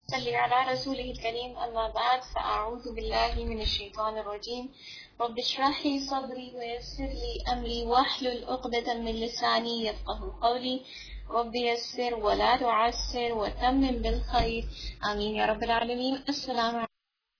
صلی علی رسولہ الکریم اما بعد فاعوذ باللہ من الشیطان الرجیم رب اشرح لی صدری ویسر لی امری واحلل عقدۃ من لسانی یفقهوا قولی رب یسر ولا تعسر وتمم بالخیر آمین یا رب العالمین. السلام علیکم.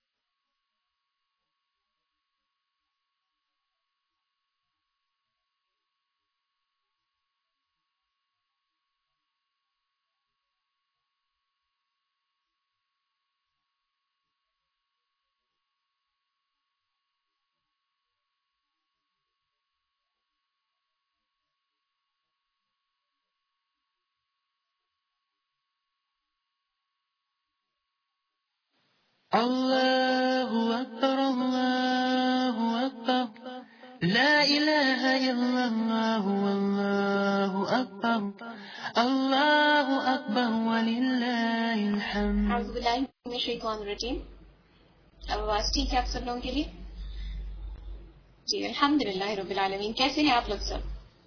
اللہ اکبر اللہ اکبر لا الہ الا اللہ واللہ اکبر اللہ اکبر وللہ الحمد. اعوذ باللہ من الشیطان الرجیم. اب آواز ٹھیک ہے آپ سب لوگوں کے لیے؟ جی الحمدللہ رب العالمین. کیسے ہیں آپ لوگ سب؟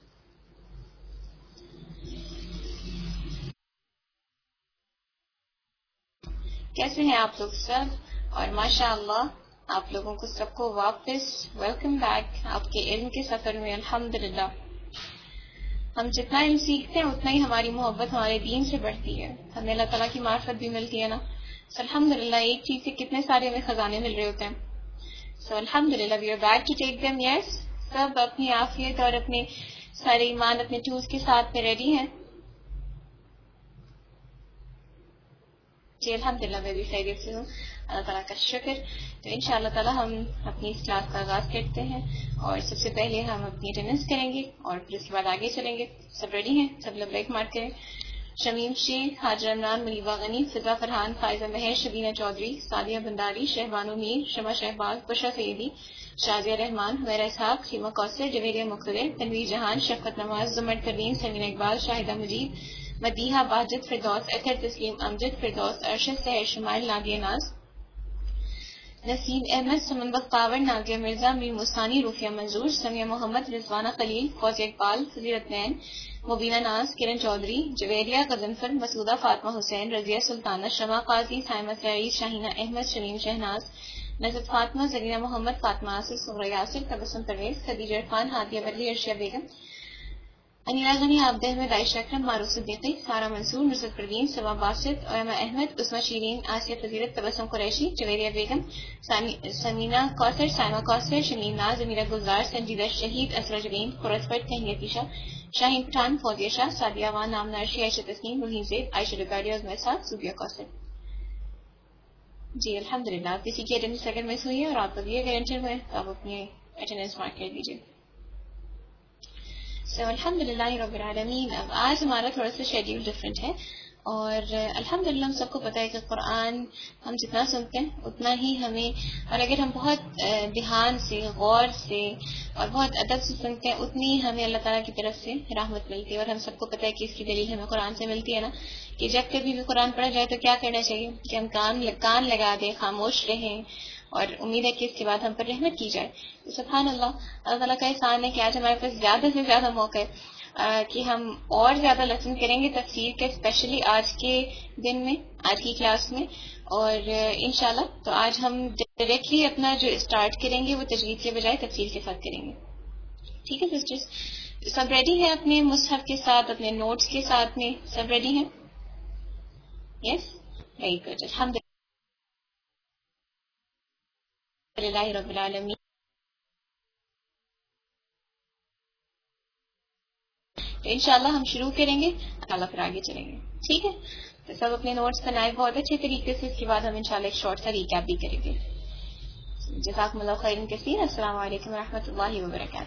کیسے ہیں آپ لوگ سب؟ اور ماشاء اللہ آپ لوگوں کو سب کو واپس ویلکم بیک آپ کے علم کے سفر میں. الحمدللہ ہم جتنا علم سیکھتے ہیں اتنا ہی ہماری محبت ہمارے دین سے بڑھتی ہے، ہمیں اللہ تعالیٰ کی معرفت بھی ملتی ہے نا. سو الحمدللہ ایک چیز سے کتنے سارے ہمیں خزانے مل رہے ہوتے ہیں. سو الحمدللہ we are back to take them. Yes, سب اپنی عافیت اور اپنے سارے ایمان اپنے ٹولز کے ساتھ میں ریڈی ہیں؟ جی الحمدللہ میں بھی خیریت سے ہوں، اللہ تعالیٰ کا شکر. تو ان شاء اللہ تعالیٰ ہم اپنی اس کلاس کا آغاز کرتے ہیں، اور سب سے پہلے ہم اپنی اٹینڈنس کریں گے اور پھر اس کے بعد آگے چلیں گے. سب ریڈی ہیں؟ سب لوگ بریک مارک کریں. شمیم شیخ، حاجر عمران، منیبہ غنی، فضا فرحان، فائزہ مہر، شبینہ چودھری، سعدیہ بنداری، شہبانو میر، شمع شہباز، بشرا سیدی، شادیہ رحمان، حمیرہ اسحاق، سیما کوثر، جویریہ مقتدر، تنویر جہان، شفقت نواز، زمر پروین، سمینہ اقبال، شاہدہ مجید، مدیحہ باجد، فردوس اطہر، تسلیم امجد، فردوس ارشد، سحر شمائل، نادیہ ناز، نسیم احمد، سمن بختاور، نازیہ مرزا، میر مستانی، روفیہ منظور، سمیہ محمد، رضوانہ خلیل، فوزیہ اقبال، فضیلت نین، مبینہ ناز، کرن چودھری، جویریہ غضنفر، مسعودہ فاطمہ حسین، رضیہ سلطانہ، شمع قاضی، سائمہ سعید، شاہینہ احمد، شمیم شہناز، نجف فاطمہ، زرینہ محمد، فاطمہ آصف، سغرا یاسر، تبسم پرویز، خدیجہ عرفان، ہادیہ بدری، ارشیا بیگم، انیرا غنی، عابدہ احمد، عائشہ اکرم، معروف صدیقی، سارہ منصور، نصرت پروین، صبا باسط، ارما احمد، عثمہ شیرین، آسیہ فضیلت، تبسم قریشی، جویریہ بیگم، سمینہ کوثر، سائمہ کوثر، شمیم ناز، امیرہ گلزار، سنجیدہ شہید، اسرا جبین، قرۃ فرد، تہنیہ تیشہ، شاہین پٹھان، فوزیہ شاہ، سعدیہ وان، نامنہ عرشی، عائشہ تسنیم، روحین زید، عائشہ ڈکاڑیہ، عظمی صاحب، صوبیہ کوثر. جی الحمدللہ. آپ کسی کی اٹینڈنس اگر مس ہوئی ہے اور آپ ابھی اگر انٹر ہوئے تو آپ اپنی اٹینڈنس مارک کر دیجیے. سو الحمدللہ رب العالمین. اب آج ہمارا تھوڑا سا شیڈیول ڈفرینٹ ہے، اور الحمدللہ ہم سب کو پتہ ہے کہ قرآن ہم جتنا سنتے ہیں اتنا ہی ہمیں، اور اگر ہم بہت دھیان سے، غور سے اور بہت ادب سے سنتے ہیں اتنی ہمیں اللہ تعالیٰ کی طرف سے رحمت ملتی ہے. اور ہم سب کو پتہ ہے کہ اس کی دلیل ہمیں قرآن سے ملتی ہے نا، کہ جب کبھی بھی قرآن پڑھا جائے تو کیا کرنا چاہیے کہ ہم کان لگا دیں، خاموش رہیں، اور امید ہے کہ اس کے بعد ہم پر رحمت کی جائے. سبحان اللہ، اللہ تعالیٰ کا احسان ہے کہ آج ہمارے پاس زیادہ سے زیادہ موقع ہے کہ ہم اور زیادہ لیسن کریں گے تفسیر کے، اسپیشلی آج کے دن میں، آج کی کلاس میں. اور انشاءاللہ تو آج ہم ڈائریکٹلی اپنا جو اسٹارٹ کریں گے وہ تجوید کے بجائے تفسیر کے ساتھ کریں گے. ٹھیک ہے سسٹرز؟ سب ریڈی ہیں اپنے مصحف کے ساتھ، اپنے نوٹس کے ساتھ میں؟ سب ریڈی ہیں؟ Yes, very good. الحمد للہ رب العالمین. تو انشاءاللہ ہم شروع کریں گے، اللہ پھر آگے چلیں گے. ٹھیک ہے؟ تو سب اپنے نوٹس بنائے بہت اچھے طریقے سے. اس کے بعد ہم انشاءاللہ ایک شارٹ سا ریکیپ بھی کریں گے. جزاکم اللہ خیرا کثیر. السلام علیکم ورحمۃ اللہ وبرکاتہ.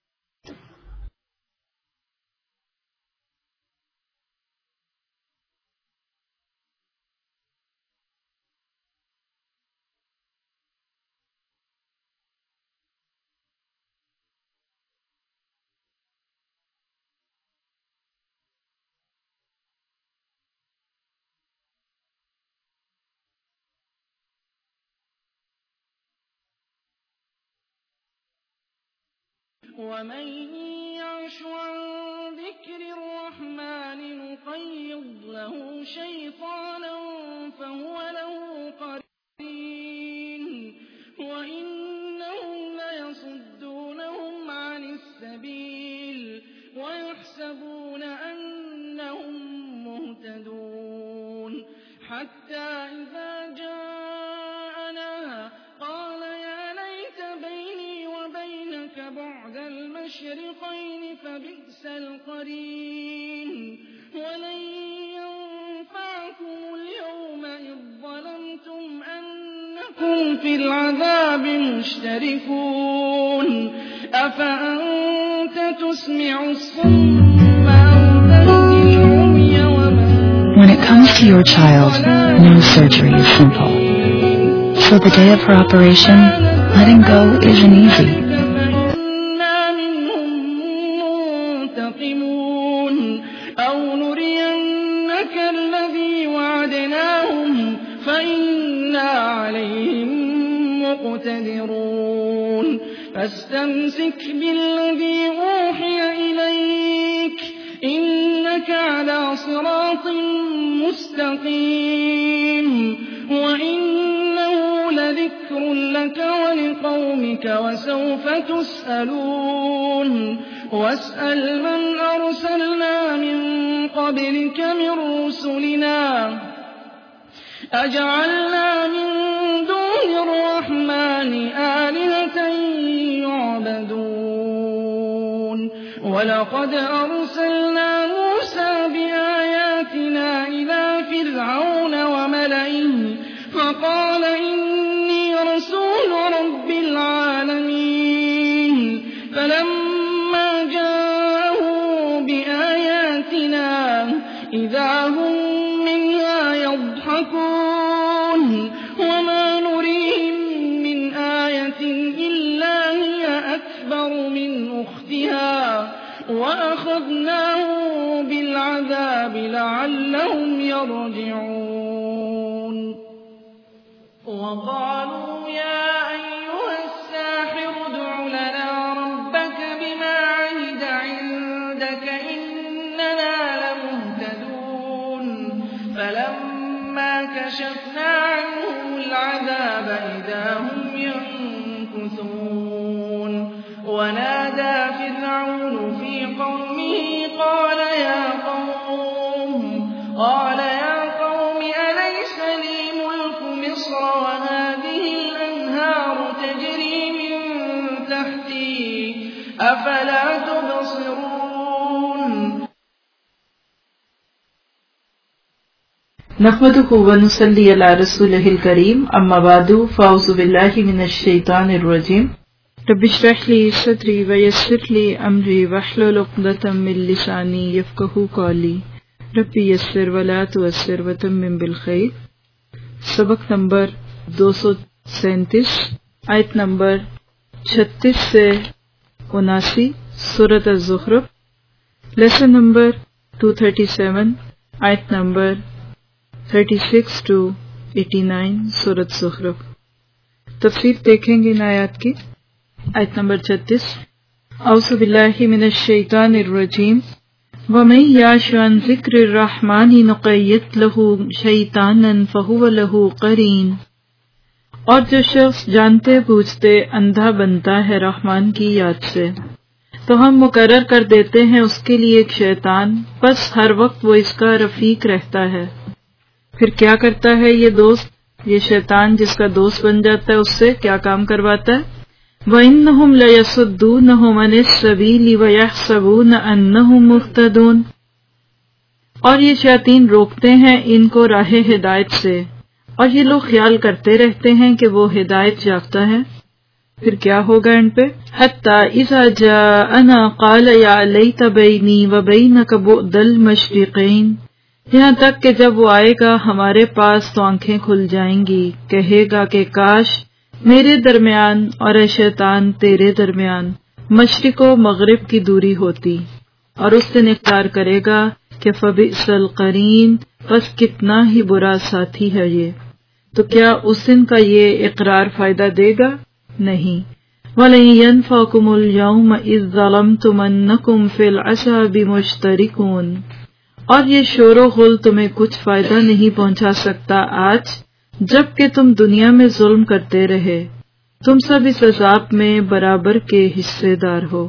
ومن يعش عن ذكر الرحمن نقيض له شيطانا فهو حتى إذا جاءنا قال يا ليت بيني وبينك بعد المشرقين فبئس القرين ولن ينفعكم اليوم إذ ظلمتم أنكم في العذاب مشتركون أفأنت تسمع الصم أو تهدي العمي ومن When it comes to your child, no surgery is simple. So the day of her operation, letting go isn't easy. فإنا منهم منتقمون أو نرينك الذي وعدناهم فإنا عليهم مقتدرون فاستمسك بالذي أوحي إليك إنك على صراط مستقيم وإنه لذكر لك ولقومك وسوف تسألون واسأل من أرسلنا من قبلك من رسلنا أجعلنا من دون الرحمن آلهة يعبدون ولقد أرسلنا موسى بآياتنا إلى فرعون وملئه فقال إني رسول رب العالمين فلما جاءهم بآياتنا إذا هم منها يضحكون وما نريهم من آية إلا هي أكبر من أختها وأخذناهم بالعذاب لعلهم يرجعون وقالوا يا أيها الساحر ادع لنا ربك بما عهد عندك إننا لمهتدون فلما كشفنا عنهم العذاب إذا هم ينكثون ونادى فرعون في قومه قال يا قوم أليس لي ملك مصر وهذه الأنهار تجري من تحتي أفلا تبصرون نحمده ونصلي على رسوله الكريم أما بعد فأعوذ بالله من الشيطان الرجيم رب اشرح لي صدري ويسر لي أمري واحلل عقدة من لساني يفقهوا قولي رب يسر ولا تعسر وتمم بالخير. سبق نمبر 237 آیت نمبر 36 سے 79 سورۃ الزخرف. لیسن نمبر 237 آیت نمبر 36 to 89 سورۃ زخرف. تفسیر دیکھیں گے ان آیات کی. آیت نمبر 36 اعوذ باللہ من الشیطان الرجیم وَمَن يَعْشُ عَن ذِكْرِ الرَّحْمَنِ نُقَيِّضْ لَهُ شَيْطَانًا فَهُوَ لَهُ قَرِينٌ. اور جو شخص جانتے بوجھتے اندھا بنتا ہے رحمان کی یاد سے تو ہم مقرر کر دیتے ہیں اس کے لیے ایک شیطان، بس ہر وقت وہ اس کا رفیق رہتا ہے. پھر کیا کرتا ہے یہ دوست، یہ شیطان جس کا دوست بن جاتا ہے اس سے کیا کام کرواتا ہے؟ وَإِنَّهُمْ لَيَصُدُّونَهُمْ عَنِ السَّبِيلِ وَيَحْسَبُونَ أَنَّهُمْ مُهْتَدُونَ. اور یہ شیاطین روکتے ہیں ان کو راہ ہدایت سے اور یہ لوگ خیال کرتے رہتے ہیں کہ وہ ہدایت یافتہ ہے. پھر کیا ہوگا ان پہ؟ حَتَّى إِذَا جَاءَنَا قَالَ يَا لَيْتَ بَيْنِي وَبَيْنَكَ بُعْدَ الْمَشْرِقَيْنِ. یہاں تک کہ جب وہ آئے گا ہمارے پاس تو آنکھیں کھل جائیں گی، کہے گا کہ کاش میرے درمیان اور اے شیطان تیرے درمیان مشرق و مغرب کی دوری ہوتی. اور اس دن اقرار کرے گا کہ فبئس القرین، بس کتنا ہی برا ساتھی ہے یہ. تو کیا اس دن کا یہ اقرار فائدہ دے گا؟ نہیں. وَلَن يَنفَعَكُمُ الْيَوْمَ إِذ ظَلَمْتُمْ أَنَّكُمْ فِي الْعَذَابِ مُشْتَرِكُونَ. اور یہ شور و غل تمہیں کچھ فائدہ نہیں پہنچا سکتا آج جب کہ تم دنیا میں ظلم کرتے رہے، تم سب اس عذاب میں برابر کے حصے دار ہو.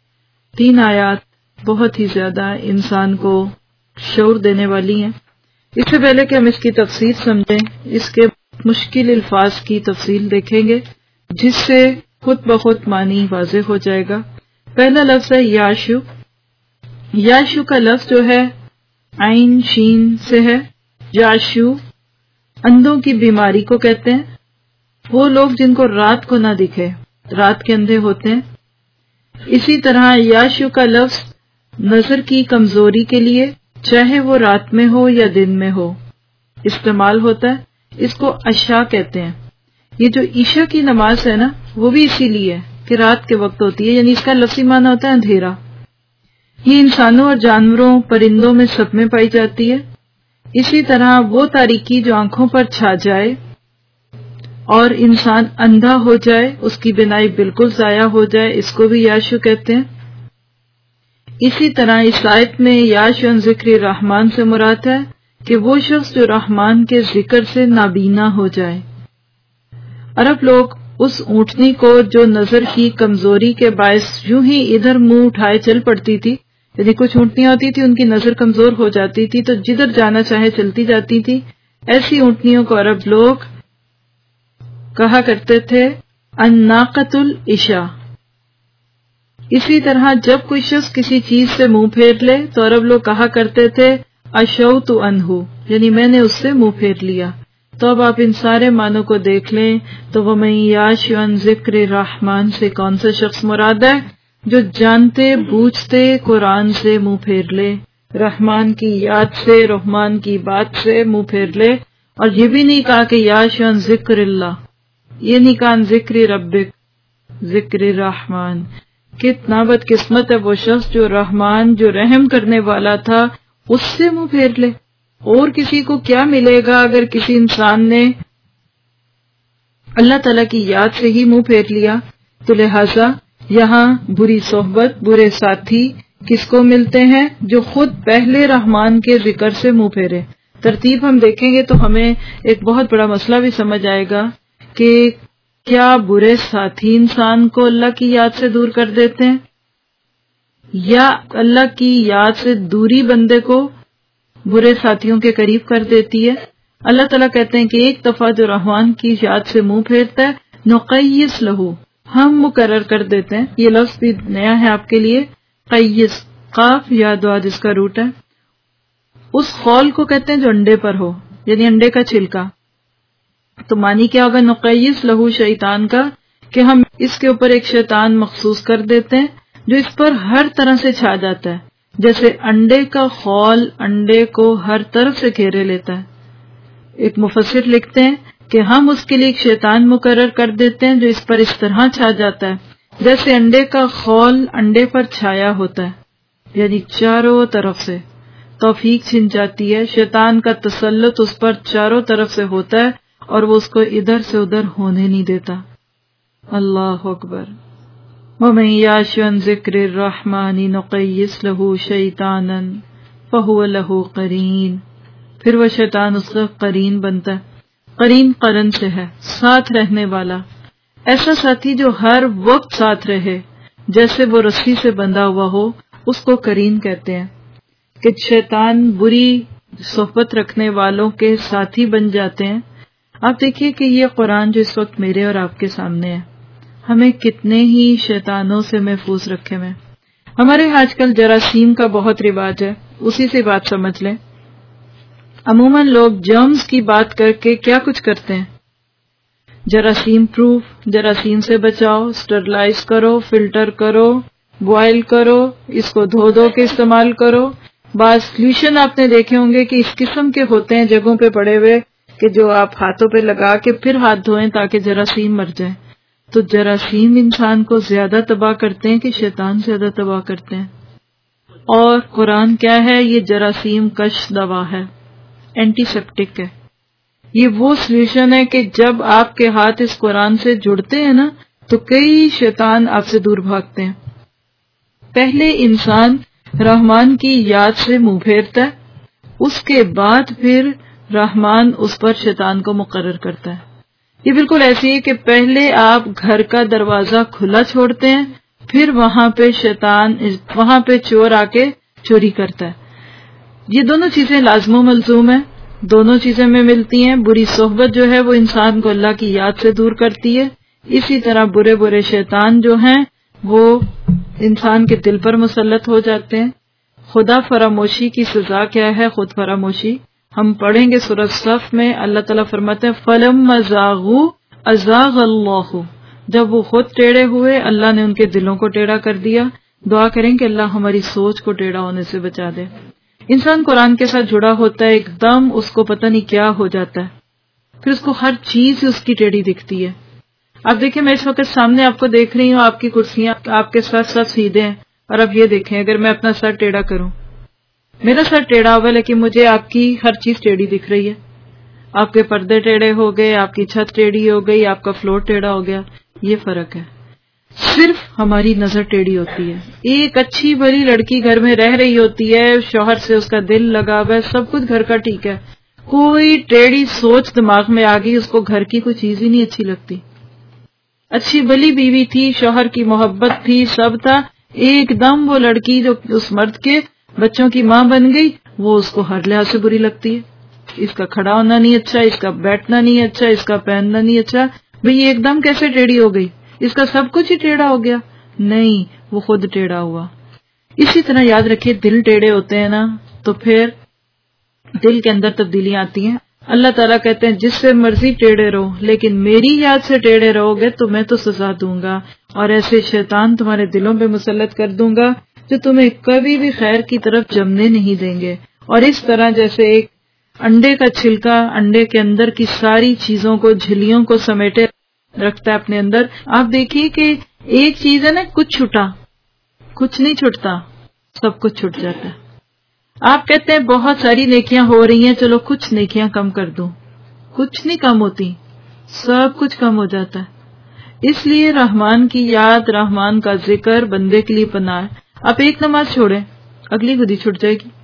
3 آیات بہت ہی زیادہ انسان کو شعور دینے والی ہیں. اس سے پہلے کہ ہم اس کی تفسیر سمجھیں، اس کے مشکل الفاظ کی تفصیل دیکھیں گے جس سے خود بخود معنی واضح ہو جائے گا۔ پہلا لفظ ہے یاشو۔ یاشو کا لفظ جو ہے عین شین سے ہے۔ یاشو اندھوں کی بیماری کو کہتے ہیں، وہ لوگ جن کو رات کو نہ دکھے، رات کے اندھے ہوتے ہیں۔ اسی طرح یاشو کا لفظ نظر کی کمزوری کے لیے، چاہے وہ رات میں ہو یا دن میں ہو، استعمال ہوتا ہے۔ اس کو عشاء کہتے ہیں۔ یہ جو عشاء کی نماز ہے نا، وہ بھی اسی لیے کہ رات کے وقت ہوتی ہے، یعنی اس کا لفظی معنی ہوتا ہے اندھیرا۔ یہ انسانوں اور جانوروں، پرندوں میں سب میں پائی جاتی ہے۔ اسی طرح وہ تاریکی جو آنکھوں پر چھا جائے اور انسان اندھا ہو جائے، اس کی بینائی بالکل ضائع ہو جائے، اس کو بھی یاشو کہتے ہیں۔ اسی طرح اس آیت میں یاشو عن ذکر رحمان سے مراد ہے کہ وہ شخص جو رحمان کے ذکر سے نابینا ہو جائے۔ عرب لوگ اس اونٹنی کو جو نظر کی کمزوری کے باعث یوں ہی ادھر منہ اٹھائے چل پڑتی تھی، یعنی کچھ اونٹنیاں ہوتی تھی ان کی نظر کمزور ہو جاتی تھی تو جدھر جانا چاہے چلتی جاتی تھی، ایسی اونٹنیوں کو عرب لوگ کہا کرتے تھے الناقۃ العشاء۔ اسی طرح جب کوئی شخص کسی چیز سے منہ پھیر لے تو عرب لوگ کہا کرتے تھے اشوت عنہ، یعنی میں نے اس سے منہ پھیر لیا۔ تو اب آپ ان سارے معنوں کو دیکھ لیں تو وَمَن یَعْشُ عَن ذِکْرِ الرَّحْمَٰنِ سے کون سا شخص مراد ہے؟ جو جانتے بوجھتے قرآن سے منہ پھیر لے، رحمان کی یاد سے، رحمان کی بات سے منہ پھیر لے۔ اور یہ بھی نہیں کہا کہ یعش عن ذکر اللہ، یہ نہیں کہا عن ذکر ربک، ذکر رحمان۔ کتنا بدقسمت ہے وہ شخص جو رحمان، جو رحم کرنے والا تھا، اس سے منہ پھیر لے۔ اور کسی کو کیا ملے گا اگر کسی انسان نے اللہ تعالیٰ کی یاد سے ہی منہ پھیر لیا؟ تو لہٰذا یہاں بری صحبت، برے ساتھی کس کو ملتے ہیں؟ جو خود پہلے رحمان کے ذکر سے منہ پھیرے۔ ترتیب ہم دیکھیں گے تو ہمیں ایک بہت بڑا مسئلہ بھی سمجھ آئے گا کہ کیا برے ساتھی انسان کو اللہ کی یاد سے دور کر دیتے ہیں، یا اللہ کی یاد سے دوری بندے کو برے ساتھیوں کے قریب کر دیتی ہے؟ اللہ تعالیٰ کہتے ہیں کہ ایک دفعہ جو رحمان کی یاد سے منہ پھیرتا ہے نقیس لہو، ہم مقرر کر دیتے ہیں۔ یہ لفظ بھی نیا ہے آپ کے لیے، قیس، قاف یا دعا جس کا روٹ ہے۔ اس خول کو کہتے ہیں جو انڈے پر ہو، یعنی انڈے کا چھلکا۔ تو معنی کیا ہوگا نقیس لہو شیطان کا؟ کہ ہم اس کے اوپر ایک شیطان مخصوص کر دیتے ہیں جو اس پر ہر طرح سے چھا جاتا ہے، جیسے انڈے کا خول انڈے کو ہر طرف سے گھیرے لیتا ہے۔ ایک مفسر لکھتے ہیں کہ ہم اس کے لیے ایک شیطان مقرر کر دیتے ہیں جو اس پر اس طرح چھا جاتا ہے جیسے انڈے کا خول انڈے پر چھایا ہوتا ہے، یعنی چاروں طرف سے توفیق چھن جاتی ہے، شیطان کا تسلط اس پر چاروں طرف سے ہوتا ہے اور وہ اس کو ادھر سے ادھر ہونے نہیں دیتا۔ اللہ اکبر۔ وَمَن یعش عن ذکر الرحمن نقیس لہ شیطانا فہو لہ قرین، پھر وہ شیطان اس کا قرین بنتا ہے۔ قرین قرن سے ہے، ساتھ رہنے والا، ایسا ساتھی جو ہر وقت ساتھ رہے، جیسے وہ رسی سے بندھا ہوا ہو، اس کو قرین کہتے ہیں۔ کہ شیطان بری صحبت رکھنے والوں کے ساتھی بن جاتے ہیں۔ آپ دیکھیے کہ یہ قرآن جو اس وقت میرے اور آپ کے سامنے ہے، ہمیں کتنے ہی شیطانوں سے محفوظ رکھے ہوئے۔ ہمارے آج کل جراثیم کا بہت رواج ہے، اسی سے بات سمجھ لیں۔ عموماً لوگ جرمز کی بات کر کے کیا کچھ کرتے ہیں؟ جراثیم پروف، جراثیم سے بچاؤ، سٹرلائز کرو، فلٹر کرو، بوائل کرو، اس کو دھو دھو کے استعمال کرو۔ بعض سلیوشن آپ نے دیکھے ہوں گے کہ اس قسم کے ہوتے ہیں جگہوں پہ پڑے ہوئے کہ جو آپ ہاتھوں پہ لگا کے پھر ہاتھ دھوئیں تاکہ جراثیم مر جائیں۔ تو جراثیم انسان کو زیادہ تباہ کرتے ہیں کہ شیطان زیادہ تباہ کرتے ہیں؟ اور قرآن کیا ہے؟ یہ جراثیم کش دوا ہے، اینٹی سیپٹک ہے۔ یہ وہ سلیوشن ہے کہ جب آپ کے ہاتھ اس قرآن سے جڑتے ہیں نا تو کئی شیطان آپ سے دور بھاگتے ہیں۔ پہلے انسان رحمان کی یاد سے منہ پھیرتا ہے، اس کے بعد پھر رحمان اس پر شیطان کو مقرر کرتا ہے۔ یہ بالکل ایسی ہے کہ پہلے آپ گھر کا دروازہ کھلا چھوڑتے ہیں، پھر وہاں پہ چور آ کے چوری کرتا ہے۔ یہ دونوں چیزیں لازم و ملزوم ہیں۔ دونوں چیزیں میں ملتی ہیں. بری صحبت جو ہے وہ انسان کو اللہ کی یاد سے دور کرتی ہے. اسی طرح برے برے شیطان جو ہیں وہ انسان کے دل پر مسلط ہو جاتے ہیں. خدا فراموشی کی سزا کیا ہے؟ خود فراموشی. ہم پڑھیں گے سورۃ صف میں اللہ تعالیٰ فرماتے ہیں فَلَمَّا زَاغُوا أَزَاغَ اللَّهُ. جب وہ خود ٹیڑھے ہوئے اللہ نے ان کے دلوں کو ٹیڑھا کر دیا. دعا کریں کہ اللہ ہماری سوچ کو ٹیڑھا ہونے سے بچا دے. انسان قرآن کے ساتھ جڑا ہوتا ہے ایک دم اس کو پتہ نہیں کیا ہو جاتا ہے، پھر اس کو ہر چیز اس کی ٹیڑھی دکھتی ہے. آپ دیکھیں میں اس وقت سامنے آپ کو دیکھ رہی ہوں، آپ کی کرسیاں آپ کے ساتھ ساتھ سیدھے ہیں، اور اب یہ دیکھیں اگر میں اپنا سر ٹیڑھا کروں، میرا سر ٹیڑھا ہوا لیکن مجھے آپ کی ہر چیز ٹیڑھی دکھ رہی ہے. آپ کے پردے ٹیڑھے ہو گئے، آپ کی چھت ٹیڑھی ہو گئی، آپ کا فلور ٹیڑھا ہو گیا. یہ فرق ہے، صرف ہماری نظر ٹیڑھی ہوتی ہے. ایک اچھی بڑی لڑکی گھر میں رہ رہی ہوتی ہے، شوہر سے اس کا دل لگا ہوا ہے، سب کچھ گھر کا ٹھیک ہے، کوئی ٹیڑھی سوچ دماغ میں آ گئی، اس کو گھر کی کوئی چیز ہی نہیں اچھی لگتی. اچھی بلی بیوی تھی، شوہر کی محبت تھی، سب تھا، ایک دم وہ لڑکی جو اس مرد کے بچوں کی ماں بن گئی، وہ اس کو ہر لحاظ سے بری لگتی ہے. اس کا کھڑا ہونا نہیں اچھا، اس کا بیٹھنا نہیں اچھا، اس کا پہننا نہیں اچھا. بھئی ایک دم کیسے ٹیڑھی ہو گئی؟ اس کا سب کچھ ہی ٹیڑھا ہو گیا؟ نہیں، وہ خود ٹیڑھا ہوا. اسی طرح یاد رکھیے دل ٹیڑھے ہوتے ہیں نا تو پھر دل کے اندر تبدیلیاں آتی ہیں. اللہ تعالیٰ کہتے ہیں جس سے مرضی ٹیڑھے رہو لیکن میری یاد سے ٹیڑھے رہو گے تو میں تو سزا دوں گا، اور ایسے شیطان تمہارے دلوں پہ مسلط کر دوں گا جو تمہیں کبھی بھی خیر کی طرف جمنے نہیں دیں گے. اور اس طرح جیسے ایک انڈے کا چھلکا انڈے کے اندر کی ساری چیزوں کو جھلیوں کو سمیٹے رکھتا ہے اپنے اندر، آپ دیکھیے کہ ایک چیز ہے نا، کچھ چھٹا کچھ نہیں چھٹتا، سب کچھ چھٹ جاتا ہے. آپ کہتے ہیں بہت ساری نیکیاں ہو رہی ہیں، چلو کچھ نیکیاں کم کر دوں، کچھ نہیں کم ہوتی، سب کچھ کم ہو جاتا ہے. اس لیے رحمان کی یاد، رحمان کا ذکر بندے کے لیے پناہ ہے. آپ ایک نماز چھوڑیں، اگلی خود ہی چھٹ جائے گی.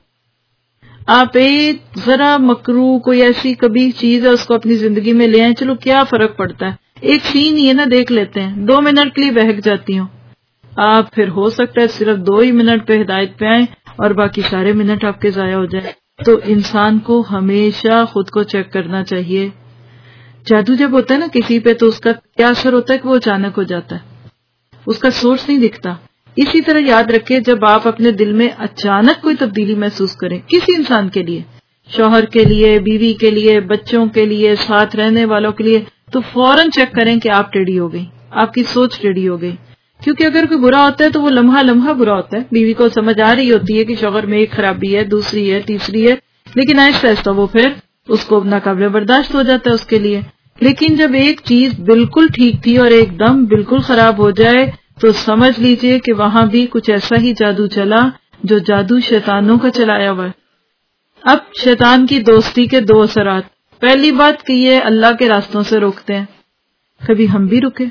آپ ایک ذرا مکروہ کوئی ایسی کبھی چیز ہے اس کو اپنی زندگی میں لے آئیں، چلو کیا فرق پڑتا ہے، ایک سین ہی ہے نا، دیکھ لیتے ہیں، 2 منٹ کے لیے بہک جاتی ہوں. آپ پھر ہو سکتا ہے صرف 2 ہی منٹ پہ ہدایت پہ آئیں اور باقی سارے منٹ آپ کے ضائع ہو جائیں. تو انسان کو ہمیشہ خود کو چیک کرنا چاہیے. جادو جب ہوتا ہے نا کسی پہ تو اس کا کیا اثر ہوتا ہے کہ وہ اچانک ہو جاتا ہے، اس کا سورس نہیں دکھتا. اسی طرح یاد رکھیں جب آپ اپنے دل میں اچانک کوئی تبدیلی محسوس کریں کسی انسان کے لیے، شوہر کے لیے، بیوی کے لیے، بچوں کے لیے، ساتھ رہنے والوں کے لیے، تو فوراً چیک کریں کہ آپ ٹیڑھی ہو گئی، آپ کی سوچ ٹیڑھی ہو گئی. کیونکہ اگر کوئی برا ہوتا ہے تو وہ لمحہ لمحہ برا ہوتا ہے. بیوی کو سمجھ آ رہی ہوتی ہے کہ شوہر میں ایک خرابی ہے، دوسری ہے، تیسری ہے، لیکن آہستہ آہستہ وہ پھر اس کو ناقابل برداشت ہو جاتا ہے اس کے لیے. لیکن جب ایک چیز بالکل ٹھیک تھی اور ایک دم بالکل خراب ہو جائے تو سمجھ لیجئے کہ وہاں بھی کچھ ایسا ہی جادو چلا جو جادو شیطانوں کا چلایا ہوا ہے. اب شیطان کی دوستی کے 2 اثرات. پہلی بات کہ یہ اللہ کے راستوں سے روکتے ہیں. کبھی ہم بھی رکے،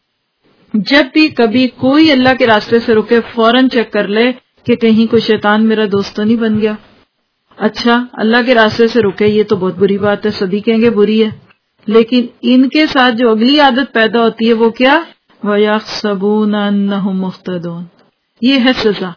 جب بھی کبھی کوئی اللہ کے راستے سے رکے فوراً چیک کر لے کہ کہیں کوئی شیطان میرا دوست تو نہیں بن گیا. اچھا اللہ کے راستے سے رکے یہ تو بہت بری بات ہے، سبھی کہیں گے بری ہے، لیکن ان کے ساتھ جو اگلی عادت پیدا ہوتی ہے وہ کیا؟ وَيَحْسَبُونَ أَنَّهُمْ مُهْتَدُونَ. یہ ہے سزا.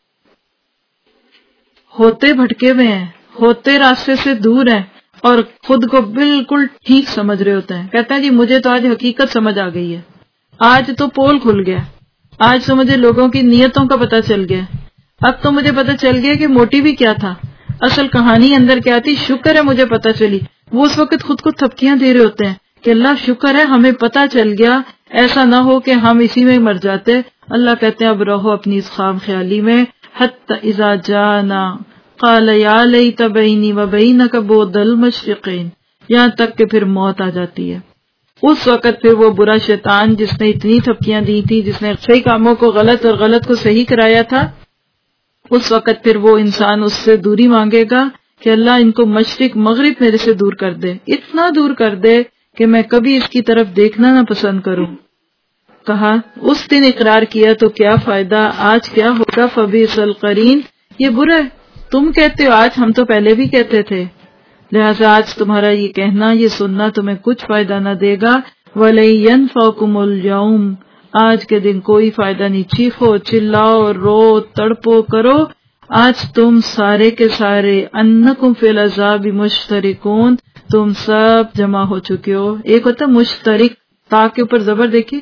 ہوتے بھٹکے ہوئے ہیں، ہوتے راستے سے دور ہیں اور خود کو بالکل ٹھیک سمجھ رہے ہوتے ہیں. کہتے ہیں جی مجھے تو آج حقیقت سمجھ آ گئی ہے، آج تو پول کھل گیا، آج تو مجھے لوگوں کی نیتوں کا پتہ چل گیا، اب تو مجھے پتہ چل گیا کہ موٹیو بھی کیا تھا، اصل کہانی اندر کیا تھی. شکر ہے مجھے پتہ چلی. وہ اس وقت خود کو تھپکیاں دے رہے ہوتے ہیں کہ اللہ شکر ہے ہمیں پتہ چل گیا، ایسا نہ ہو کہ ہم اسی میں مر جاتے. اللہ کہتے ہیں اب رہو اپنی اس خواب خیالی میں. حتی اذا جانا قال یا لیت بینی و بینک بعد المشرقین، یہاں تک کہ پھر موت آ جاتی ہے. اس وقت پھر وہ برا شیطان جس نے اتنی تھپکیاں دی تھی، جس نے صحیح کاموں کو غلط اور غلط کو صحیح کرایا تھا، اس وقت پھر وہ انسان اس سے دوری مانگے گا کہ اللہ ان کو مشرق مغرب میرے سے دور کر دے، اتنا دور کر دے کہ میں کبھی اس کی طرف دیکھنا نہ پسند کروں. کہا اس دن اقرار کیا تو کیا فائدہ، آج کیا ہوگا. فبئس القرین، یہ برا ہے. تم کہتے ہو آج، ہم تو پہلے بھی کہتے تھے، لہذا آج تمہارا یہ کہنا یہ سننا تمہیں کچھ فائدہ نہ دے گا. وَلَن يَنفَعَكُمُ الْيَوْمَ، آج کے دن کوئی فائدہ نہیں. چیخو چلاؤ رو تڑپو کرو، آج تم سارے کے سارے انکم فی العذاب مشترکون، تم سب جمع ہو چکے ہو. ایک ہوتا ہے مشترک، تا کے اوپر زبر دیکھیے،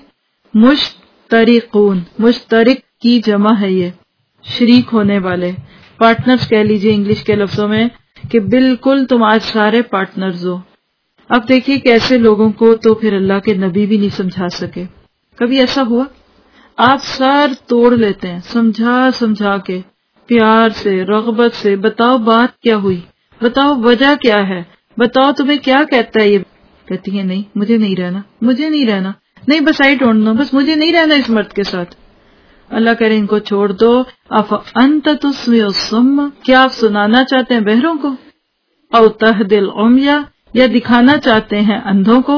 مشترکون، مشترک کی جمع ہے، یہ شریک ہونے والے، پارٹنرز کہہ لیجئے انگلش کے لفظوں میں، کہ بالکل تم آج سارے پارٹنرز ہو. اب دیکھیے کہ ایسے لوگوں کو تو پھر اللہ کے نبی بھی نہیں سمجھا سکے. کبھی ایسا ہوا؟ آپ سر توڑ لیتے ہیں سمجھا کے، پیار سے، رغبت سے، بتاؤ بات کیا ہوئی، بتاؤ وجہ کیا ہے، بتاؤ تمہیں کیا کہتا ہے. یہ کہتی ہے نہیں مجھے نہیں رہنا، نہیں بس آئی ڈونٹ نو، بس مجھے نہیں رہنا اس مرد کے ساتھ. اللہ کرے ان کو چھوڑ دو. انت تسمع الصم، کیا آپ سنانا چاہتے ہیں بہروں کو، او تہدی العمی، یا دکھانا چاہتے ہیں اندھوں کو.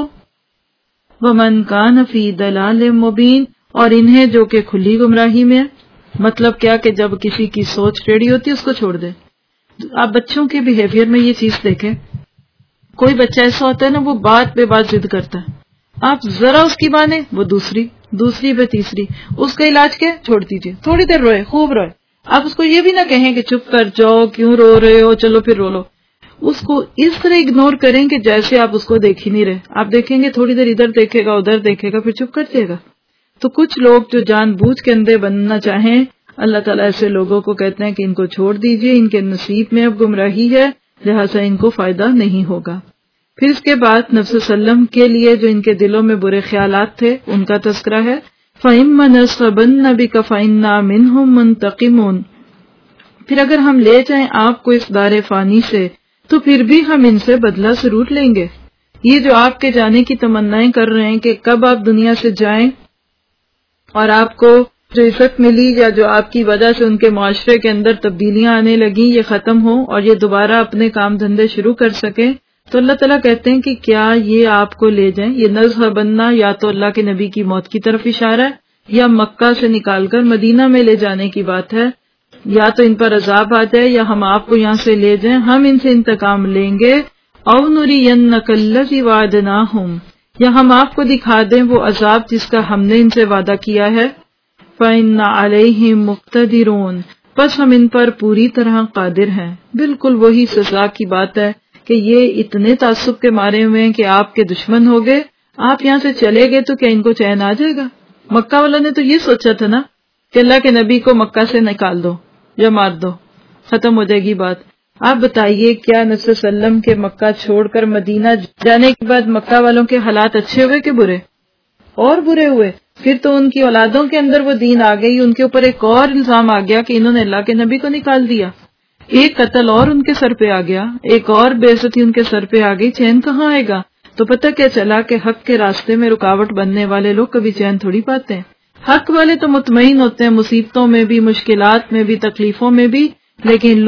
ومن کان فی ضلال مبین، اور انہیں جو کہ کھلی گمراہی میں ہے. مطلب کیا کہ جب کسی کی سوچ ٹیڑھی ہوتی ہے اس کو چھوڑ دے. آپ بچوں کے بیہیویئر میں یہ چیز دیکھیں، کوئی بچہ ایسا ہوتا ہے نا وہ بات پہ بات ضد کرتا ہے، آپ ذرا اس کی مانیں وہ دوسری پہ تیسری. اس کا علاج کیا؟ چھوڑ دیجئے، تھوڑی دیر روئے، خوب روئے. آپ اس کو یہ بھی نہ کہیں کہ چپ کر جاؤ، کیوں رو رہے ہو، چلو پھر رو لو. اس کو اس طرح اگنور کریں کہ جیسے آپ اس کو دیکھ ہی نہیں رہے. آپ دیکھیں گے تھوڑی دیر ادھر دیکھے گا ادھر دیکھے گا، پھر چپ کر جائے گا. تو کچھ لوگ جو جان بوجھ کے اندھے بننا چاہیں، اللہ تعالیٰ ایسے لوگوں کو کہتے ہیں کہ ان کو چھوڑ دیجئے، ان کے نصیب میں اب گمراہی ہے، لہٰذا ان کو فائدہ نہیں ہوگا. پھر اس کے بعد نبی صلی اللہ علیہ وسلم کے لیے جو ان کے دلوں میں برے خیالات تھے ان کا تذکرہ ہے. فَإِمَّا نَصْرَبَنَّ بِكَ فَإِنَّا مِنْهُمْ مُنْتَقِمُونَ، پھر اگر ہم لے جائیں آپ کو اس دار فانی سے تو پھر بھی ہم ان سے بدلہ ضرور لیں گے. یہ جو آپ کے جانے کی تمنائیں کر رہے ہیں کہ کب آپ دنیا سے جائیں اور آپ کو جو عزت ملی یا جو آپ کی وجہ سے ان کے معاشرے کے اندر تبدیلیاں آنے لگیں یہ ختم ہو اور یہ دوبارہ اپنے کام دھندے شروع کر سکیں، تو اللہ تعالیٰ کہتے ہیں کہ کیا یہ آپ کو لے جائیں. یہ نذر بننا یا تو اللہ کے نبی کی موت کی طرف اشارہ ہے یا مکہ سے نکال کر مدینہ میں لے جانے کی بات ہے. یا تو ان پر عذاب آ جائے یا ہم آپ کو یہاں سے لے جائیں، ہم ان سے انتقام لیں گے. او نرینک الذی وعدناہم، یا ہم آپ کو دکھا دیں وہ عذاب جس کا ہم نے ان سے وعدہ کیا ہے. فإن علیہم مقتدرون، بس ہم ان پر پوری طرح قادر ہیں. بالکل وہی سزا کی بات ہے کہ یہ اتنے تعصب کے مارے ہوئے ہیں کہ آپ کے دشمن ہو گئے. آپ یہاں سے چلے گئے تو کیا ان کو چین آ جائے گا؟ مکہ والوں نے تو یہ سوچا تھا نا کہ اللہ کے نبی کو مکہ سے نکال دو یا مار دو، ختم ہو جائے گی بات. آپ بتائیے کیا نبی صلی اللہ علیہ وسلم کے مکہ چھوڑ کر مدینہ جانے کے بعد مکہ والوں کے حالات اچھے ہوئے کہ برے؟ اور برے ہوئے. پھر تو ان کی اولادوں کے اندر وہ دین آ گئی، ان کے اوپر ایک اور الزام آ گیا کہ انہوں نے اللہ کے نبی کو نکال دیا. ایک قتل اور ان کے سر پہ آ گیا، ایک اور بے عزتی ان کے سر پہ آ گئی. چین کہاں آئے گا؟ تو پتہ کیا چلا کہ حق کے راستے میں رکاوٹ بننے والے لوگ کبھی چین تھوڑی پاتے ہیں. حق والے تو مطمئن ہوتے ہیں مصیبتوں میں بھی، مشکلات میں بھی، تکلیفوں میں بھی، لیکن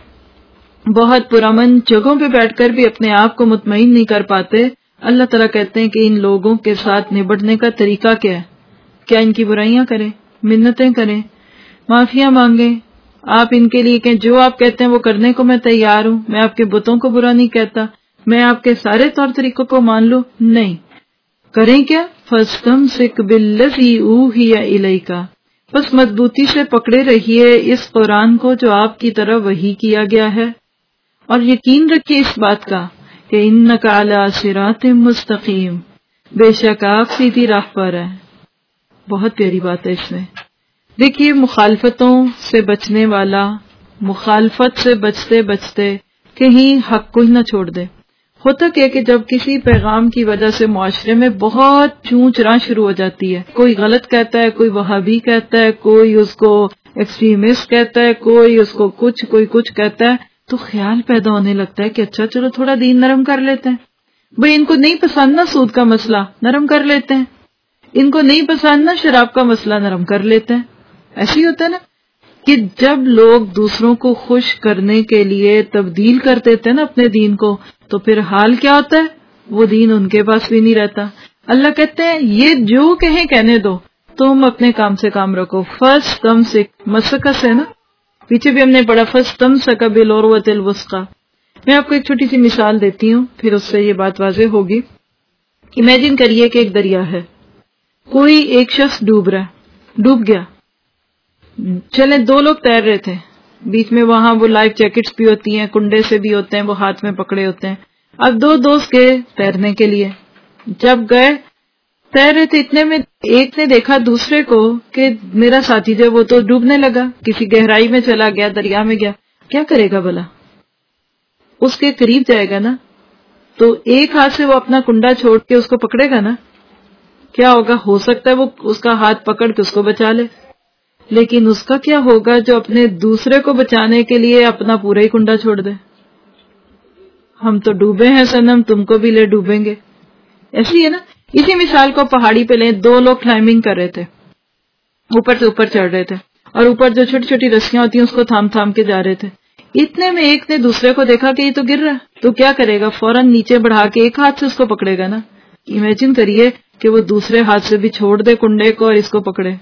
لوگ بہت پرامن جگہوں پہ بیٹھ کر بھی اپنے آپ کو مطمئن نہیں کر پاتے. اللہ تعالیٰ کہتے ہیں کہ ان لوگوں کے ساتھ نبٹنے کا طریقہ کیا ہے؟ کیا ان کی برائیاں کریں، منتیں کریں، معافیاں مانگیں. آپ ان کے لیے کہ جو آپ کہتے ہیں وہ کرنے کو میں تیار ہوں، میں آپ کے بتوں کو برا نہیں کہتا، میں آپ کے سارے طور طریقوں کو مان لوں. نہیں کریں کیا؟ فَاسْتَمْسِكْ بِالَّذِي أُوحِيَ إِلَيْكَ، بس مضبوطی سے پکڑے رہیے اس قرآن کو جو آپ کی طرف وحی کیا گیا ہے، اور یقین رکھیے اس بات کا کہ إِنَّكَ عَلَى صِرَاطٍ مُسْتَقِيمٍ، بے شک آپ سیدھی راہ پر ہیں. بہت پیاری بات ہے اس میں. دیکھیے مخالفتوں سے بچنے والا مخالفت سے بچتے بچتے کہیں حق کو ہی نہ چھوڑ دے. ہوتا کیا کہ جب کسی پیغام کی وجہ سے معاشرے میں بہت چونچ راں شروع ہو جاتی ہے، کوئی غلط کہتا ہے، کوئی وہابی کہتا ہے، کوئی اس کو ایکسٹریمسٹ کہتا ہے، کوئی اس کو کوئی کچھ کہتا ہے، تو خیال پیدا ہونے لگتا ہے کہ اچھا چلو تھوڑا دین نرم کر لیتے ہیں. بھئی ان کو نہیں پسند نا سود کا مسئلہ، نرم کر لیتے ہیں. ان کو نہیں پسند نا شراب کا مسئلہ، نرم کر لیتے ہیں. ایسے ہی ہوتا ہے نا کہ جب لوگ دوسروں کو خوش کرنے کے لیے تبدیل کر دیتے ہیں نا اپنے دین کو، تو پھر حال کیا ہوتا ہے؟ وہ دین ان کے پاس بھی نہیں رہتا. اللہ کہتے ہیں یہ جو کہیں کہنے دو، تم اپنے کام سے کام رکھو. فَاسْتَمْسِكْ مسکہ سے نا، پیچھے بھی ہم نے پڑھا فَاسْتَمْسَكَ بِالْعُرْوَةِ الْوُثْقَىٰ. میں آپ کو ایک چھوٹی سی مثال دیتی ہوں، پھر اس سے یہ بات واضح ہوگی. امیجن کریے کہ ایک دریا ہے، کوئی ایک شخص ڈوب گیا. چلے دو لوگ تیر رہے تھے، بیچ میں وہاں وہ لائف جیکٹس بھی ہوتی ہیں, کنڈے سے بھی ہوتے ہیں, وہ ہاتھ میں پکڑے ہوتے ہیں. اب دو دوست گئے تیرنے کے لیے. جب گئے تیر رہے تھے, اتنے میں ایک نے دیکھا دوسرے کو کہ میرا ساتھی جو وہ تو ڈوبنے لگا, کسی گہرائی میں چلا گیا, دریا میں گیا. کیا کرے گا بھلا؟ اس کے قریب جائے گا نا, تو ایک ہاتھ سے وہ اپنا کنڈا چھوڑ کے اس کو پکڑے گا نا. کیا ہوگا؟ ہو سکتا ہے وہ اس کا ہاتھ پکڑ کے اس کو بچا لے, لیکن اس کا کیا ہوگا جو اپنے دوسرے کو بچانے کے لیے اپنا پورا ہی کنڈا چھوڑ دے. ہم تو ڈوبے ہیں صنم, تم کو بھی لے ڈوبیں گے. ایسی ہے نا. اسی مثال کو پہاڑی پہ لیں, دو لوگ کلائمبنگ کر رہے تھے, اوپر سے اوپر چڑھ رہے تھے, اور اوپر جو چھوٹی چھوٹی رسیاں ہوتی ہیں اس کو تھام تھام کے جا رہے تھے. اتنے میں ایک نے دوسرے کو دیکھا کہ یہ تو گر رہا ہے, تو کیا کرے گا؟ فوراً نیچے بڑھا کے ایک ہاتھ سے اس کو پکڑے گا نا. امیجن کریے کہ وہ دوسرے ہاتھ سے بھی چھوڑ دے کنڈے کو اور اس کو پکڑے.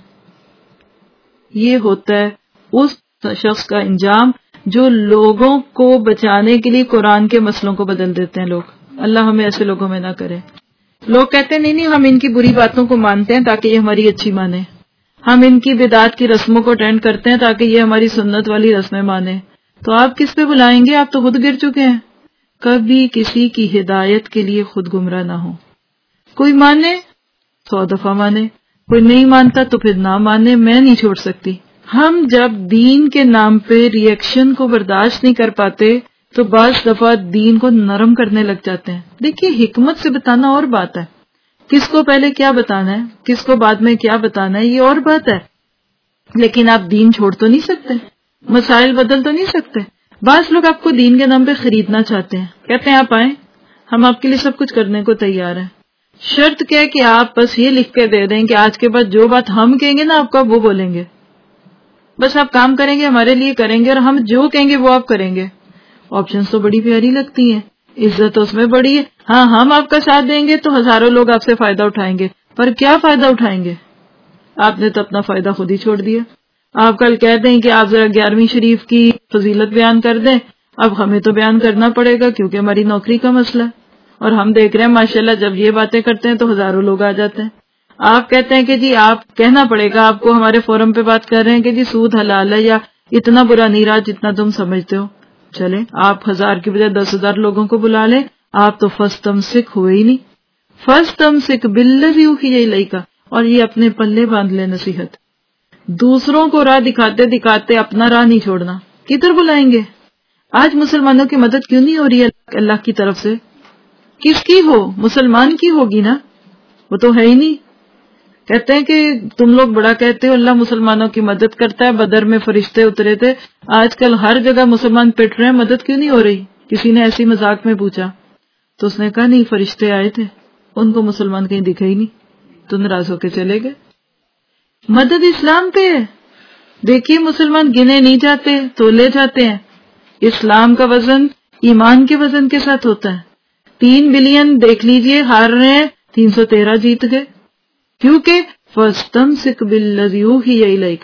یہ ہوتا ہے اس شخص کا انجام جو لوگوں کو بچانے کے لیے قرآن کے مسئلوں کو بدل دیتے ہیں لوگ. اللہ ہمیں ایسے لوگوں میں نہ کرے. لوگ کہتے ہیں نہیں ہم ان کی بری باتوں کو مانتے ہیں تاکہ یہ ہماری اچھی مانے, ہم ان کی بدعات کی رسموں کو اٹینڈ کرتے ہیں تاکہ یہ ہماری سنت والی رسمیں مانے. تو آپ کس پہ بلائیں گے؟ آپ تو خود گر چکے ہیں. کبھی کسی کی ہدایت کے لیے خود گمراہ نہ ہو. کوئی مانے 100 دفعہ مانے, کوئی نہیں مانتا تو پھر نہ مانے, میں نہیں چھوڑ سکتی. ہم جب دین کے نام پہ ریئیکشن کو برداشت نہیں کر پاتے تو بعض دفعہ دین کو نرم کرنے لگ جاتے ہیں. دیکھیے حکمت سے بتانا اور بات ہے, کس کو پہلے کیا بتانا ہے, کس کو بعد میں کیا بتانا ہے, یہ اور بات ہے. لیکن آپ دین چھوڑ تو نہیں سکتے, مسائل بدل تو نہیں سکتے. بعض لوگ آپ کو دین کے نام پہ خریدنا چاہتے ہیں, کہتے ہیں آپ آئیں, ہم آپ کے لیے سب کچھ کرنے کو تیار ہیں. شرط کیا ہے کہ آپ بس یہ لکھ کے دے دیں کہ آج کے بعد جو بات ہم کہیں گے نا آپ کو وہ بولیں گے. بس آپ کام کریں گے, ہمارے لیے کریں گے, اور ہم جو کہیں گے وہ آپ کریں گے. آپشنز تو بڑی پیاری لگتی ہیں, عزت اس میں بڑی ہے. ہاں ہم آپ کا ساتھ دیں گے تو ہزاروں لوگ آپ سے فائدہ اٹھائیں گے, پر کیا فائدہ اٹھائیں گے؟ آپ نے تو اپنا فائدہ خود ہی چھوڑ دیا. آپ کل کہہ دیں کہ آپ ذرا 11ویں شریف کی فضیلت بیان کر دیں, اب ہمیں تو بیان کرنا پڑے گا کیونکہ ہماری نوکری کا مسئلہ ہے, اور ہم دیکھ رہے ہیں ماشاءاللہ جب یہ باتیں کرتے ہیں تو ہزاروں لوگ آ جاتے ہیں. آپ کہتے ہیں کہ جی آپ کہنا پڑے گا آپ کو, ہمارے فورم پہ بات کر رہے ہیں کہ جی سود حلال ہے یا اتنا برا نہیں رہا جتنا تم سمجھتے ہو. چلیں آپ 1000 کی بجائے 10,000 لوگوں کو بلا لیں, آپ تو فاستمسک ہوئے ہی نہیں. فاستمسک بالذی اوحی الیک, اور یہ اپنے پلے باندھ لے نصیحت. دوسروں کو راہ دکھاتے دکھاتے اپنا راہ نہیں چھوڑنا. کدھر بلائیں گے؟ آج مسلمانوں کی مدد کیوں نہیں ہو رہی ہے اللہ کی طرف سے؟ کس کی ہو؟ مسلمان کی ہوگی نا, وہ تو ہے ہی نہیں. کہتے ہیں کہ تم لوگ بڑا کہتے ہو اللہ مسلمانوں کی مدد کرتا ہے, بدر میں فرشتے اترے تھے, آج کل ہر جگہ مسلمان پٹ رہے ہیں, مدد کیوں نہیں ہو رہی؟ کسی نے ایسی مذاق میں پوچھا تو اس نے کہا نہیں فرشتے آئے تھے, ان کو مسلمان کہیں دکھے ہی نہیں, تو ناراض ہو کے چلے گئے. مدد اسلام پہ ہے. دیکھیے مسلمان گنے نہیں جاتے, تولے جاتے ہیں. اسلام کا وزن ایمان کے وزن کے ساتھ ہوتا ہے. 3 بلین دیکھ لیجئے ہار رہے ہیں, 313 جیت گئے, کیونکہ فاستمسک بالذی اوحی الیک.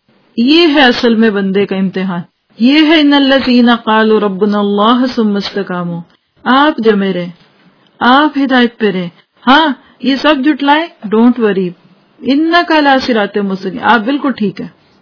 یہ ہے اصل میں بندے کا امتحان. یہ ہے ان الذین قالوا ربنا اللہ ثم استقاموا. آپ جمے رہیں, آپ ہدایت پہ رہیں. ہاں یہ سب جھٹلائیں, ڈونٹ وری, انک علی صراط مستقیم, آپ بالکل ٹھیک ہے.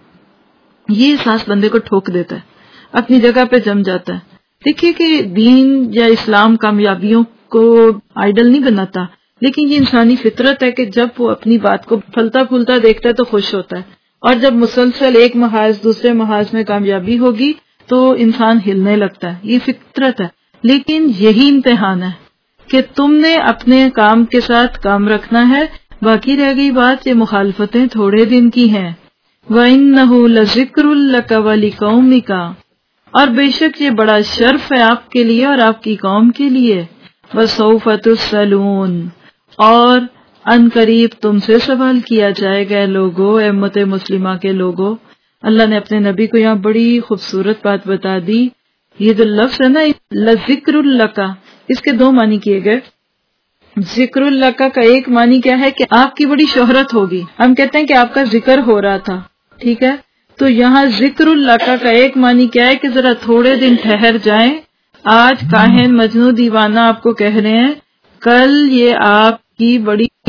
یہ احساس بندے کو ٹھوک دیتا ہے, اپنی جگہ پہ جم جاتا ہے. دیکھیے کہ دین یا اسلام کامیابیوں کو آئیڈل نہیں بناتا, لیکن یہ انسانی فطرت ہے کہ جب وہ اپنی بات کو پھلتا پھولتا دیکھتا ہے تو خوش ہوتا ہے, اور جب مسلسل ایک محاذ دوسرے محاذ میں کامیابی ہوگی تو انسان ہلنے لگتا ہے. یہ فطرت ہے. لیکن یہی امتحان ہے کہ تم نے اپنے کام کے ساتھ کام رکھنا ہے, باقی رہ گئی بات یہ مخالفتیں تھوڑے دن کی ہیں. وَإِنَّهُ لَذِكْرٌ لَكَ وَلِقَوْمِكَ, اور بے شک یہ بڑا شرف ہے آپ کے لیے اور آپ کی قوم کے لیے. وَسَوْفَ تُسْأَلُونَ, اور ان قریب تم سے سوال کیا جائے گا لوگوں, امت مسلمہ کے لوگوں. اللہ نے اپنے نبی کو یہاں بڑی خوبصورت بات بتا دی. یہ جو لفظ ہے نا لَذِكْرٌ لَكَ, اس کے 2 معنی کیے گئے. ذکر اللہ کا ایک معنی کیا ہے کہ آپ کی بڑی شہرت ہوگی. ہم کہتے ہیں کہ آپ کا ذکر ہو رہا تھا, ٹھیک ہے, تو یہاں ذکر اللہ کا ایک معنی کیا ہے کہ ذرا تھوڑے دن ٹھہر جائیں. آج کاہن مجنو دیوانہ آپ کو کہہ رہے ہیں, کل یہ آپ کی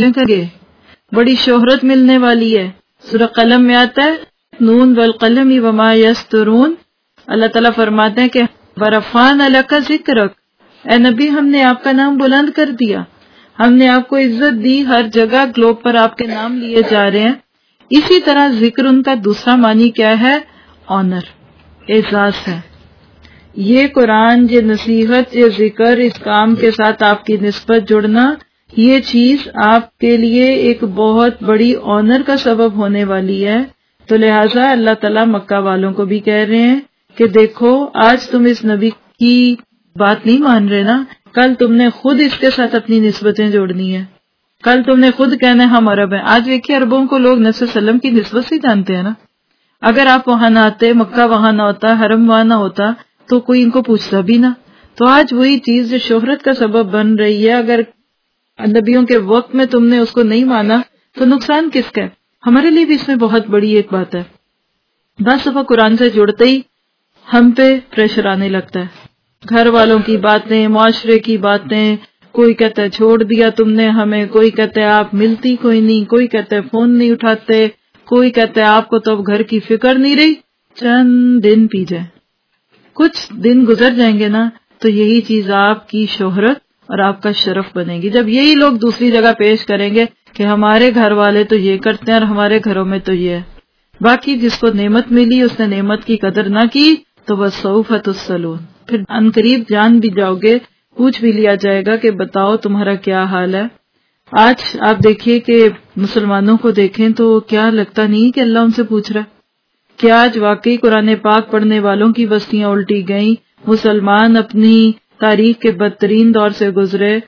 بڑی شہرت ملنے والی ہے. سورہ قلم میں آتا ہے نون والقلم وما یسطرون, اللہ تعالیٰ فرماتے ہیں کہ وَرَفَعْنَا لَكَ ذِكْرَكَ، اے نبی ہم نے آپ کا نام بلند کر دیا، ہم نے آپ کو عزت دی، ہر جگہ گلوب پر آپ کے نام لیے جا رہے ہیں۔ اسی طرح ذکر ان کا دوسرا معنی کیا ہے؟ آنر، اعزاز ہے۔ یہ قرآن، یہ نصیحت، یہ ذکر، اس کام کے ساتھ آپ کی نسبت جڑنا، یہ چیز آپ کے لیے ایک بہت بڑی آنر کا سبب ہونے والی ہے۔ تو لہٰذا اللہ تعالیٰ مکہ والوں کو بھی کہہ رہے ہیں کہ دیکھو آج تم اس نبی کی بات نہیں مان رہے نا، کل تم نے خود اس کے ساتھ اپنی نسبتیں جوڑنی ہے، کل تم نے خود کہنا ہے ہم عرب ہیں۔ آج دیکھیے عربوں کو لوگ نبی صلی اللہ علیہ وسلم کی نسبت سے جانتے ہیں نا۔ اگر آپ وہاں نہ آتے، مکہ وہاں نہ ہوتا، حرم وہاں نہ ہوتا، تو کوئی ان کو پوچھتا بھی نہ۔ تو آج وہی چیز جو شہرت کا سبب بن رہی ہے، اگر نبیوں کے وقت میں تم نے اس کو نہیں مانا تو نقصان کس کا ہے؟ ہمارے لیے بھی اس میں بہت بڑی ایک بات ہے، بس دفعہ قرآن سے جڑتے ہی ہم پہ پریشر آنے لگتا ہے، گھر والوں کی باتیں، معاشرے کی باتیں، کوئی کہتا ہے چھوڑ دیا تم نے ہمیں، کوئی کہتا ہے آپ ملتی کوئی نہیں، کوئی کہتا ہے فون نہیں اٹھاتے، کوئی کہتا ہے آپ کو تو اب گھر کی فکر نہیں رہی۔ چند دن پی جائے، کچھ دن گزر جائیں گے نا، تو یہی چیز آپ کی شہرت اور آپ کا شرف بنے گی، جب یہی لوگ دوسری جگہ پیش کریں گے کہ ہمارے گھر والے تو یہ کرتے ہیں اور ہمارے گھروں میں تو یہ ہے۔ باقی جس کو نعمت ملی اس نے نعمت کی قدر نہ کی تو بس سوف تسألون، پھر عنقریب جان بھی جاؤ گے، پوچھ بھی لیا جائے گا کہ بتاؤ تمہارا کیا حال ہے۔ آج آپ دیکھیے کہ مسلمانوں کو دیکھیں تو کیا لگتا نہیں کہ اللہ ان سے پوچھ رہا ہے؟ کیا آج واقعی قرآن پاک پڑھنے والوں کی بستیاں الٹی گئیں، مسلمان اپنی تاریخ کے بدترین دور سے گزرے،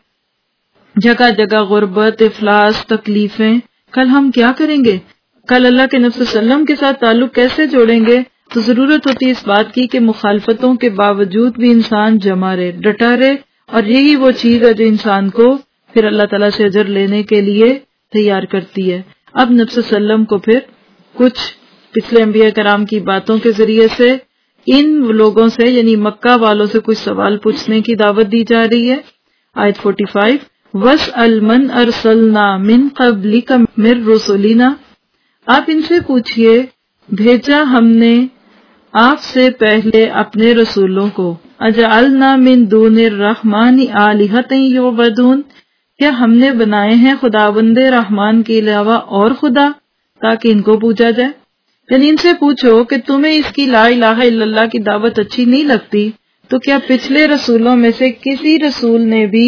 جگہ جگہ غربت، افلاس، تکلیفیں، کل ہم کیا کریں گے؟ کل اللہ کے نبی صلی اللہ علیہ وسلم کے ساتھ تعلق کیسے جوڑیں گے؟ تو ضرورت ہوتی ہے اس بات کی کہ مخالفتوں کے باوجود بھی انسان جمع رہے، ڈٹا رہے، اور یہی وہ چیز ہے جو انسان کو پھر اللہ تعالیٰ سے اجر لینے کے لیے تیار کرتی ہے۔ اب نبی صلی اللہ علیہ وسلم کو پھر کچھ پچھلے انبیاء کرام کی باتوں کے ذریعے سے ان لوگوں سے یعنی مکہ والوں سے کچھ سوال پوچھنے کی دعوت دی جا رہی ہے۔ آیت 45 وَاسْأَلْ مَنْ أَرْسَلْنَا مِنْ قَبْلِكَ مِنْ رُسُلِنَا، آپ ان سے پوچھئے بھیجا ہم نے آپ سے پہلے اپنے رسولوں کو، اجعلنا من دون الرحمن آلہۃ یعبدون، کیا ہم نے بنائے ہیں خداوند رحمان کے علاوہ اور خدا تاکہ ان کو پوجا جائے؟ یعنی ان سے پوچھو کہ تمہیں اس کی لا الہ الا اللہ کی دعوت اچھی نہیں لگتی تو کیا پچھلے رسولوں میں سے کسی رسول نے بھی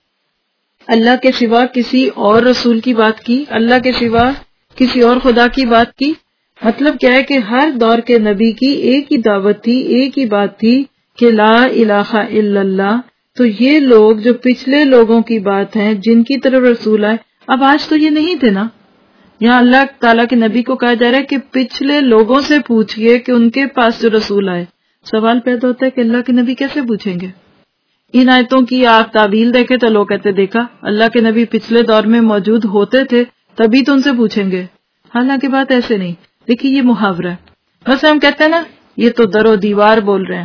اللہ کے سوا کسی اور رسول کی بات کی، اللہ کے سوا کسی اور خدا کی بات کی؟ مطلب کیا ہے کہ ہر دور کے نبی کی ایک ہی دعوت تھی، ایک ہی بات تھی کہ لا الہ الا اللہ۔ تو یہ لوگ جو پچھلے لوگوں کی بات ہیں، جن کی طرف رسول آئے، اب آج تو یہ نہیں تھے نا۔ یہاں اللہ تعالیٰ کے نبی کو کہا جا رہا ہے کہ پچھلے لوگوں سے پوچھئے کہ ان کے پاس جو رسول آئے۔ سوال پیدا ہوتا ہے کہ اللہ کے نبی کیسے پوچھیں گے؟ ان آیتوں کی آپ تعویل دیکھیں تو لوگ کہتے دیکھا اللہ کے نبی پچھلے دور میں موجود ہوتے تھے تبھی تو ان سے پوچھیں گے، حالانکہ بات ایسے نہیں۔ دیکھیے یہ محاورہ ہے، بس ہم کہتے ہیں نا یہ تو در و دیوار بول رہے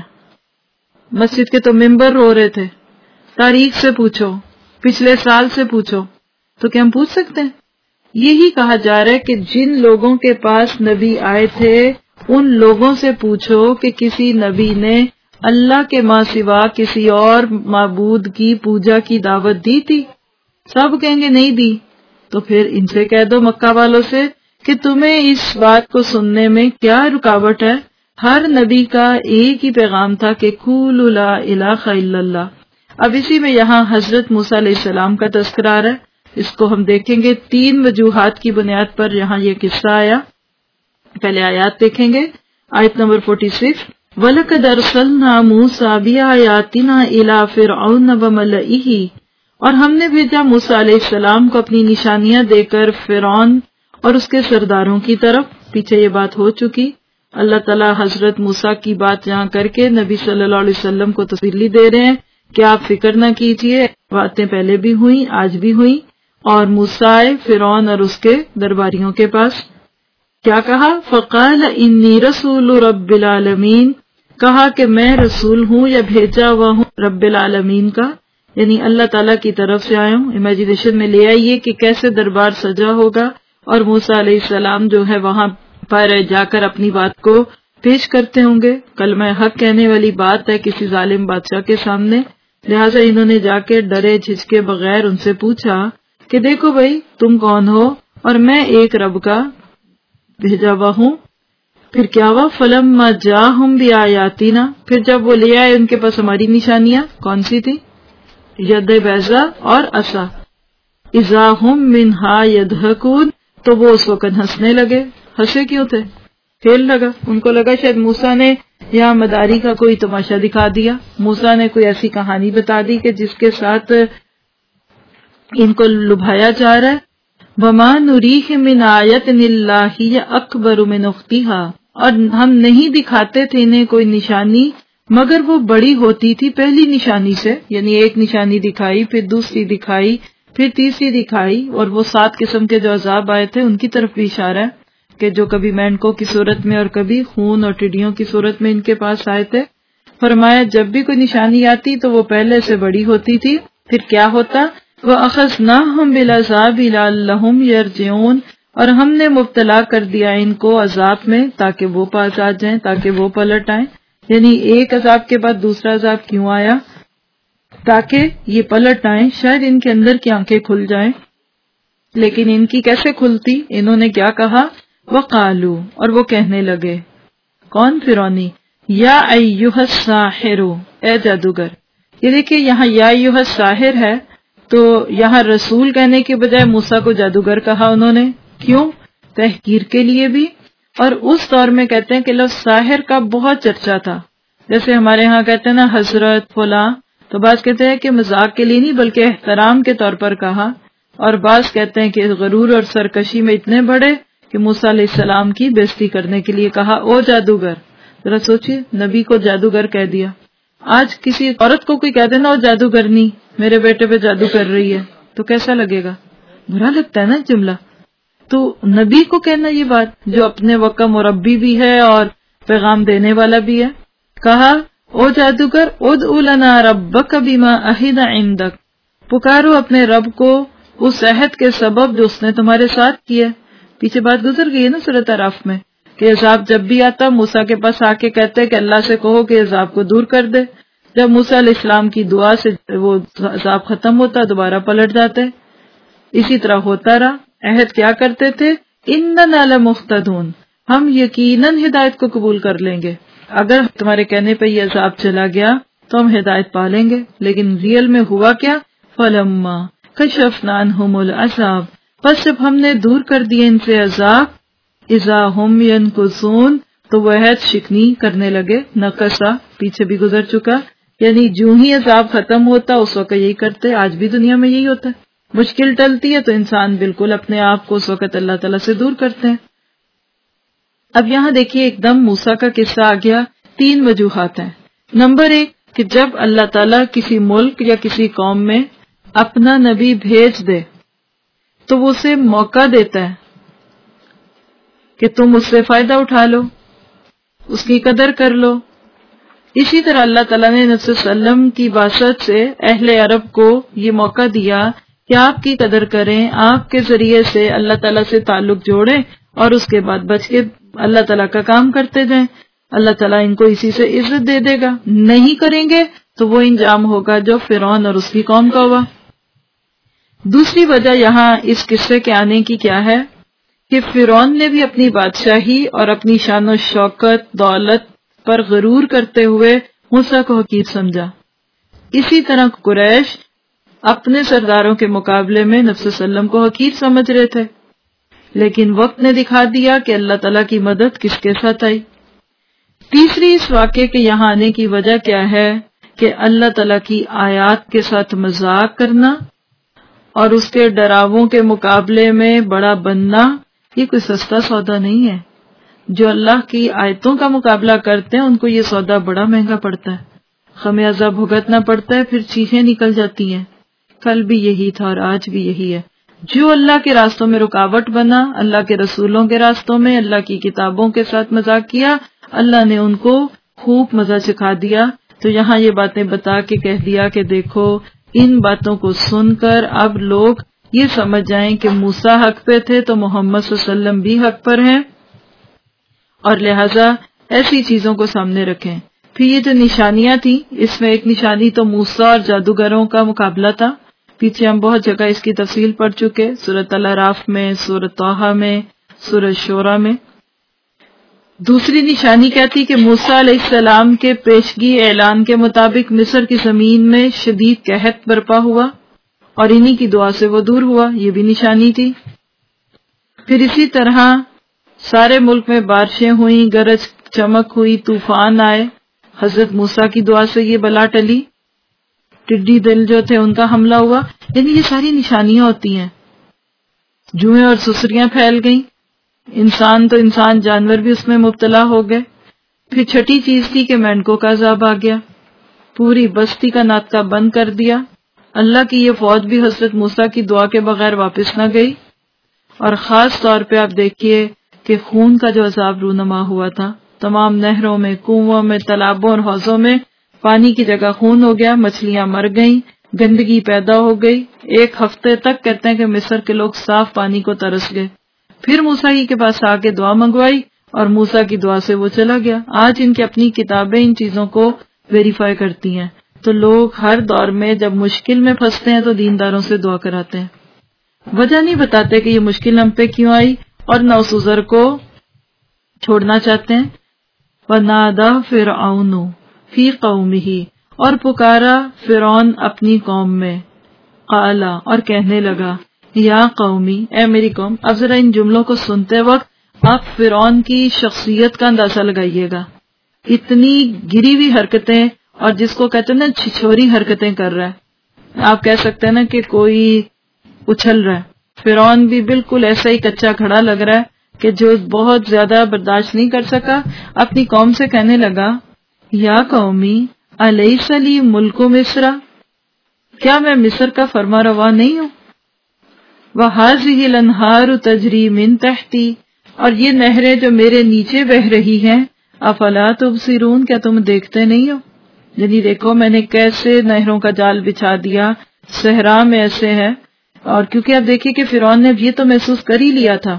ہیں، مسجد کے تو ممبر رو رہے تھے، تاریخ سے پوچھو، پچھلے سال سے پوچھو، تو کیا ہم پوچھ سکتے ہیں؟ یہی کہا جا رہا ہے کہ جن لوگوں کے پاس نبی آئے تھے ان لوگوں سے پوچھو کہ کسی نبی نے اللہ کے ماں سوا کسی اور معبود کی پوجا کی دعوت دی تھی؟ سب کہیں گے نہیں دی۔ تو پھر ان سے کہہ دو مکہ والوں سے کہ تمہیں اس بات کو سننے میں کیا رکاوٹ ہے؟ ہر نبی کا ایک ہی پیغام تھا کہ قولوا لا الہ الا اللہ۔ اب اسی میں یہاں حضرت موسیٰ علیہ السلام کا تذکرہ آ رہا ہے، اس کو ہم دیکھیں گے 3 وجوہات کی بنیاد پر یہاں یہ قصہ آیا۔ پہلے آیات دیکھیں گے، آیت نمبر 46 وَلَقَدْ أَرْسَلْنَا مُوسَىٰ بِآيَاتِنَا إِلَىٰ فِرْعَوْنَ وَمَلَئِهِ، اور ہم نے بھیجا موسیٰ علیہ السلام کو اپنی نشانیاں دے کر فرعون اور اس کے سرداروں کی طرف۔ پیچھے یہ بات ہو چکی، اللہ تعالیٰ حضرت موسیٰ کی بات یہاں کر کے نبی صلی اللہ علیہ وسلم کو تسلی دے رہے ہیں کہ آپ فکر نہ کیجیے، باتیں پہلے بھی ہوئیں آج بھی ہوئیں۔ اور موسیٰ آئے فرعون اور اس کے درباریوں کے پاس، کیا کہا؟ فَقَالَ إِنِّي رَسُولُ رَبِّ الْعَالَمِينَ، کہا کہ میں رسول ہوں یا بھیجا ہوا ہوں رب العالمین کا، یعنی اللہ تعالیٰ کی طرف سے آیا ہوں۔ امیجینیشن میں لے آئیے کہ کیسے دربار سجا ہوگا اور موسیٰ علیہ السلام جو ہے وہاں پر جا کر اپنی بات کو پیش کرتے ہوں گے. کلمہ حق کہنے والی بات ہے کسی ظالم بادشاہ کے سامنے، لہٰذا انہوں نے جا کے ڈرے جھجکے بغیر ان سے پوچھا کہ دیکھو بھائی تم کون ہو، اور میں ایک رب کا بھیجا ہوا ہوں. پھر کیا ہوا؟ فلما جاءہم بآیاتنا، پھر جب وہ لے آئے ان کے پاس ہماری نشانیاں، کون سی تھی؟ ید بیضا اور عصا. اذا ہم منہا یضحکون، تو وہ اس وقت ہنسنے لگے. ہنسے کیوں تھے؟ کھیل لگا، ان کو لگا شاید موسیٰ نے یہاں مداری کا کوئی تماشا دکھا دیا، موسیٰ نے کوئی ایسی کہانی بتا دی کہ جس کے ساتھ ان کو لبھایا جا رہا ہے. وما نریہم من آیۃ الا ہی اکبر من اختہا، اور ہم نہیں دکھاتے تھے انہیں کوئی نشانی مگر وہ بڑی ہوتی تھی پہلی نشانی سے. یعنی ایک نشانی دکھائی، پھر دوسری دکھائی، پھر تیسری دکھائی، اور وہ 7 قسم کے جو عذاب آئے تھے ان کی طرف بھی اشارہ ہے کہ جو کبھی مینڈکوں کی صورت میں اور کبھی خون اور ٹڈیوں کی صورت میں ان کے پاس آئے تھے. فرمایا جب بھی کوئی نشانی آتی تو وہ پہلے سے بڑی ہوتی تھی. پھر کیا ہوتا؟ وَأَخَذْنَاهُمْ بِالْعَذَابِ لَعَلَّهُمْ يَرْجِعُونَ، اور ہم نے مبتلا کر دیا ان کو عذاب میں تاکہ وہ پاس آ جائیں، تاکہ وہ پلٹ آئیں. یعنی ایک عذاب کے بعد دوسرا عذاب کیوں آیا؟ تاکہ یہ پلٹ آئیں، شاید ان کے اندر کی آنکھیں کھل جائیں. لیکن ان کی کیسے کھلتی؟ انہوں نے کیا کہا؟ وقالو، اور وہ کہنے لگے. کون؟ فرعونی. یا ایھا الساحر، اے جادوگر. یہ دیکھیے یہاں یا ایھا الساحر ہے تو یہاں رسول کہنے کے بجائے موسیٰ کو جادوگر کہا انہوں نے. کیوں؟ تحقیر کے لیے بھی. اور اس دور میں کہتے ہیں کہ لفظ ساحر کا بہت چرچا تھا. جیسے ہمارے ہاں کہتے ہیں نا حضرت فلاں، تو بعض کہتے ہیں کہ مذاق کے لیے نہیں بلکہ احترام کے طور پر کہا، اور بعض کہتے ہیں کہ غرور اور سرکشی میں اتنے بڑے کہ موسیٰ علیہ السلام کی بےزتی کرنے کے لیے کہا او جادوگر. ذرا سوچئے، نبی کو جادوگر کہہ دیا. آج کسی عورت کو کوئی کہہ دینا او جادوگرنی، میرے بیٹے پہ جادو کر رہی ہے، تو کیسا لگے گا؟ برا لگتا ہے نا جملہ. تو نبی کو کہنا یہ بات جو اپنے وقت کا مربی بھی ہے اور پیغام دینے والا بھی ہے. کہا او جادوگر ادع لنا ربک بما عہد عندک، پکارو اپنے رب کو اس عہد کے سبب جو اس نے تمہارے ساتھ کیا. پیچھے بات گزر گئی ہے نا سورۃ اعراف میں کہ عذاب جب بھی آتا موسیٰ کے پاس آ کے کہتے کہ اللہ سے کہو کہ عذاب کو دور کر دے. جب موسیٰ علیہ السلام کی دعا سے وہ عذاب ختم ہوتا دوبارہ پلٹ جاتے. اسی طرح ہوتا رہا. عہد کیا کرتے تھے؟ اننا لمہتدون، ہم یقیناً ہدایت کو قبول کر لیں گے. اگر تمہارے کہنے پہ یہ عذاب چلا گیا تو ہم ہدایت پا لیں گے. لیکن ریئل میں ہوا کیا؟ فلما کشفنا عنہم العذاب، پس جب ہم نے دور کر دیے ان سے عذاب، اذا ہم ینکثون، تو وہ عہد شکنی کرنے لگے. نقصا پیچھے بھی گزر چکا، یعنی جو ہی عذاب ختم ہوتا اس وقت یہی کرتے. آج بھی دنیا میں یہی ہوتا ہے. مشکل ٹلتی ہے تو انسان بالکل اپنے آپ کو اس وقت اللہ تعالیٰ سے دور کرتے ہیں. اب یہاں دیکھیے ایک دم موسیٰ کا قصہ آ گیا. 3 وجوہات ہیں. نمبر 1 کہ جب اللہ تعالیٰ کسی ملک یا کسی قوم میں اپنا نبی بھیج دے تو وہ اسے موقع دیتا ہے کہ تم اس سے فائدہ اٹھا لو، اس کی قدر کر لو. اسی طرح اللہ تعالیٰ نے نبی صلی اللہ علیہ وسلم کی بعثت سے اہل عرب کو یہ موقع دیا کہ آپ کی قدر کریں، آپ کے ذریعے سے اللہ تعالیٰ سے تعلق جوڑیں اور اس کے بعد بچ کے اللہ تعالیٰ کا کام کرتے جائیں. اللہ تعالیٰ ان کو اسی سے عزت دے دے گا. نہیں کریں گے تو وہ انجام ہوگا جو فرعون اور اس کی قوم کا ہوا. دوسری وجہ یہاں اس قصے کے آنے کی کیا ہے کہ فرعون نے بھی اپنی بادشاہی اور اپنی شان و شوکت دولت پر غرور کرتے ہوئے موسیٰ کو حقیر سمجھا. اسی طرح قریش اپنے سرداروں کے مقابلے میں نبی صلی اللہ علیہ وسلم کو حقیر سمجھ رہے تھے. لیکن وقت نے دکھا دیا کہ اللہ تعالیٰ کی مدد کس کے ساتھ آئی. تیسری اس واقعے کے یہاں آنے کی وجہ کیا ہے کہ اللہ تعالیٰ کی آیات کے ساتھ مذاق کرنا اور اس کے ڈراووں کے مقابلے میں بڑا بننا یہ کوئی سستا سودا نہیں ہے. جو اللہ کی آیتوں کا مقابلہ کرتے ہیں ان کو یہ سودا بڑا مہنگا پڑتا ہے. خمیازہ بھگتنا پڑتا ہے، پھر چیخیں نکل جاتی ہیں. کل بھی یہی تھا اور آج بھی یہی ہے. جو اللہ کے راستوں میں رکاوٹ بنا، اللہ کے رسولوں کے راستوں میں، اللہ کی کتابوں کے ساتھ مذاق کیا، اللہ نے ان کو خوب مزہ چکھا دیا. تو یہاں یہ باتیں بتا کے کہہ دیا کہ دیکھو ان باتوں کو سن کر اب لوگ یہ سمجھ جائیں کہ موسیٰ حق پہ تھے تو محمد صلی اللہ علیہ وسلم بھی حق پر ہیں، اور لہٰذا ایسی چیزوں کو سامنے رکھیں. پھر یہ جو نشانیاں تھیں، اس میں ایک نشانی تو موسیٰ اور جادوگروں کا مقابلہ تھا. پیچھے ہم بہت جگہ اس کی تفصیل پڑھ چکے، سورۃ الاعراف میں، سورۃ طٰہٰ میں، سورۃ شورى میں. دوسری نشانی کیا تھی کہ موسیٰ علیہ السلام کے پیشگی اعلان کے مطابق مصر کی زمین میں شدید قحط برپا ہوا اور انہی کی دعا سے وہ دور ہوا، یہ بھی نشانی تھی. پھر اسی طرح سارے ملک میں بارشیں ہوئیں، گرج چمک ہوئی، طوفان آئے، حضرت موسیٰ کی دعا سے یہ بلا ٹلی. ٹڈی دل جو تھے ان کا حملہ ہوا. یعنی یہ ساری نشانیاں ہوتی ہیں. جوئیں اور سسریاں پھیل گئیں، انسان تو انسان، جانور بھی اس میں مبتلا ہو گئے. پھر چھٹی چیز تھی کہ مینڈکوں کا عذاب آ گیا، پوری بستی کا ناطقہ بند کر دیا. اللہ کی یہ فوج بھی حضرت موسیٰ کی دعا کے بغیر واپس نہ گئی. اور خاص طور پہ آپ دیکھیے کہ خون کا جو عذاب رونما ہوا تھا، تمام نہروں میں، کنووں میں، تالابوں اور حوضوں میں پانی کی جگہ خون ہو گیا، مچھلیاں مر گئیں، گندگی پیدا ہو گئی. 1 ہفتے تک کہتے ہیں کہ مصر کے لوگ صاف پانی کو ترس گئے. پھر موسیٰ ہی کے پاس آ کے دعا منگوائی اور موسیٰ کی دعا سے وہ چلا گیا. آج ان کی اپنی کتابیں ان چیزوں کو ویریفائی کرتی ہیں. تو لوگ ہر دور میں جب مشکل میں پھنستے ہیں تو دینداروں سے دعا کراتے ہیں. وجہ نہیں بتاتے کہ یہ مشکل ہم پہ کیوں آئی، اور نہ اس عذر کو چھوڑنا چاہتے ہیں. وَنَادَى فِرْعَوْنُ فِي قَوْمِهِ، اور پکارا فرعون اپنی قوم میں. قَالَ، اور کہنے لگا، یا قومی، اے میری قوم. اب ذرا ان جملوں کو سنتے وقت آپ فرعون کی شخصیت کا اندازہ لگائیے گا. اتنی گری ہوئی حرکتیں، اور جس کو کہتے ہیں نا چھچوری حرکتیں کر رہا ہے. آپ کہہ سکتے ہیں نا کہ کوئی اچھل رہا ہے. فرعون بھی بالکل ایسا ہی کچا کھڑا لگ رہا ہے کہ جو بہت زیادہ برداشت نہیں کر سکا. اپنی قوم سے کہنے لگا، یا قومی الیس لی ملک مصر، کیا میں مصر کا فرما روا نہیں ہوں؟ وَهَٰذِهِ الْأَنْهَارُ تَجْرِي مِن تَحْتِي، اور یہ نہریں جو میرے نیچے بہ رہی ہیں. افلا تبصرون، کیا تم دیکھتے نہیں ہو؟ یعنی دیکھو میں نے کیسے نہروں کا جال بچھا دیا، صحرا میں ایسے ہے. اور کیونکہ اب دیکھیے کہ فرعون نے یہ تو محسوس کر ہی لیا تھا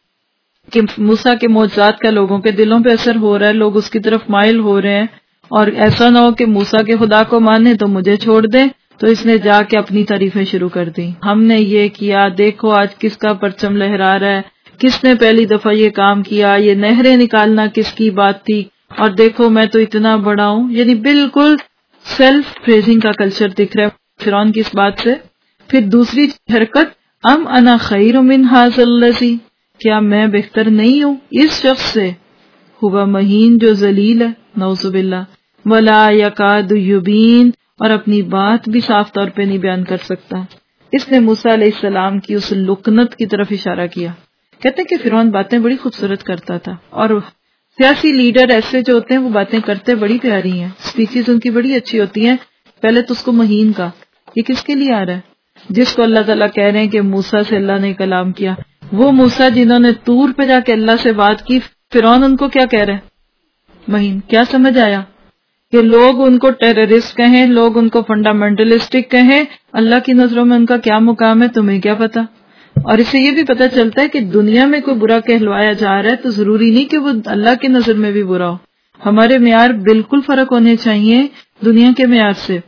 کہ موسیٰ کے معجزات کا لوگوں کے دلوں پہ اثر ہو رہا ہے، لوگ اس کی طرف مائل ہو رہے ہیں، اور ایسا نہ ہو کہ موسیٰ کے خدا کو مانے تو مجھے چھوڑ دیں. تو اس نے جا کے اپنی تعریفیں شروع کر دی. ہم نے یہ کیا، دیکھو آج کس کا پرچم لہرا رہا ہے، کس نے پہلی دفعہ یہ کام کیا، یہ نہریں نکالنا کس کی بات تھی، اور دیکھو میں تو اتنا بڑا ہوں. یعنی بالکل سیلف پریزنگ کا کلچر دکھ رہا ہے فرعون کی اس بات سے. پھر دوسری حرکت، ام انا خیر من ھذا الذی، کیا میں بہتر نہیں ہوں اس شخص سے، ہوا مہین جو ذلیل ہے، نعوذ باللہ، ولا یکاد یبین، اور اپنی بات بھی صاف طور پہ نہیں بیان کر سکتا. اس نے موسیٰ علیہ السلام کی اس لکنت کی طرف اشارہ کیا. کہتے ہیں کہ فرعون باتیں بڑی خوبصورت کرتا تھا، اور سیاسی لیڈر ایسے جو ہوتے ہیں وہ باتیں کرتے بڑی پیاری ہیں، سپیچز ان کی بڑی اچھی ہوتی ہیں. پہلے تو اس کو مہین کا، یہ کس کے لیے آ رہا ہے؟ جس کو اللہ تعالیٰ کہہ رہے ہیں کہ موسیٰ سے اللہ نے کلام کیا، وہ موسیٰ جنہوں نے طور پہ جا کے اللہ سے بات کی، فرعون ان کو کیا کہہ رہے ہیں؟ مہین. کیا سمجھ آیا کہ لوگ ان کو ٹیررسٹ کہیں، لوگ ان کو فنڈامنٹلسٹک کہیں، اللہ کی نظروں میں ان کا کیا مقام ہے تمہیں کیا پتا؟ اور اس سے یہ بھی پتہ چلتا ہے کہ دنیا میں کوئی برا کہلوایا جا رہا ہے تو ضروری نہیں کہ وہ اللہ کی نظر میں بھی برا ہو. ہمارے معیار بالکل فرق ہونے چاہیے دنیا کے معیار سے.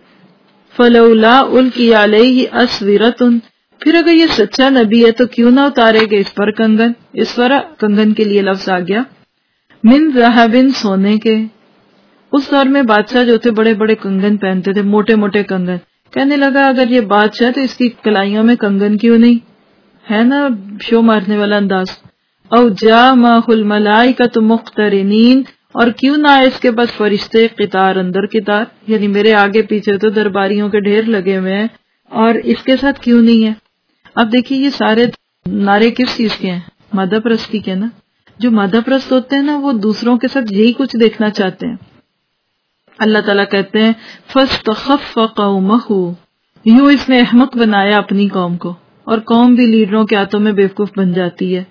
فلولا القی علیہ اسورۃ، پھر اگر یہ سچا نبی ہے تو کیوں نہ اتارے گے اس پر کنگن. اس پر کنگن کے لیے لفظ آ گیا. من ذہب، سونے کے. اس دور میں بادشاہ جو تھے بڑے بڑے کنگن پہنتے تھے، موٹے موٹے کنگن. کہنے لگا اگر یہ بادشاہ تو اس کی کلائیوں میں کنگن کیوں نہیں؟ ہے نا شو مارنے والا انداز. او جاء الملائکۃ مقترنین، اور کیوں نہ اس کے پاس فرشتے قطار اندر قطار، یعنی میرے آگے پیچھے تو درباریوں کے ڈھیر لگے ہوئے ہیں، اور اس کے ساتھ کیوں نہیں ہے؟ اب دیکھیے یہ سارے نعرے کس چیز کے ہیں؟ مادہ پرستی کے نا. جو مادہ پرست ہوتے ہیں نا وہ دوسروں کے ساتھ یہی کچھ دیکھنا چاہتے ہیں. اللہ تعالیٰ کہتے ہیں فاستخف قومہ، یوں اس نے احمق بنایا اپنی قوم کو، اور قوم بھی لیڈروں کے ہاتھوں میں بیوقوف بن جاتی ہے.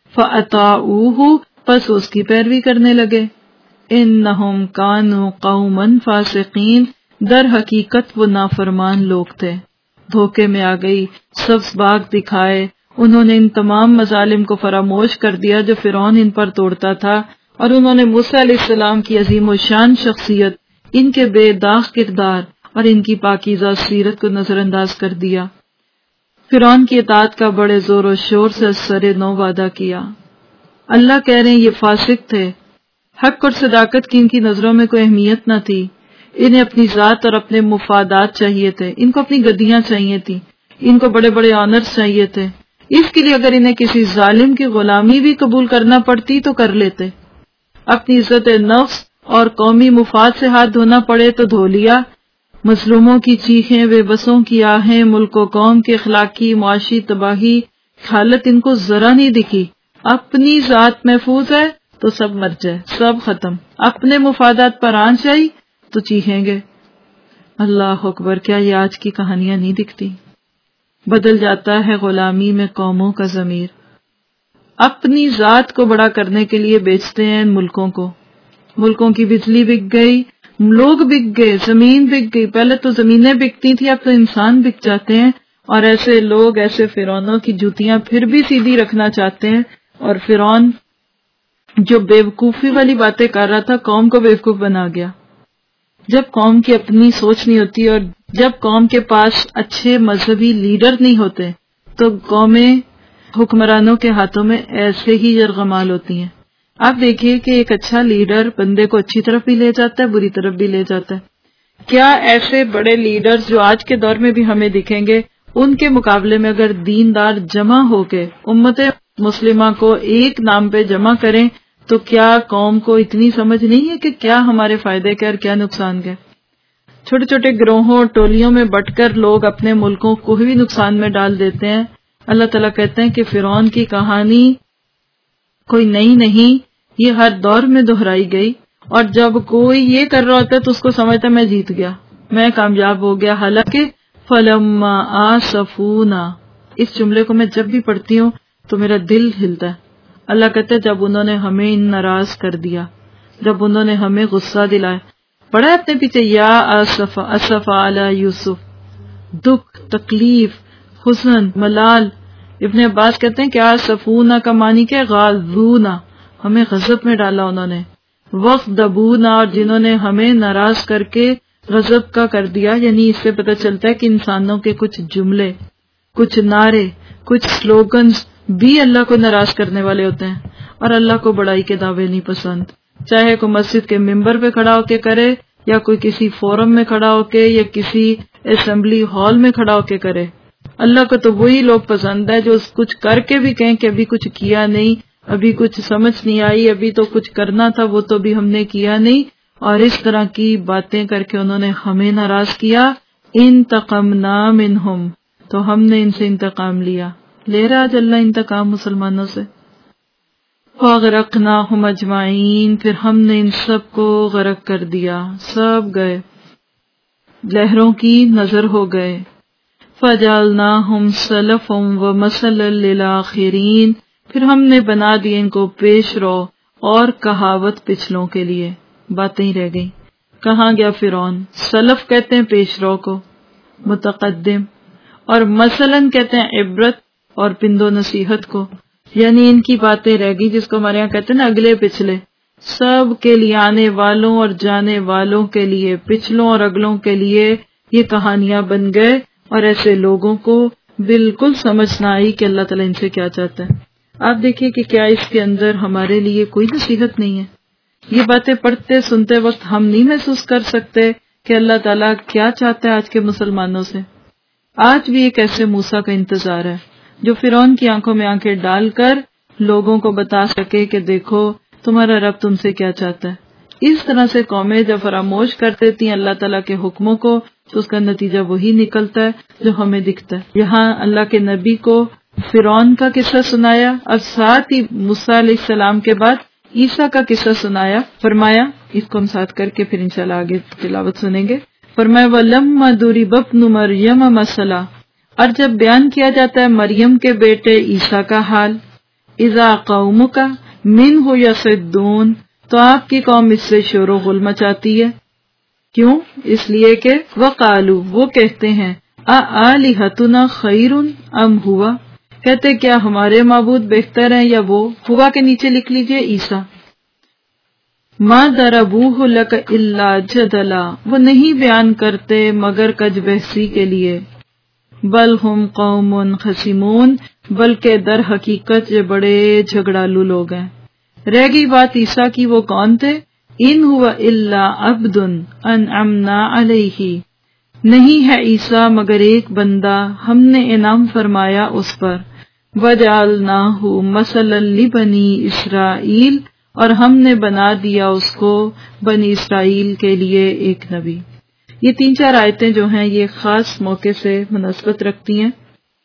فاطاعوہ، پس اس کی پیروی کرنے لگے. انہم کانوا قوما فاسقین، در حقیقت وہ نافرمان لوگ تھے. دھوکے میں آ گئی، سبز باغ دکھائے. انہوں نے ان تمام مظالم کو فراموش کر دیا جو فرعون ان پر توڑتا تھا، اور انہوں نے موسیٰ علیہ السلام کی عظیم و شان شخصیت، ان کے بے داغ کردار اور ان کی پاکیزہ سیرت کو نظر انداز کر دیا۔ فرعون کی اطاعت کا بڑے زور و شور سے سر نو وعدہ کیا۔ اللہ کہہ رہے ہیں یہ فاسق تھے، حق اور صداقت کی ان کی نظروں میں کوئی اہمیت نہ تھی، انہیں اپنی ذات اور اپنے مفادات چاہیے تھے، ان کو اپنی گدیاں چاہیے تھیں، ان کو بڑے بڑے آنرز چاہیے تھے، اس کے لیے اگر انہیں کسی ظالم کی غلامی بھی قبول کرنا پڑتی تو کر لیتے، اپنی عزت نفس اور قومی مفاد سے ہاتھ دھونا پڑے تو دھو لیا۔ مظلوموں کی چیخیں، بے بسوں کی آہیں، ملک و قوم کی اخلاقی معاشی تباہی حالت ان کو ذرا نہیں دکھی۔ اپنی ذات محفوظ ہے تو سب مر جائے، سب ختم، اپنے مفادات پر آنچ آئی تو چیخیں گے۔ اللہ اکبر، کیا یہ آج کی کہانیاں نہیں دکھتی؟ بدل جاتا ہے غلامی میں قوموں کا ضمیر، اپنی ذات کو بڑا کرنے کے لیے بیچتے ہیں ان ملکوں کو۔ ملکوں کی بجلی بک گئی، لوگ بک گئے، زمین بک گئی، پہلے تو زمینیں بکتی تھی، اب تو انسان بک جاتے ہیں، اور ایسے لوگ، ایسے فرعونوں کی جوتیاں پھر بھی سیدھی رکھنا چاہتے ہیں۔ اور فرعون جو بیوقوفی والی باتیں کر رہا تھا، قوم کو بیوقوف بنا گیا۔ جب قوم کی اپنی سوچ نہیں ہوتی اور جب قوم کے پاس اچھے مذہبی لیڈر نہیں ہوتے تو قومیں حکمرانوں کے ہاتھوں میں ایسے ہی یرغمال ہوتی ہیں۔ آپ دیکھیے کہ ایک اچھا لیڈر بندے کو اچھی طرف بھی لے جاتا ہے، بری طرف بھی لے جاتا ہے۔ کیا ایسے بڑے لیڈرز جو آج کے دور میں بھی ہمیں دکھیں گے، ان کے مقابلے میں اگر دیندار جمع ہو کے امت مسلمہ کو ایک نام پہ جمع کریں تو کیا قوم کو اتنی سمجھ نہیں ہے کہ کیا ہمارے فائدے کے اور کیا نقصان کے؟ چھوٹے چھوٹے گروہوں، ٹولیوں میں بٹ کر لوگ اپنے ملکوں کو بھی نقصان میں ڈال دیتے ہیں۔ اللہ تعالیٰ کہتے ہیں کہ فرعون کی کہانی کوئی نئی نہیں، یہ ہر دور میں دہرائی گئی، اور جب کوئی یہ کر رہا ہوتا ہے تو اس کو سمجھتا ہے میں جیت گیا، میں کامیاب ہو گیا، حالانکہ فَلَمَّا آسَفُونَا، اس جملے کو میں جب بھی پڑھتی ہوں تو میرا دل ہلتا ہے۔ اللہ کہتے ہیں جب انہوں نے ہمیں ناراض کر دیا، جب انہوں نے ہمیں غصہ دلایا۔ پڑھا ہے اپنے پیچھے یا اسف علی یوسف، دکھ، تکلیف، حزن، ملال۔ ابن عباس کہتے ہیں کہ آسفونا کا معنی کہ غاظونا، ہمیں غضب میں ڈالا انہوں نے، وقت دبونا، اور جنہوں نے ہمیں ناراض کر کے غضب کا کر دیا۔ یعنی اس سے پتہ چلتا ہے کہ انسانوں کے کچھ جملے، کچھ نعرے، کچھ سلوگنز بھی اللہ کو ناراض کرنے والے ہوتے ہیں، اور اللہ کو بڑائی کے دعوے نہیں پسند، چاہے کوئی مسجد کے ممبر پہ کھڑا ہو کے کرے یا کوئی کسی فورم میں کھڑا ہو کے یا کسی اسمبلی ہال میں کھڑا ہو کے کرے۔ اللہ کو تو وہی لوگ پسند ہے جو کچھ کر کے بھی کہیں کہ ابھی کچھ کیا نہیں، ابھی کچھ سمجھ نہیں آئی، ابھی تو کچھ کرنا تھا وہ تو بھی ہم نے کیا نہیں، اور اس طرح کی باتیں کر کے انہوں نے ہمیں ناراض کیا۔ انتقمنا منہم، تو ہم نے ان سے انتقام لیا، لے رہا آج اللہ انتقام مسلمانوں سے۔ فَأَغْرَقْنَاهُمْ أَجْمَعِينَ، پھر ہم نے ان سب کو غرق کر دیا، سب گئے، لہروں کی نظر ہو گئے۔ فَجَعَلْنَاهُمْ سَلَفًا وَمَثَلًا لِلْآخِرِينَ، پھر ہم نے بنا دیے ان کو پیش رو اور کہاوت پچھلوں کے لیے، باتیں ہی رہ گئی۔ کہاں گیا فرعون؟ سلف کہتے ہیں پیش رو کو، متقدم، اور مثلاً کہتے ہیں عبرت اور پند و نصیحت کو، یعنی ان کی باتیں رہ گئی جس کو ہمارے یہاں کہتے ہیں نا اگلے پچھلے، سب کے لیے، آنے والوں اور جانے والوں کے لیے، پچھلوں اور اگلوں کے لیے یہ کہانیاں بن گئے، اور ایسے لوگوں کو بالکل سمجھ نہ آئی کہ اللہ تعالیٰ ان سے کیا چاہتا ہے۔ آپ دیکھیے کہ کیا اس کے اندر ہمارے لیے کوئی نصیحت نہیں ہے؟ یہ باتیں پڑھتے سنتے وقت ہم نہیں محسوس کر سکتے کہ اللہ تعالیٰ کیا چاہتا ہے آج کے مسلمانوں سے؟ آج بھی ایک ایسے موسیٰ کا انتظار ہے جو فرعون کی آنکھوں میں آنکھیں ڈال کر لوگوں کو بتا سکے کہ دیکھو تمہارا رب تم سے کیا چاہتا ہے۔ اس طرح سے قومیں جب فراموش کر دیتی ہیں اللہ تعالیٰ کے حکموں کو تو اس کا نتیجہ وہی نکلتا ہے جو ہمیں دکھتا ہے۔ یہاں اللہ کے نبی کو فرعون کا قصہ سنایا اور ساتھ ہی موسیٰ علیہ السلام کے بعد عیسیٰ کا قصہ سنایا، فرمایا، اس کو ہم ساتھ کر کے پھر انشاءاللہ آگے تلاوت سنیں گے، فرمایا وَلَمَّا ضُرِبَ ابْنُ مَرْيَمَ مَثَلًا، اور جب بیان کیا جاتا ہے مریم کے بیٹے عیسیٰ کا حال، اِذَا قَوْمُكَ مِنْهُ يَصِدُّونَ، تو آپ کی قوم اس سے شور و غل مچاتی ہے۔ کیوں؟ اس لیے کہ وَقَالُوا، وہ کہتے ہیں، أَآلِهَتُنَا خَيْرٌ أَمْ هُوَ، کہتے کیا ہمارے معبود بہتر ہیں یا وہ؟ ہوا کے نیچے لکھ لیجئے عیسیٰ۔ ما ضربوہ لک الا جدلا، وہ نہیں بیان کرتے مگر کج بحثی کے لیے، بل ہم قوم خصمون، بلکہ در حقیقت یہ بڑے جھگڑالو لوگ ہیں۔ رہ گئی بات عیسیٰ کی، وہ کون تھے؟ ان ہوا الا عبد انعمنا علیہ، نہیں ہے عیسیٰ مگر ایک بندہ ہم نے انعام فرمایا اس پر، وجعلناہ مثلا لبنی اسرائیل، اور ہم نے بنا دیا اس کو بنی اسرائیل کے لیے ایک نبی۔ یہ 3-4 آیتیں جو ہیں یہ خاص موقع سے مناسبت رکھتی ہیں۔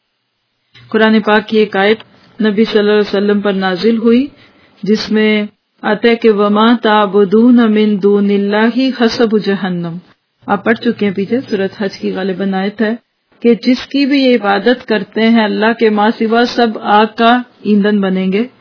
قرآن پاک کی ایک آیت نبی صلی اللہ علیہ وسلم پر نازل ہوئی جس میں آتا ہے کہ وما تعبدون من دون اللہ حسب جہنم، آپ پڑھ چکے ہیں پیچھے، سورۃ حج کی غالباً آیت ہے کہ جس کی بھی یہ عبادت کرتے ہیں اللہ کے ماں سوا سب آگ کا ایندھن بنیں گے۔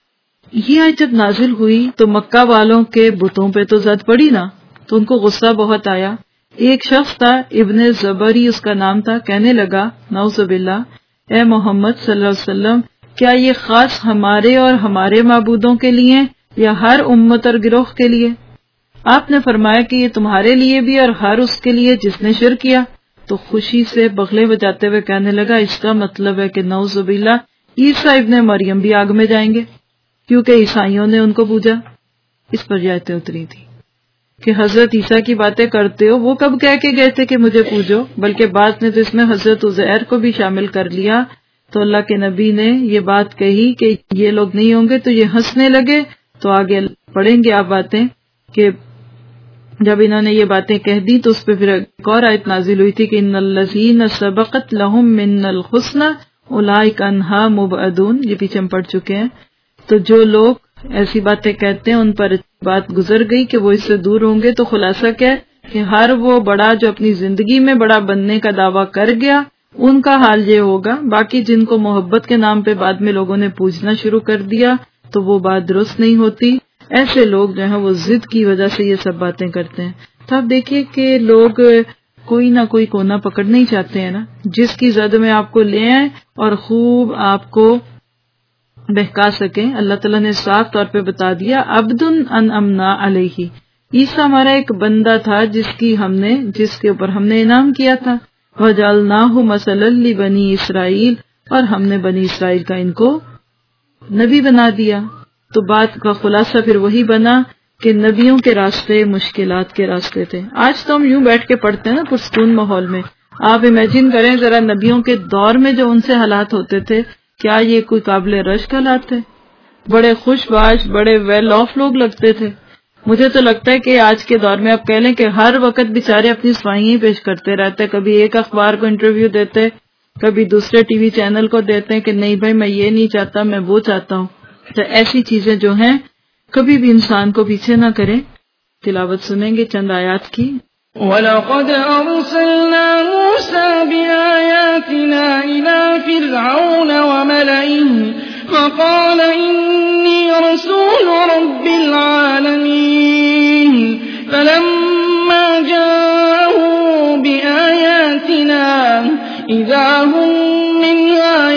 یہ آیت جب نازل ہوئی تو مکہ والوں کے بتوں پہ تو زد پڑی نا، تو ان کو غصہ بہت آیا۔ ایک شخص تھا ابن زبری اس کا نام تھا، کہنے لگا نعوذ باللہ، اے محمد صلی اللہ علیہ وسلم، کیا یہ خاص ہمارے اور ہمارے معبودوں کے لیے یا ہر امت اور گروہ کے لیے؟ آپ نے فرمایا کہ یہ تمہارے لیے بھی اور ہر اس کے لیے جس نے شرک کیا۔ تو خوشی سے بغلے بجاتے ہوئے کہنے لگا اس کا مطلب ہے کہ نعوذ باللہ عیسیٰ ابن مریم بھی آگ میں جائیں گے، کیونکہ عیسائیوں نے ان کو پوجا۔ اس پر یہ آیتیں اتری تھی کہ حضرت عیسیٰ کی باتیں کرتے ہو، وہ کب کہہ کے گئے تھے کہ مجھے پوجو، بلکہ بعد نے تو اس میں حضرت عزیر کو بھی شامل کر لیا۔ تو اللہ کے نبی نے یہ بات کہی کہ یہ لوگ نہیں ہوں گے تو یہ ہنسنے لگے۔ تو آگے پڑھیں گے آپ باتیں کہ جب انہوں نے یہ باتیں کہہ دی تو اس پہ پھر ایک اور آیت نازل ہوئی تھی کہ ان الذین سبقت لہم من الحسنی اولئک عنہا مبعدون، یہ پیچھے ہم پڑھ چکے ہیں۔ تو جو لوگ ایسی باتیں کہتے ہیں ان پر بات گزر گئی کہ وہ اس سے دور ہوں گے۔ تو خلاصہ کیا ہے کہ ہر وہ بڑا جو اپنی زندگی میں بڑا بننے کا دعویٰ کر گیا ان کا حال یہ ہوگا۔ باقی جن کو محبت کے نام پہ بعد میں لوگوں نے پوجنا شروع کر دیا تو وہ بات درست نہیں ہوتی۔ ایسے لوگ جو ہیں وہ ضد کی وجہ سے یہ سب باتیں کرتے ہیں۔ تو آپ دیکھیے کہ لوگ کوئی نہ کوئی کونا پکڑنا ہی چاہتے ہیں نا، جس کی زد میں آپ کو لے آئیں اور خوب آپ کو بہکا سکیں۔ اللہ تعالیٰ نے صاف طور پہ بتا دیا عبد انعمنا علیہ، عیسیٰ ہمارا ایک بندہ تھا جس کے اوپر ہم نے انعام کیا تھا۔ وجعلناہ مثلا لبنی اسرائیل، اور ہم نے بنی اسرائیل کا ان کو نبی بنا دیا۔ تو بات کا خلاصہ پھر وہی بنا کہ نبیوں کے راستے مشکلات کے راستے تھے۔ آج تو ہم یوں بیٹھ کے پڑھتے ہیں نا پرسکون ماحول میں، آپ امیجن کریں ذرا نبیوں کے دور میں جو ان سے حالات ہوتے تھے، کیا یہ کوئی قابل رشک حالات تھے؟ بڑے خوش باش، بڑے ویل آف لوگ لگتے تھے۔ مجھے تو لگتا ہے کہ آج کے دور میں آپ کہہ لیں کہ ہر وقت بیچارے اپنی صفائیاں پیش کرتے رہتے، کبھی ایک اخبار کو انٹرویو دیتے، کبھی دوسرے ٹی وی چینل کو دیتے ہیں کہ نہیں بھائی میں یہ نہیں چاہتا، میں وہ چاہتا ہوں۔ تو ایسی چیزیں جو ہیں کبھی بھی انسان کو پیچھے نہ کریں۔ تلاوت سنیں گے چند آیات کی۔ وَلَقَدْ أَرْسَلْنَا مُوسَىٰ بِآيَاتِنَا إِلَىٰ فِرْعَوْنَ وَمَلَئِهِ فَقَالَ إِنِّي رَسُولُ رَبِّ الْعَالَمِينَ فَلَمَّا جَاءَهُم بِآيَاتِنَا إِذَا هُم مِّنْهَا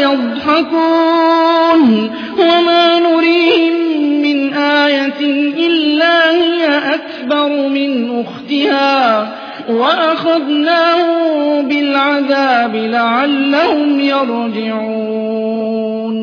يَضْحَكُونَ وَمَا نُرِيهِم مِّنْ آيَةٍ إِلَّا هِيَ أَكْبَرُ مِنْ أُخْتِهَا وَأَخَذْنَاهُم بِالْعَذَابِ لَعَلَّهُمْ يَرْجِعُونَ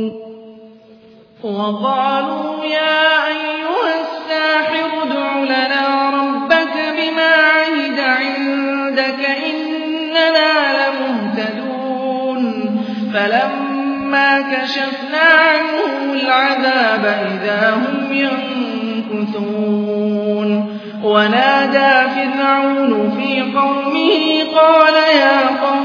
وَقَالُوا يَا أَيُّهَ السَّاحِرُ ادْعُ لَنَا رَبَّكَ بِمَا عَهِدَ عِندَكَ إِنَّنَا لَمُهْتَدُونَ فَلَمَّا كَشَفْنَا عَنْهُمُ الْعَذَابَ إِذَا هُمْ يَنكُثُونَ وَنَادَى فِرْعَوْنُ فِي قَوْمِهِ قَالَ يَا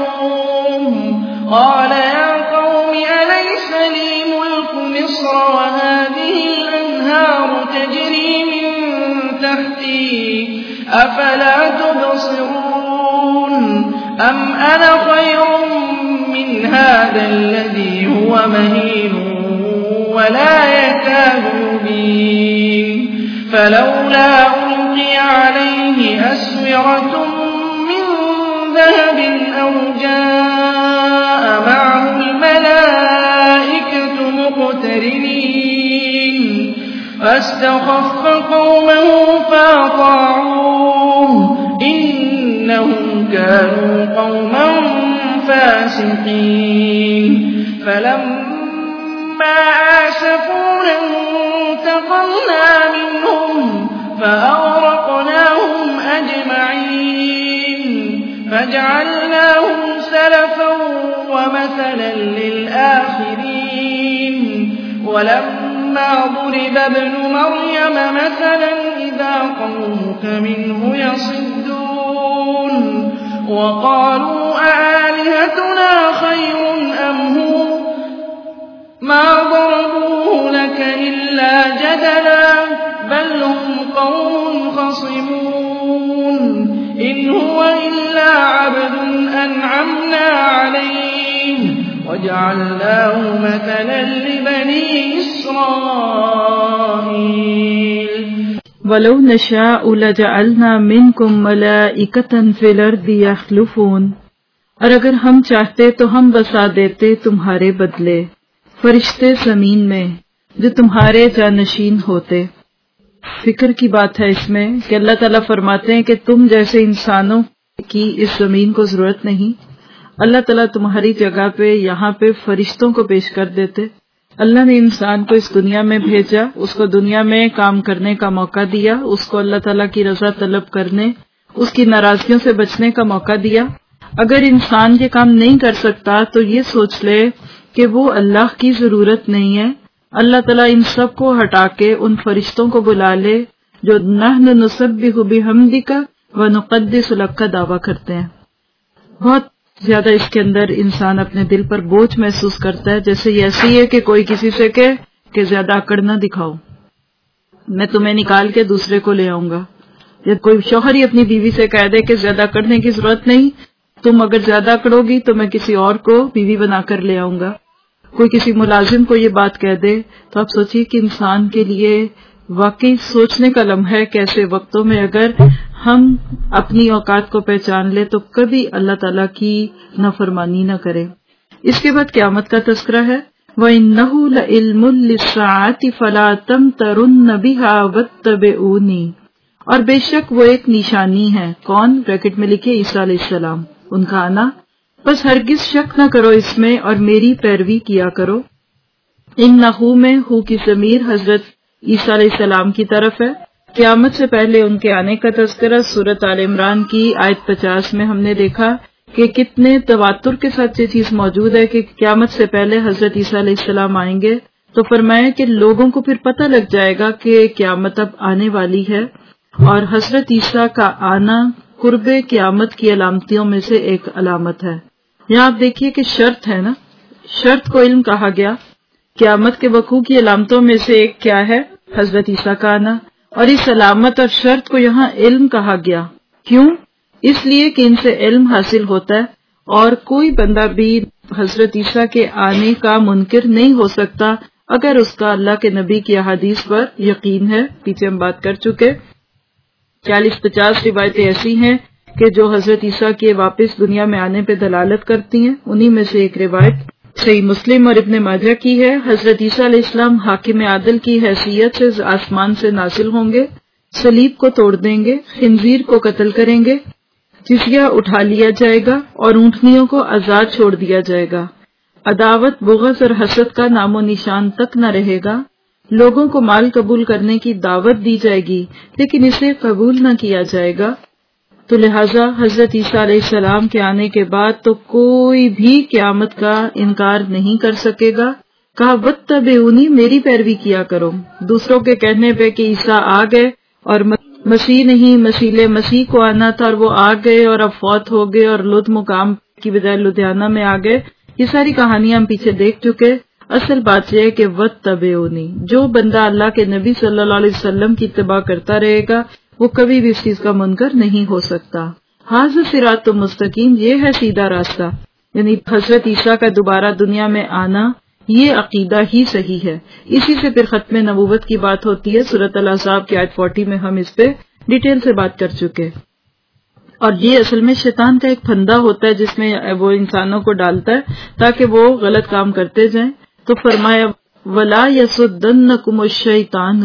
قَوْمِ أَلَيْسَ لِي مُلْكُ مِصْرَ وَهَٰذِهِ الْأَنْهَارُ تَجْرِي مِن تَحْتِي أَفَلَا تُبْصِرُونَ أَمْ أَنَا خَيْرٌ مِّنْ هَٰذَا الَّذِي هُوَ مَهِينٌ وَلَا يَكَادُ يُبِينُ فَلَوْلَا أُلْقِيَ عَلَيْهِ أَسْوِرَةٌ مِّن ذَهَبٍ أَوْ جَاءَ مَعَهُ الْمَلَائِكَةُ مُقْتَرِنِينَ فاستخف قومه فأطاعوه إنهم كانوا قوما فاسقين فلما آسفونا انتقمنا منهم فأغرقناهم أجمعين فجعلناهم سلفا ومثلا للآخرين ولما ضرب ابن مريم مثلا إذا قومك منه يصدون وقالوا أآلهتنا خير أم هو ما ضربوه لك إلا جدلا بل هم قوم خصمون إن هو إلا عبد أنعمنا عليه وجعلناه مثلا لبني إسرائيل وَلَوْ نَشَاءُ لَجَعَلْنَا مِنْكُمْ مَلَائِكَةً فِي الْأَرْضِ يَخْلُفُونَ، اور اگر ہم چاہتے تو ہم بسا دیتے تمہارے بدلے فرشتے زمین میں جو تمہارے جانشین ہوتے۔ فکر کی بات ہے اس میں کہ اللہ تعالیٰ فرماتے ہیں کہ تم جیسے انسانوں کی اس زمین کو ضرورت نہیں، اللہ تعالیٰ تمہاری جگہ پہ یہاں پہ فرشتوں کو پیش کر دیتے۔ اللہ نے انسان کو اس دنیا میں بھیجا، اس کو دنیا میں کام کرنے کا موقع دیا، اس کو اللہ تعالیٰ کی رضا طلب کرنے، اس کی ناراضگیوں سے بچنے کا موقع دیا۔ اگر انسان یہ کام نہیں کر سکتا تو یہ سوچ لے کہ وہ اللہ کی ضرورت نہیں ہے۔ اللہ تعالیٰ ان سب کو ہٹا کے ان فرشتوں کو بلا لے جو نحن نسبح بحمدک ونقدس لک کا دعویٰ کرتے ہیں۔ بہت زیادہ اس کے اندر انسان اپنے دل پر بوجھ محسوس کرتا ہے، جیسے یہ ایسی ہے کہ کوئی کسی سے کہے کہ زیادہ اکڑ نہ دکھاؤ، میں تمہیں نکال کے دوسرے کو لے آؤں گا، یا کوئی شوہر ہی اپنی بیوی سے کہہ دے کہ زیادہ اکڑنے کی ضرورت نہیں، تم اگر زیادہ اکڑو گی تو میں کسی اور کو بیوی بنا کر لے آؤں گا۔ کوئی کسی ملازم کو یہ بات کہہ دے تو آپ سوچیے کہ انسان کے لیے واقعی سوچنے کا لمحہ ہے کہ ایسے وقتوں میں اگر ہم اپنی اوقات کو پہچان لے تو کبھی اللہ تعالیٰ کی نافرمانی نہ کرے۔ اس کے بعد قیامت کا تذکرہ ہے، وَإِنَّهُ لَعِلْمٌ لِلسَّاعَةِ فَلَا تَمْتَرُنَّ بِهَا وَاتَّبِعُونِي، اور بے شک وہ ایک نشانی ہے۔ کون؟ بریکٹ میں لکھے عیسیٰ علیہ السلام، ان کا آنا، بس ہرگز شک نہ کرو اس میں اور میری پیروی کیا کرو۔ اِنَّهُ میں ہو کی ضمیر حضرت عیسیٰ علیہ السلام کی طرف ہے۔ قیامت سے پہلے ان کے آنے کا تذکرہ سورۃ آل عمران کی آیت 50 میں ہم نے دیکھا کہ کتنے تواتر کے ساتھ یہ چیز موجود ہے کہ قیامت سے پہلے حضرت عیسیٰ علیہ السلام آئیں گے، تو فرمایا کہ لوگوں کو پھر پتہ لگ جائے گا کہ قیامت اب آنے والی ہے، اور حضرت عیسیٰ کا آنا قرب قیامت کی علامتوں میں سے ایک علامت ہے۔ یہاں آپ دیکھیے کہ شرط ہے نا، شرط کو علم کہا گیا، قیامت کے وقوع کی علامتوں میں سے ایک کیا ہے؟ حضرت عیسیٰ کا آنا، اور اس علامت اور شرط کو یہاں علم کہا گیا۔ کیوں؟ اس لیے کہ ان سے علم حاصل ہوتا ہے، اور کوئی بندہ بھی حضرت عیسیٰ کے آنے کا منکر نہیں ہو سکتا اگر اس کا اللہ کے نبی کی احادیث پر یقین ہے۔ پیچھے ہم بات کر چکے 40-50 روایتیں ایسی ہیں کہ جو حضرت عیسیٰ کے واپس دنیا میں آنے پہ دلالت کرتی ہیں۔ انہی میں سے ایک روایت صحیح مسلم اور ابن ماجہ کی ہے، حضرت عیسیٰ علیہ السلام حاکم عادل کی حیثیت سے آسمان سے نازل ہوں گے، صلیب کو توڑ دیں گے، خنزیر کو قتل کریں گے، جزیہ اٹھا لیا جائے گا اور اونٹنیوں کو آزاد چھوڑ دیا جائے گا، عداوت، بغض اور حسد کا نام و نشان تک نہ رہے گا، لوگوں کو مال قبول کرنے کی دعوت دی جائے گی لیکن اسے قبول نہ کیا جائے گا۔ تو لہٰذا حضرت عیسیٰ علیہ السلام کے آنے کے بعد تو کوئی بھی قیامت کا انکار نہیں کر سکے گا۔ کہا واتبعونی، میری پیروی کیا کرو۔ دوسروں کے کہنے پہ کہ عیسیٰ آ گئے اور مسیح نہیں، مسیح کو آنا تھا اور وہ آ گئے اور اب فوت ہو گئے اور لد مقام کی بجائے لدھیانہ میں آ گئے، یہ ساری کہانیاں ہم پیچھے دیکھ چکے۔ اصل بات یہ ہے کہ واتبعونی، جو بندہ اللہ کے نبی صلی اللہ علیہ وسلم کی اتباع کرتا رہے گا وہ کبھی بھی اس چیز کا منکر نہیں ہو سکتا۔ ھذا صراط مستقیم، یہ ہے سیدھا راستہ، یعنی حضرت عیسیٰ کا دوبارہ دنیا میں آنا یہ عقیدہ ہی صحیح ہے۔ اسی سے پھر ختم نبوت کی بات ہوتی ہے۔ سورۃ الاحزاب کی آیت 40 میں ہم اس پہ ڈیٹیل سے بات کر چکے، اور یہ اصل میں شیطان کا ایک پھندا ہوتا ہے جس میں وہ انسانوں کو ڈالتا ہے تاکہ وہ غلط کام کرتے جائیں۔ تو فرمایا وَلَا يَصُدَّنَّكُمُ الشَّيْطَانُ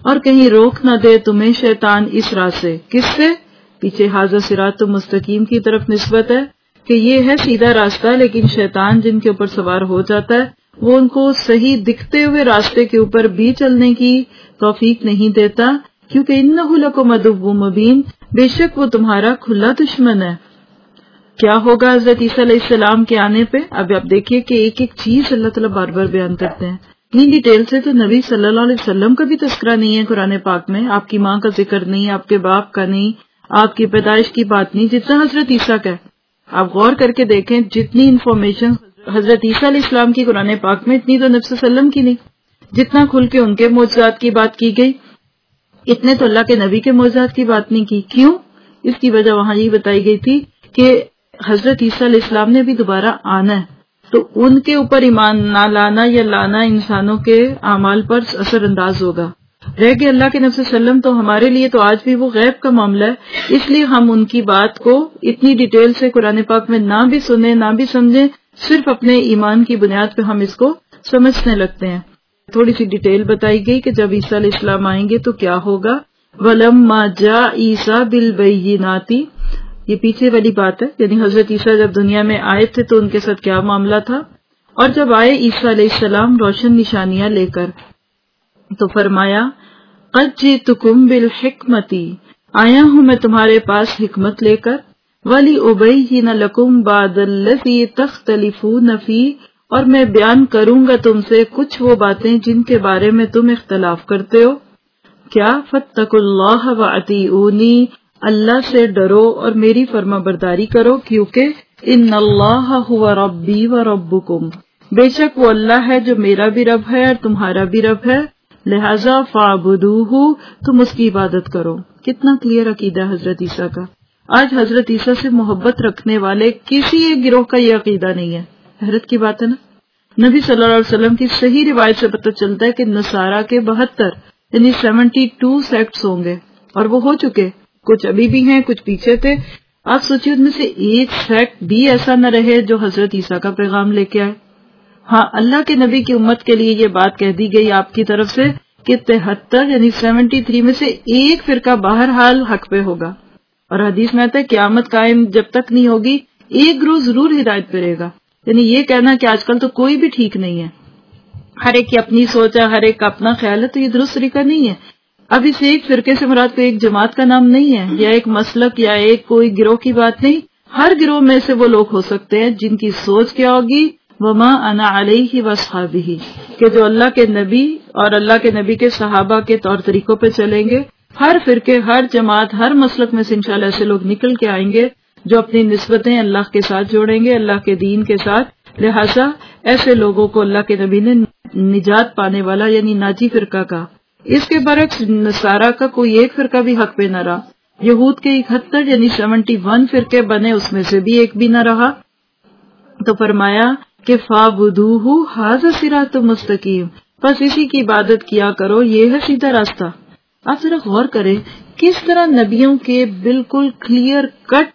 اور کہیں روک نہ دے تمہیں شیطان اس راہ سے. کس سے؟ پیچھے ھذا صراط مستقیم کی طرف نسبت ہے کہ یہ ہے سیدھا راستہ، لیکن شیطان جن کے اوپر سوار ہو جاتا ہے وہ ان کو صحیح دکھتے ہوئے راستے کے اوپر بھی چلنے کی توفیق نہیں دیتا، کیونکہ انہ لکم عدو مبین، بے شک وہ تمہارا کھلا دشمن ہے. کیا ہوگا حضرت عیسیٰ علیہ السلام کے آنے پہ؟ اب آپ دیکھیے کہ ایک ایک چیز اللہ تعالیٰ بار بار بیان کرتے ہیں. اتنی ڈیٹیل سے تو نبی صلی اللہ علیہ وسلم کا بھی تذکرہ نہیں ہے قرآن پاک میں. آپ کی ماں کا ذکر نہیں، آپ کے باپ کا نہیں، آپ کی پیدائش کی بات نہیں، جتنا حضرت عیسیٰ کا ہے. آپ غور کر کے دیکھیں جتنی انفارمیشن حضرت عیسیٰ علیہ السلام کی قرآن پاک میں، اتنی تو نبی صلی اللہ علیہ وسلم کی نہیں. جتنا کھل کے ان کے معجزات کی بات کی گئی، اتنے تو اللہ کے نبی کے معجزات کی بات نہیں کی. کیوں؟ اس کی وجہ وہاں یہ بتائی گئی تھی کہ حضرت عیسیٰ علیہ السلام نے بھی دوبارہ آنا ہے، تو ان کے اوپر ایمان نہ لانا یا لانا انسانوں کے اعمال پر اثر انداز ہوگا. رہ گئے اللہ کے نبی صلی اللہ علیہ وسلم، تو ہمارے لیے تو آج بھی وہ غیب کا معاملہ ہے. اس لیے ہم ان کی بات کو اتنی ڈیٹیل سے قرآن پاک میں نہ بھی سنیں نہ بھی سمجھیں، صرف اپنے ایمان کی بنیاد پہ ہم اس کو سمجھنے لگتے ہیں. تھوڑی سی ڈیٹیل بتائی گئی کہ جب عیسیٰ علیہ السلام آئیں گے تو کیا ہوگا. وَلَمَّا جَاءَ عِيسَىٰ بِالْبَيِّنَاتِ، یہ پیچھے والی بات ہے، یعنی حضرت عیسیٰ جب دنیا میں آئے تھے تو ان کے ساتھ کیا معاملہ تھا. اور جب آئے عیسیٰ علیہ السلام روشن نشانیاں لے کر، تو فرمایا قَدْ جِئْتُكُمْ بِالْحِکْمَةِ، آیا ہوں میں تمہارے پاس حکمت لے کر، وَلِأُبَيِّنَ لَكُمْ بَعْضَ الَّذِي تَخْتَلِفُونَ فِيهِ، اور میں بیان کروں گا تم سے کچھ وہ باتیں جن کے بارے میں تم اختلاف کرتے ہو. کیا؟ فَاتَّقُوا اللَّهَ وَأَطِیعُونِی، اللہ سے ڈرو اور میری فرما برداری کرو، کیونکہ ان اللہ هو ربی و ربکم، بے شک وہ اللہ ہے جو میرا بھی رب ہے اور تمہارا بھی رب ہے، لہذا فاعبدوہ، تم اس کی عبادت کرو. کتنا کلیئر عقیدہ ہے حضرت عیسیٰ کا. آج حضرت عیسیٰ سے محبت رکھنے والے کسی ایک گروہ کا یہ عقیدہ نہیں ہے. حیرت کی بات ہے نا. نبی صلی اللہ علیہ وسلم کی صحیح روایت سے پتہ چلتا ہے کہ نصارہ کے 72 یعنی 72 سیکٹس ہوں گے، اور وہ ہو چکے، کچھ ابھی بھی ہیں، کچھ پیچھے تھے. آپ سوچیے ان میں سے ایک سیکٹ بھی ایسا نہ رہے جو حضرت عیسیٰ کا پیغام لے کے آئے. ہاں، اللہ کے نبی کی امت کے لیے یہ بات کہہ دی گئی آپ کی طرف سے کہ 73 یعنی 73 میں سے ایک فرقہ بہرحال حق پہ ہوگا. اور حدیث میں آتا ہے قیامت قائم جب تک نہیں ہوگی ایک گروہ ضرور ہدایت پہ رہے گا. یعنی یہ کہنا کہ آج کل تو کوئی بھی ٹھیک نہیں ہے، ہر ایک کی اپنی سوچ ہے، ہر ایک کا اپنا خیال ہے، تو یہ درست طریقہ نہیں ہے. اب اس ایک فرقے سے مراد کوئی ایک جماعت کا نام نہیں ہے، یا ایک مسلک یا ایک کوئی گروہ کی بات نہیں. ہر گروہ میں سے وہ لوگ ہو سکتے ہیں جن کی سوچ کیا ہوگی، وما انا علیہ واصحابہ، کہ جو اللہ کے نبی اور اللہ کے نبی کے صحابہ کے طور طریقوں پہ چلیں گے. ہر فرقے، ہر جماعت، ہر مسلک میں سے انشاءاللہ ایسے لوگ نکل کے آئیں گے جو اپنی نسبتیں اللہ کے ساتھ جوڑیں گے، اللہ کے دین کے ساتھ. لہذا ایسے لوگوں کو اللہ کے نبی نے نجات پانے والا یعنی ناجی فرقہ کہا. اس کے برعکس نصارہ کا کوئی ایک فرقہ بھی حق پہ نہ رہا. یہود کے 71 یعنی 71 فرقے بنے، اس میں سے بھی ایک بھی نہ رہا. تو فرمایا کہ فَاعْبُدُوهُ هَذَا صِرَاطٌ مُسْتَقِیمٌ، بس اسی کی عبادت کیا کرو، یہ ہے سیدھا راستہ. آپ ذرا غور کریں کس طرح نبیوں کے بالکل کلیئر کٹ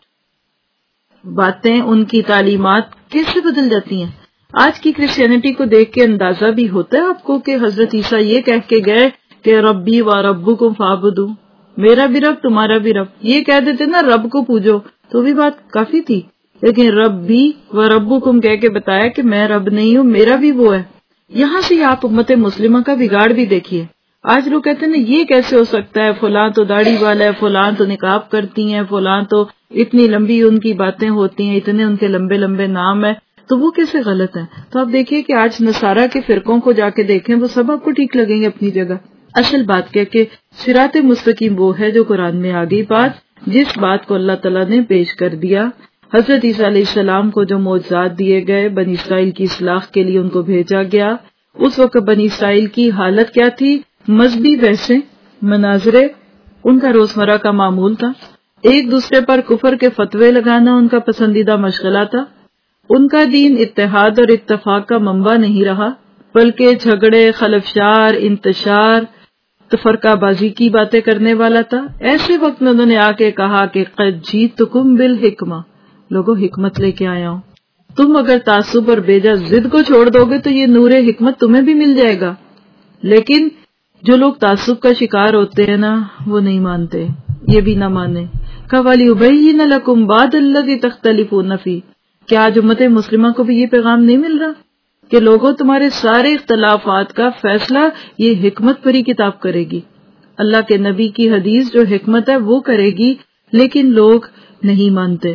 باتیں، ان کی تعلیمات کیسے بدل جاتی ہیں. آج کی کرسچینٹی کو دیکھ کے اندازہ بھی ہوتا ہے آپ کو کہ حضرت عیسیٰ یہ کہہ کے گئے کہ ربی و ربکم فاعبدو، میرا بھی رب تمہارا بھی رب. یہ کہہ دیتے نا رب کو پوجو تو بھی بات کافی تھی، لیکن ربی و ربکم کہہ کے بتایا کہ میں رب نہیں ہوں، میرا بھی وہ ہے. یہاں سے آپ امت مسلمہ کا بگاڑ بھی دیکھیے. آج لوگ کہتے ہیں نا یہ کیسے ہو سکتا ہے، فلاں تو داڑھی والا ہے، فلاں تو نقاب کرتی ہیں، فلاں تو اتنی لمبی ان کی باتیں ہوتی ہیں، اتنے ان کے لمبے لمبے نام ہیں، تو وہ کیسے غلط ہیں. تو آپ دیکھیے کہ آج نصارہ کے فرقوں کو جا کے دیکھیں، وہ سب آپ کو ٹھیک لگیں گے اپنی جگہ. اصل بات کیا کہ صراط مستقیم وہ ہے جو قرآن میں آ گئی بات، جس بات کو اللہ تعالیٰ نے پیش کر دیا. حضرت عیسیٰ علیہ السلام کو جو معجزات دیے گئے، بنی اسرائیل کی اصلاح کے لیے ان کو بھیجا گیا. اس وقت بنی اسرائیل کی حالت کیا تھی؟ مذہبی بحثیں، مناظرے ان کا روزمرہ کا معمول تھا. ایک دوسرے پر کفر کے فتوے لگانا ان کا پسندیدہ مشغلہ تھا. ان کا دین اتحاد اور اتفاق کا منبع نہیں رہا، بلکہ جھگڑے، خلفشار، انتشار، تفرقہ بازی کی باتیں کرنے والا تھا. ایسے وقت میں انہوں نے آ کے کہا کہ قد جئتکم بالحکمہ، لوگوں حکمت لے کے آیا ہوں. تم اگر تعصب اور بیجا ضد کو چھوڑ دو گے تو یہ نور حکمت تمہیں بھی مل جائے گا. لیکن جو لوگ تعصب کا شکار ہوتے ہیں نا وہ نہیں مانتے، یہ بھی نہ مانے. وَلِيُبَيِّنَ لَكُمْ بَعْضَ الَّذِي تَخْتَلِفُونَ فِيهِ. کیا آج امت مسلمہ کو بھی یہ پیغام نہیں مل رہا کہ لوگوں تمہارے سارے اختلافات کا فیصلہ یہ حکمت بھری کتاب کرے گی، اللہ کے نبی کی حدیث جو حکمت ہے وہ کرے گی، لیکن لوگ نہیں مانتے.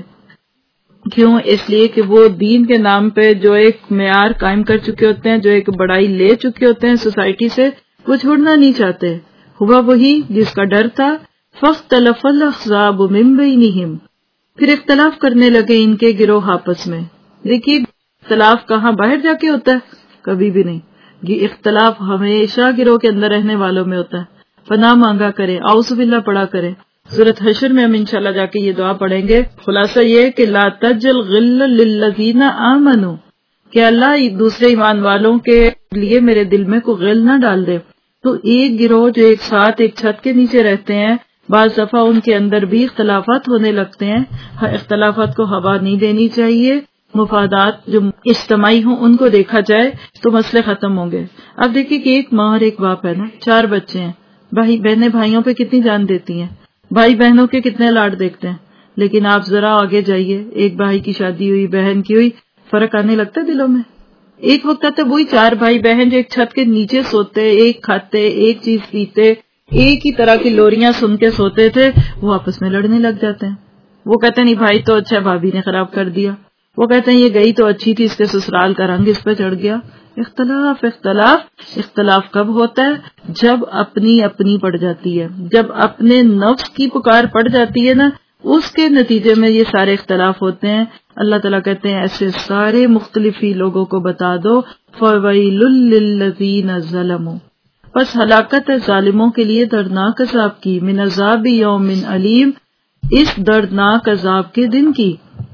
کیوں؟ اس لیے کہ وہ دین کے نام پہ جو ایک معیار قائم کر چکے ہوتے ہیں، جو ایک بڑائی لے چکے ہوتے ہیں سوسائٹی سے، وہ چھوڑنا نہیں چاہتے. ہوا وہی جس کا ڈر تھا. فَاخْتَلَفَ الْأَحْزَابُ مِنْ بَيْنِهِمْ. پھر اختلاف کرنے لگے ان کے گروہ آپس میں. دیکھیے اختلاف کہاں باہر جا کے ہوتا ہے؟ کبھی بھی نہیں. یہ اختلاف ہمیشہ گروہ کے اندر رہنے والوں میں ہوتا ہے. پناہ مانگا کریں، اعوذ باللہ پڑھا کریں. سورۃ حشر میں ہم انشاءاللہ جا کے یہ دعا پڑھیں گے. خلاصہ یہ کہ لا تجل غل للذین آمنوا، کہ اللہ دوسرے ایمان والوں کے لیے میرے دل میں کوئی غل نہ ڈال دے. تو ایک گروہ جو ایک ساتھ ایک چھت کے نیچے رہتے ہیں، بعض دفعہ ان کے اندر بھی اختلافات ہونے لگتے ہیں. اختلافات کو ہوا نہیں دینی چاہیے، مفادات جو اجتماعی ہوں ان کو دیکھا جائے تو مسئلے ختم ہوں گے. اب دیکھیے کہ ایک ماں اور ایک باپ ہے نا، 4 بچے ہیں. بہنیں بھائیوں پہ کتنی جان دیتی ہیں، بھائی بہنوں کے کتنے لاڈ دیکھتے ہیں. لیکن آپ ذرا آگے جائیے، ایک بھائی کی شادی ہوئی، بہن کی ہوئی، فرق آنے لگتا ہے دلوں میں. ایک وقت آتا ہے وہی 4 بھائی بہن جو ایک چھت کے نیچے سوتے، ایک کھاتے، ایک چیز پیتے، ایک ہی طرح کی لوریاں سن کے سوتے تھے، وہ آپس میں لڑنے لگ جاتے ہیں. وہ کہتے ہیں نہیں بھائی تو اچھا، بھابھی نے خراب کر دیا. وہ کہتے ہیں یہ گئی تو اچھی تھی، اس کے سسرال کا رنگ اس پہ چڑھ گیا. اختلاف اختلاف اختلاف کب ہوتا ہے؟ جب اپنی اپنی پڑ جاتی ہے، جب اپنے نفس کی پکار پڑ جاتی ہے نا، اس کے نتیجے میں یہ سارے اختلاف ہوتے ہیں. اللہ تعالیٰ کہتے ہیں ایسے سارے مختلف ہی لوگوں کو بتا دو. فَوَيْلٌ لِّلَّذِينَ ظَلَمُوا. پس ہلاکت ہے ظالموں کے لیے دردناک عذاب کی. من عذاب یوم علیم، اس دردناک عذاب کے دن کی.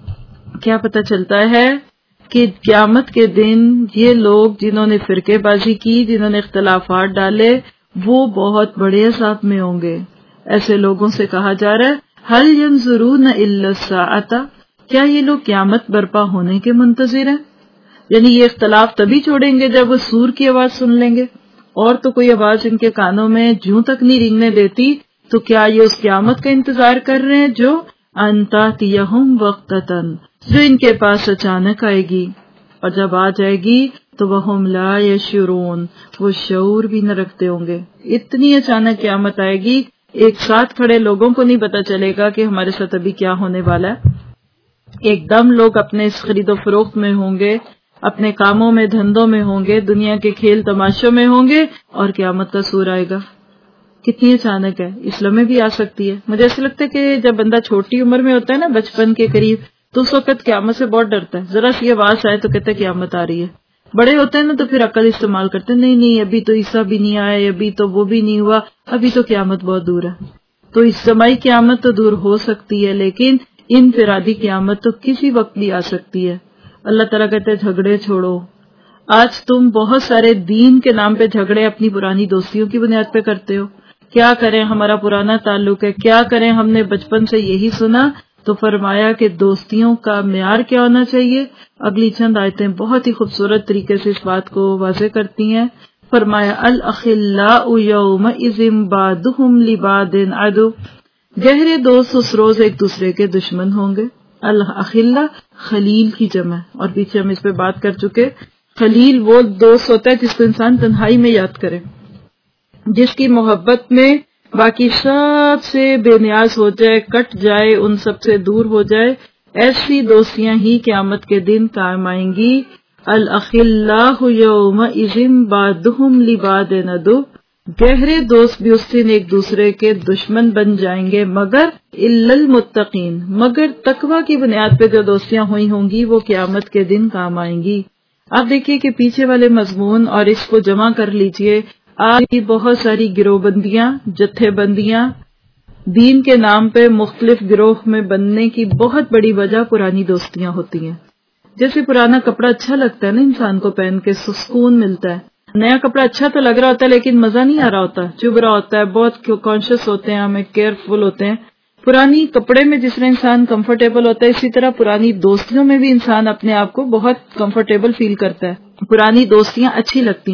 کیا پتہ چلتا ہے کہ قیامت کے دن یہ لوگ جنہوں نے فرقے بازی کی، جنہوں نے اختلافات ڈالے، وہ بہت بڑے عذاب میں ہوں گے. ایسے لوگوں سے کہا جا رہا ہے هل ينظرون الا الساعة، کیا یہ لوگ قیامت برپا ہونے کے منتظر ہیں؟ یعنی یہ اختلاف تبھی چھوڑیں گے جب وہ سور کی آواز سن لیں گے، اور تو کوئی آواز ان کے کانوں میں جوں تک نہیں رینگنے دیتی. تو کیا یہ اس قیامت کا انتظار کر رہے ہیں جو انتاتیہم وقتتن، جو ان کے پاس اچانک آئے گی، اور جب آ جائے گی تو وہم لا یشعرون، وہ شعور بھی نہ رکھتے ہوں گے. اتنی اچانک قیامت آئے گی، ایک ساتھ کھڑے لوگوں کو نہیں پتا چلے گا کہ ہمارے ساتھ ابھی کیا ہونے والا ہے. ایک دم لوگ اپنے اس خرید و فروخت میں ہوں گے، اپنے کاموں میں دھندوں میں ہوں گے، دنیا کے کھیل تماشوں میں ہوں گے، اور قیامت کا سور آئے گا. کتنی اچانک ہے، اس لمحے بھی آ سکتی ہے. مجھے ایسا لگتا ہے کہ جب بندہ چھوٹی عمر میں ہوتا ہے نا، بچپن کے قریب، تو اس وقت قیامت سے بہت ڈرتا ہے. ذرا سی آواز آئے تو کہتے ہیں قیامت آ رہی ہے. بڑے ہوتے ہیں نا تو پھر عقل استعمال کرتے ہیں، نہیں ابھی تو عیسیٰ بھی نہیں آئے، ابھی تو وہ بھی نہیں ہوا، ابھی تو قیامت بہت دور ہے. تو اجتماعی قیامت تو دور ہو سکتی ہے، لیکن انفرادی قیامت تو کسی وقت بھی آ سکتی ہے. اللہ تعالیٰ کہتے ہیں جھگڑے چھوڑو. آج تم بہت سارے دین کے نام پہ جھگڑے اپنی پرانی دوستیوں کی بنیاد پہ کرتے ہو. کیا کریں، ہمارا پرانا تعلق ہے، کیا کریں، ہم نے بچپن سے یہی سنا. تو فرمایا کہ دوستیوں کا معیار کیا ہونا چاہیے. اگلی چند آیتیں بہت ہی خوبصورت طریقے سے اس بات کو واضح کرتی ہیں. فرمایا الاخلاء یومئذ بعضهم لبعض عدو، گہرے دوست اس روز ایک دوسرے کے دشمن ہوں گے. الاخلاء خلیل کی جمع ہے، اور پیچھے ہم اس پہ بات کر چکے. خلیل وہ دوست ہوتا ہے جس کو انسان تنہائی میں یاد کرے، جس کی محبت میں باقی سب سے بے نیاز ہو جائے، کٹ جائے، ان سب سے دور ہو جائے. ایسی دوستیاں ہی قیامت کے دن کام آئیں گی. الاخلاء یومئذ بعضهم لبعض عدو، گہرے دوست بھی اس دن ایک دوسرے کے دشمن بن جائیں گے، مگر الا المتقین، مگر تقوی کی بنیاد پہ جو دوستیاں ہوئی ہوں گی وہ قیامت کے دن کام آئیں گی. آپ دیکھیے کہ پیچھے والے مضمون اور اس کو جمع کر لیجئے. آج کی بہت ساری گروہ بندیاں، جتھے بندیاں دین کے نام پہ مختلف گروہ میں بننے کی بہت بڑی وجہ پرانی دوستیاں ہوتی ہیں. جیسے پرانا کپڑا اچھا لگتا ہے نا، انسان کو پہن کے سکون ملتا ہے. نیا کپڑا اچھا تو لگ رہا ہوتا ہے لیکن مزہ نہیں آ رہا ہوتا، چبھ رہا ہوتا ہے، بہت کانشیس ہوتے ہیں، ہمیں کیئرفل ہوتے ہیں. پرانی کپڑے میں جس طرح انسان کمفرٹیبل ہوتا ہے، اسی طرح پرانی دوستیوں میں بھی انسان اپنے آپ کو بہت کمفرٹیبل فیل کرتا ہے. پرانی دوستیاں اچھی لگتی ہیں.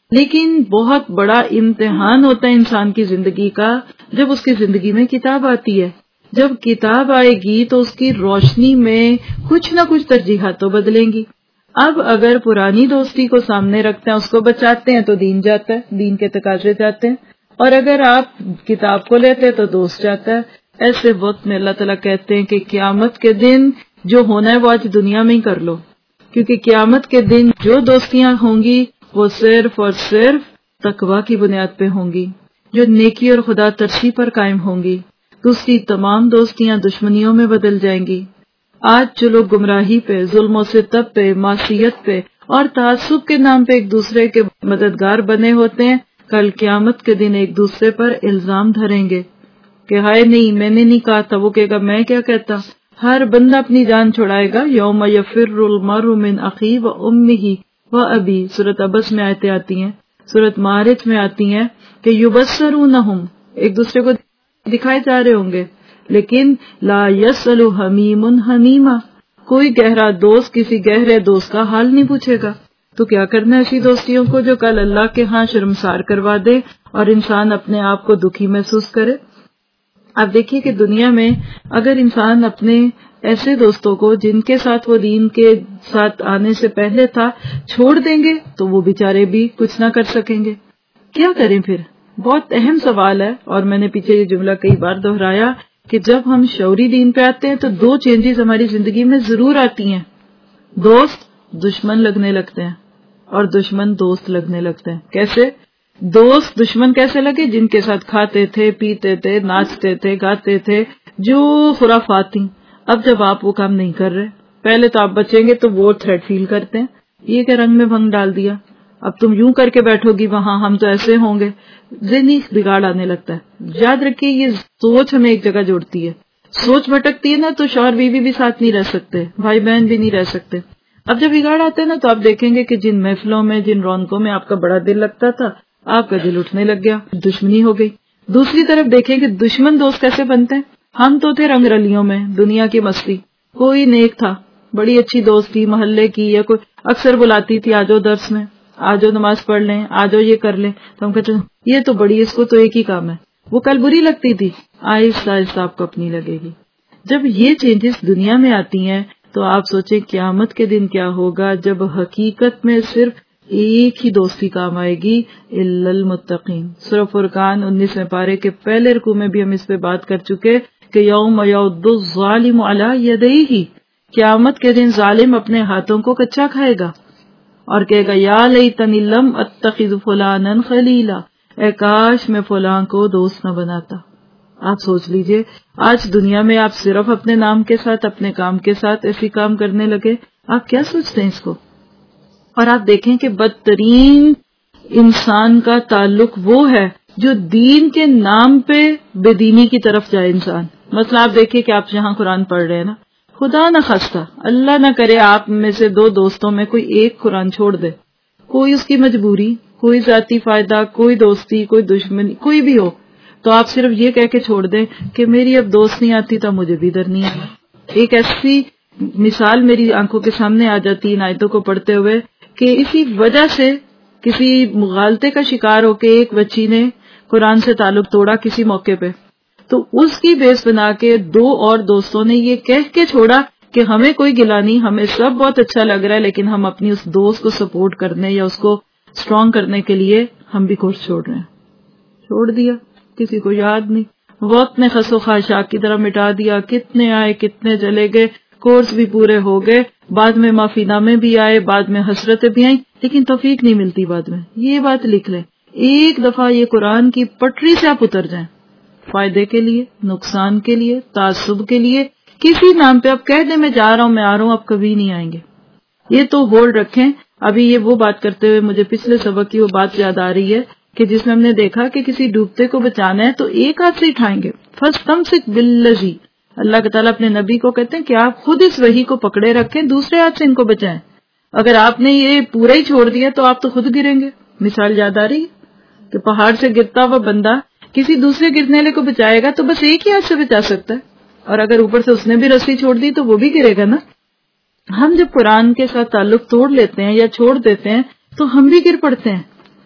لیکن بہت بڑا امتحان ہوتا ہے انسان کی زندگی کا جب اس کی زندگی میں کتاب آتی ہے. جب کتاب آئے گی تو اس کی روشنی میں کچھ نہ کچھ ترجیحات تو بدلیں گی. اب اگر پرانی دوستی کو سامنے رکھتے ہیں، اس کو بچاتے ہیں تو دین جاتا ہے، دین کے تقاضے جاتے ہیں، اور اگر آپ کتاب کو لیتے ہیں تو دوست جاتا ہے. ایسے وقت میں اللہ تعالیٰ کہتے ہیں کہ قیامت کے دن جو ہونا ہے وہ آج دنیا میں ہی کر لو، کیونکہ قیامت کے دن جو دوستیاں ہوں گی وہ صرف اور صرف تقوی کی بنیاد پہ ہوں گی، جو نیکی اور خدا ترسی پر قائم ہوں گی. دوسری تمام دوستیاں دشمنیوں میں بدل جائیں گی. آج جو لوگ گمراہی پہ، ظلم و ستم پہ، معصیت پہ اور تعصب کے نام پہ ایک دوسرے کے مددگار بنے ہوتے ہیں، کل قیامت کے دن ایک دوسرے پر الزام دھریں گے کہ ہائے نہیں میں نے نہیں کہا تھا، وہ کہے گا میں کیا کہتا. ہر بندہ اپنی جان چھڑائے گا. یوم یفر المرء من اخیہ و امہ و ابی، سورۃ عبس میں آیتیں آتی ہیں، سورۃ معارج میں آتی ہیں کہ یبصرونہم، ایک دوسرے کو دکھائے جا رہے ہوں گے، لیکن لا یسأل حمیم حمیما، کوئی گہرا دوست کسی گہرے دوست کا حال نہیں پوچھے گا. تو کیا کرنا ہے ایسی دوستیوں کو جو کل اللہ کے ہاں شرمسار کروا دے اور انسان اپنے آپ کو دکھی محسوس کرے. اب دیکھیے کہ دنیا میں اگر انسان اپنے ایسے دوستوں کو جن کے ساتھ وہ دین کے ساتھ آنے سے پہلے تھا چھوڑ دیں گے تو وہ بیچارے بھی کچھ نہ کر سکیں گے. کیا کریں پھر؟ بہت اہم سوال ہے، اور میں نے پیچھے یہ جملہ کئی بار دہرایا کہ جب ہم شعوری دین پہ آتے ہیں تو دو چینجز ہماری زندگی میں ضرور آتی ہیں. دوست دشمن لگنے لگتے ہیں اور دشمن دوست لگنے لگتے ہیں. کیسے؟ دوست دشمن کیسے لگے؟ جن کے ساتھ کھاتے تھے، پیتے تھے، ناچتے تھے، گاتے تھے، جو خرافات تھیں. اب جب آپ وہ کام نہیں کر رہے، پہلے تو آپ بچیں گے تو وہ تھریٹ فیل کرتے ہیں، یہ کہ رنگ میں بھنگ ڈال دیا، اب تم یوں کر کے بیٹھو گی وہاں، ہم تو ایسے ہوں گے. ذہنی بگاڑ آنے لگتا ہے. یاد رکھیے یہ سوچ ہمیں ایک جگہ جوڑتی ہے. سوچ بھٹکتی ہے نا تو شوہر بیوی بھی ساتھ نہیں رہ سکتے، بھائی بہن بھی نہیں رہ سکتے. اب جب بگاڑ آتا ہے نا تو آپ دیکھیں گے کہ جن محفلوں میں، جن رونقوں میں آپ کا بڑا دل لگتا تھا، آپ کا دل اٹھنے لگ گیا، دشمنی ہو گئی. دوسری طرف دیکھیں کہ دشمن دوست کیسے بنتے ہیں. ہم تو تھے رنگ رلیوں میں، دنیا کی مستی، کوئی نیک تھا، بڑی اچھی دوست تھی محلے کی، یا کوئی اکثر بلاتی تھی آجو درس میں، آجو نماز پڑھ لیں، آجو یہ کر لیں، تو ہم کہتے ہیں یہ تو بڑی، اس کو تو ایک ہی کام ہے. وہ کل بری لگتی تھی، آہستہ آہستہ آپ کو اپنی لگے گی. جب یہ چینجز دنیا میں آتی ہیں تو آپ سوچیں قیامت کے دن کیا ہوگا جب حقیقت میں صرف ایک ہی دوستی کام آئے گی، الا المتقین. سورہ فرقان 19ویں پارے کے پہلے رکوع میں بھی ہم اس پہ بات کر چکے کہ یوم یعض الظالم علی یدیہ، قیامت کے دن ظالم اپنے ہاتھوں کو کچا کھائے گا اور کہے گا یا لیتنی لم اتخذ فلانا خلیلا، اے کاش میں فلاں کو دوست نہ بناتا. آپ سوچ لیجئے آج دنیا میں آپ صرف اپنے نام کے ساتھ، اپنے کام کے ساتھ ایسی کام کرنے لگے، آپ کیا سوچتے ہیں اس کو؟ اور آپ دیکھیں کہ بدترین انسان کا تعلق وہ ہے جو دین کے نام پہ بے دینی کی طرف جائے انسان. مثلا آپ دیکھیں کہ آپ جہاں قرآن پڑھ رہے ہیں نا، خدا نہ خواستہ، اللہ نہ کرے آپ میں سے دو دوستوں میں کوئی ایک قرآن چھوڑ دے، کوئی اس کی مجبوری، کوئی ذاتی فائدہ، کوئی دوستی، کوئی دشمنی، کوئی بھی ہو، تو آپ صرف یہ کہہ کے چھوڑ دیں کہ میری اب دوست نہیں آتی تو مجھے بھی ادھر نہیں آنا. ایک ایسی مثال میری آنکھوں کے سامنے آ جاتی ان آیتوں کو پڑھتے ہوئے کہ اسی وجہ سے کسی مغالطے کا شکار ہو کے ایک بچی نے قرآن سے تعلق توڑا کسی موقع پہ، تو اس کی بیس بنا کے دو اور دوستوں نے یہ کہہ کے چھوڑا کہ ہمیں کوئی گلا نہیں، ہمیں سب بہت اچھا لگ رہا ہے، لیکن ہم اپنی اس دوست کو سپورٹ کرنے یا اس کو اسٹرانگ کرنے کے لیے ہم بھی کورس چھوڑ رہے ہیں. چھوڑ دیا، کسی کو یاد نہیں، وقت نے خس و خواہشات کی طرح مٹا دیا. کتنے آئے کتنے چلے گئے، کورس بھی پورے ہو گئے، بعد میں معافی نامے بھی آئے، بعد میں حسرتیں بھی آئیں، لیکن توفیق نہیں ملتی بعد میں. یہ بات لکھ لیں، ایک دفعہ یہ قرآن کی پٹری سے آپ اتر جائیں، فائدے کے لیے، نقصان کے لیے، تعصب کے لیے، کسی نام پہ آپ کہہ دیں میں جا رہا ہوں، میں آ رہا ہوں، آپ کبھی نہیں آئیں گے. یہ تو ہولڈ رکھیں. ابھی یہ وہ بات کرتے ہوئے مجھے پچھلے سبق کی وہ بات یاد آ رہی ہے کہ جس میں ہم نے دیکھا کہ کسی ڈوبتے کو بچانا ہے تو ایک ہاتھ سے اٹھائیں گے، فاستمسک بالذی. اللہ کے تعالیٰ اپنے نبی کو کہتے ہیں کہ آپ خود اس وحی کو پکڑے رکھیں، دوسرے ہاتھ سے ان کو بچائیں. اگر آپ نے یہ پورا ہی چھوڑ دیا تو آپ تو خود گریں گے. مثال یاد آ رہی ہے کہ پہاڑ سے گرتا ہوا بندہ کسی دوسرے گرنے والے کو بچائے گا تو بس ایک ہی ہاتھ سے بچا سکتا ہے، اور اگر اوپر سے اس نے بھی رسی چھوڑ دی تو وہ بھی گرے گا نا. ہم جب قرآن کے ساتھ تعلق توڑ لیتے ہیں یا چھوڑ دیتے ہیں تو ہم بھی گر پڑتے ہیں.